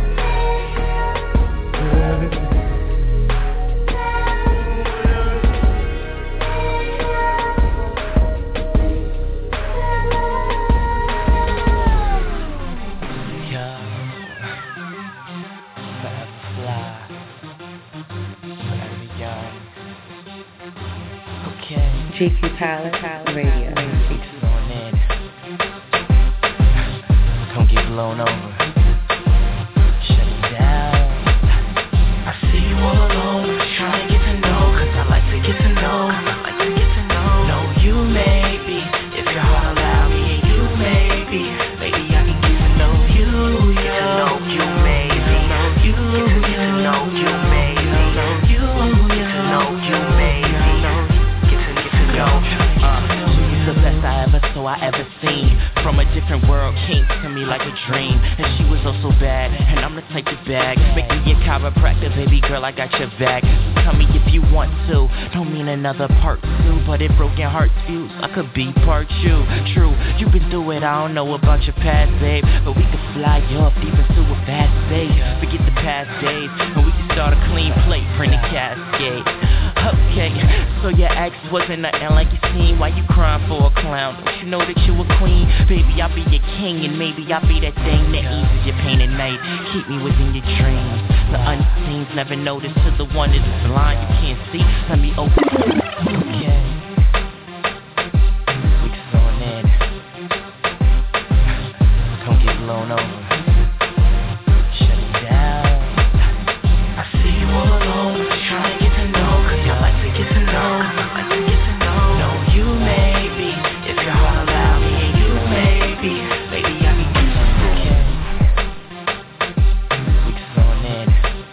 [SPEAKER 1] G Q Palace Radio.
[SPEAKER 12] On in. Come get blown over. Shut it down. I see you all alone, trying to get to know, cause I like to get to know. I like to get to know. No, you may be, if your heart allow me, and you may be, maybe I can get to know you. Get to know you, maybe. You get to know you, maybe. You get to know you, maybe. Yo, uh, she's the best I ever saw, I ever seen. From a different world, came to me like a dream. And she was oh so bad, and I'm the type to bag. Make me a chiropractor, baby girl, I got your back. So tell me if you want to, don't mean another part two, but if broken hearts fuse, I could be part you. True, you've been through it, I don't know about your past, babe, but we could fly you up deep into a fast space. Forget the past days, and we can start a clean plate, bring the cascade. Okay, so your ex wasn't nothing like you seen. Why you crying for a clown? Don't you know that you a queen? Baby, I'll be your king, and maybe I'll be that thing that eases your pain at night. Keep me within your dreams. The unseen's never noticed to the one that is blind. You can't see, let me open. Okay, we can on in. Come get blown over. Shut it down. I see you all alone, trying to get to know, cause I like to get to know. I like to get to know. No, you may be, if your heart allow me, and you may be, maybe I can get to know. Okay, we can on in.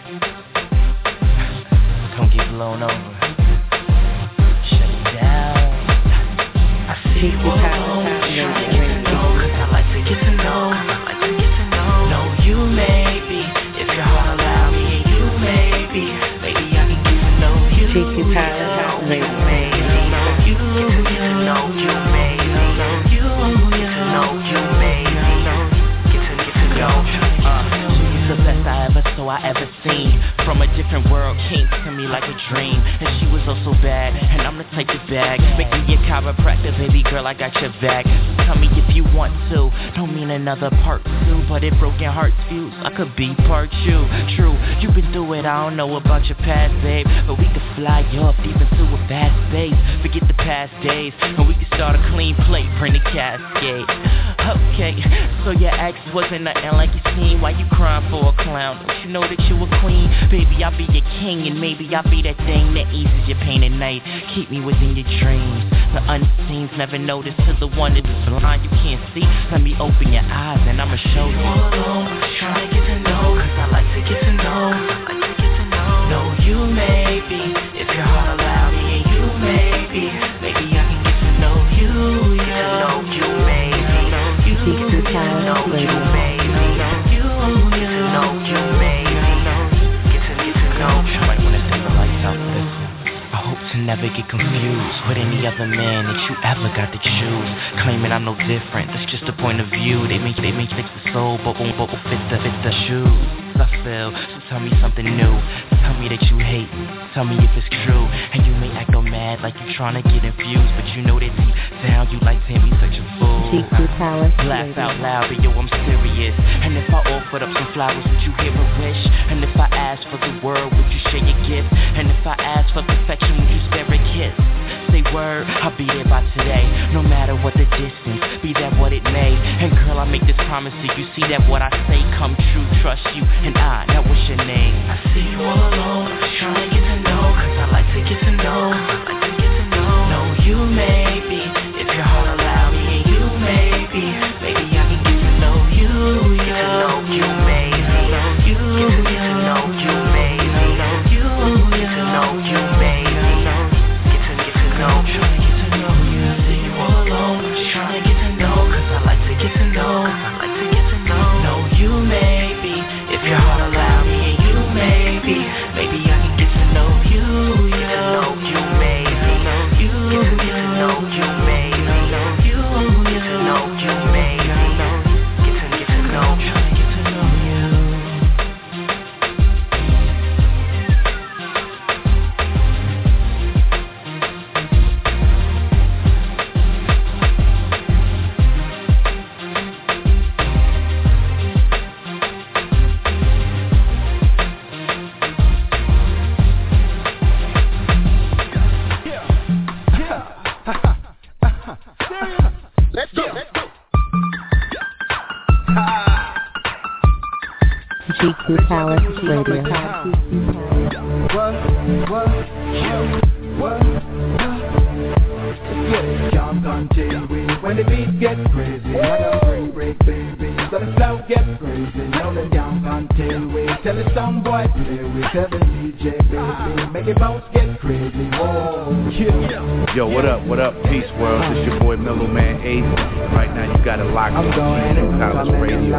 [SPEAKER 12] Come get blown over. Shut it down. I see you all alone, trying to get to know, cause I like to get to know. I like to get to know. No, you may be, if your heart allow me, and you may be, maybe I can get to know you.
[SPEAKER 1] G Q Palace Radio.
[SPEAKER 12] You get to know you, maybe. You get to know you, maybe. Get to get to know. Uh, she's the best I ever saw, I ever seen. From a different world, came to me like a dream. And she was oh so bad, and I'm the type to bag. Make me a chiropractor, baby girl, I got your back. So tell me if you want to, don't mean another part two, but if broken hearts fuse, I could be part you. True, you've been through it, I don't know about your past, babe, but we could fly you up deep into a vast space. Forget the past days, and we can start a clean plate, bring the cascade. Okay, so your ex wasn't nothing like you seen. Why you crying for a clown? Don't you know that you a queen? Baby, I'll be your king, and maybe I'll be that thing that eases your pain at night. Keep me within your dreams. The unseen's never noticed to the one that is blind. You can't see, let me open your eyes, and I'ma show you. All alone, trying to get to know, cause I like to get to know. I like to get to know. No, you may be, if your heart allow me, and you may be, maybe I can get to know you. Get to know you, maybe. You get to know you, ever get confused with any other man that you ever got to choose. Claiming I'm no different, that's just a point of view. They make, they make fix the soul, but won't, but won't fit the, fit the shoes. I feel, so tell me something new. Tell me that you hate, tell me if it's true. And you may act all mad like you tryna get infused, but you know that deep down you like Timmy such a fool.
[SPEAKER 1] G Q Palace.
[SPEAKER 12] Laugh out loud, but yo, I'm serious. And if I offered up some flowers, would you hear a wish? And if I asked for the world, would you share your gift? And if I asked for perfection, would you spare a kiss? Say word, I'll be there by today. No matter what the distance, be that what it may. And girl, I make this promise to you. See that what I say come true. Trust you and I. Now what's your name?
[SPEAKER 13] I see you all alone, trying to get to know. Cause I like to get to know. I like to get to know. No, you may be, if your heart allow me. And you may be, maybe I can get to know you. Get to know you, maybe. You get to know you, maybe. You get to know you, maybe. Get to get to know. Trying to get to know you. I see you all alone, trying to get to know. Cause I like to get to know. Cause I like to get to know. No, you may be, if your heart allow me. And you may be, maybe I can get to know you. Get to know you, maybe. You get to get to know you, maybe. You get to know you, maybe. Get to get to know. Trying to get to know you.
[SPEAKER 4] Let's go. Let's go.
[SPEAKER 1] G Q Palace Radio.
[SPEAKER 3] What? What? What? What? Young country, when the beat gets crazy, I got spring break, baby. So the flow gets crazy. Know the young country, tell the some boy play with, tell the D J, baby, make it bounce, get crazy. Whoa, yeah.
[SPEAKER 5] Yo, what up? What up, Peace World? It's your boy Mellow Man Ace. Right now, you got it locked on G Q Palace Radio.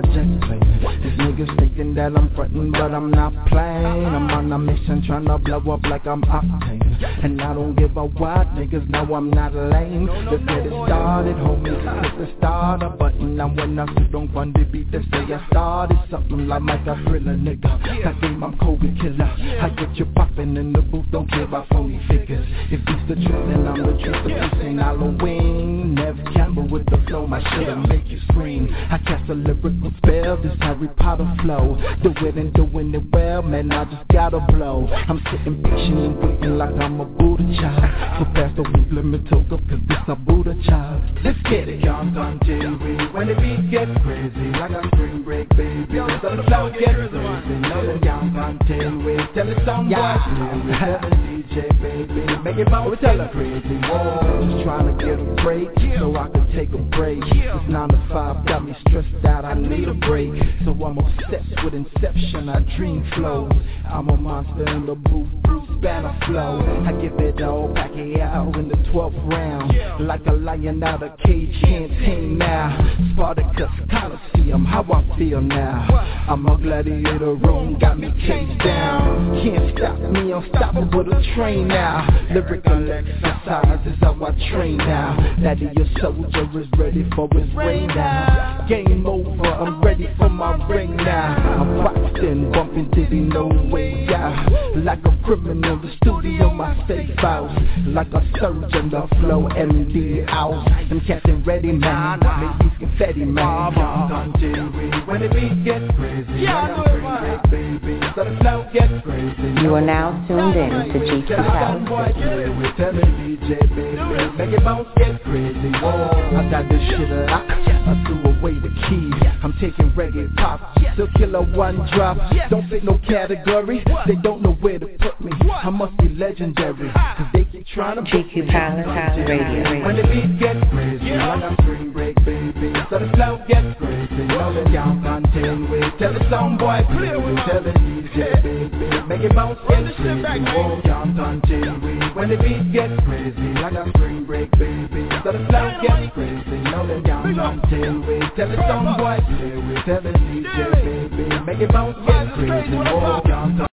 [SPEAKER 3] These niggas thinking that I'm frontin', but I'm not playing. I'm on a mission trying to blow up like I'm Octane. And I don't give a what, niggas know I'm not lame. Let's get it started, homie, hit the starter button. And when I sit on fun the beat, they say I started something like Micah Thriller, nigga. That game I'm COVID killer. I get you poppin' in the booth, don't care about phony figures. If it's the truth, then I'm the truth. If this ain't Halloween, never Campbell with the flow, my shit'll make you scream. I cast a lyrical spell, this Harry Potter flow. Do it and doing it well, man, I just gotta blow. I'm sitting patient and waiting like I'm a Buddha child. So fast the week, let me talk up, cause this a Buddha child. Let's get it, young country, when the beat gets crazy, like a spring break, baby. So the flow gets crazy, know the young country, tell it some boy, tell the D J, baby, make it bounce, tell it crazy. Whoa, just trying to get a break, so I can take a break. This nine to five got me stressed out, I need a break. So I'm obsessed with Inception, I dream flows. I'm a monster in the booth, Bruce Banner flow. I give it all back out in the twelfth round. Like a lion out of cage, can't tame now. Spartacus, Coliseum, how I feel now. I'm a gladiator, Rome got me caged down. Can't stop me, unstoppable to train now. Lyrical exercise is how I train now. Daddy, your soldier is ready for his reign now. Game over, I'm ready for my ring now. I'm boxed in, bumping Diddy, no way out. Like a criminal, the studio, my safe house. Like a surgeon, the flow, M D out. I'm catching ready, man. Make these confetti, man. Young country, when the beat gets crazy, yeah, I know it, baby. So the flow gets crazy.
[SPEAKER 1] You are now tuned in to G Q Palace.
[SPEAKER 3] Tell me D J, baby, make it bounce, get crazy. Whoa, I got this shit locked. I threw away the key. I'm taking reggae pop, still killer one drop. Don't fit no category, they don't know where to put me. I must be legendary, cause they keep trying to
[SPEAKER 1] G Q Palace Radio.
[SPEAKER 3] When the beat gets crazy, when I'm spring break, baby, so the flow gets crazy. Know that y'all contain with, tell the song boy play with, tell the D J, baby, make it bounce, get crazy. Oh, y'all contain with, when the beat gets crazy, like a spring break, baby, so the flow gets crazy. Know that y'all contain with, tell the song boy play with, tell the D J, baby, make it bounce, get crazy. Oh, y'all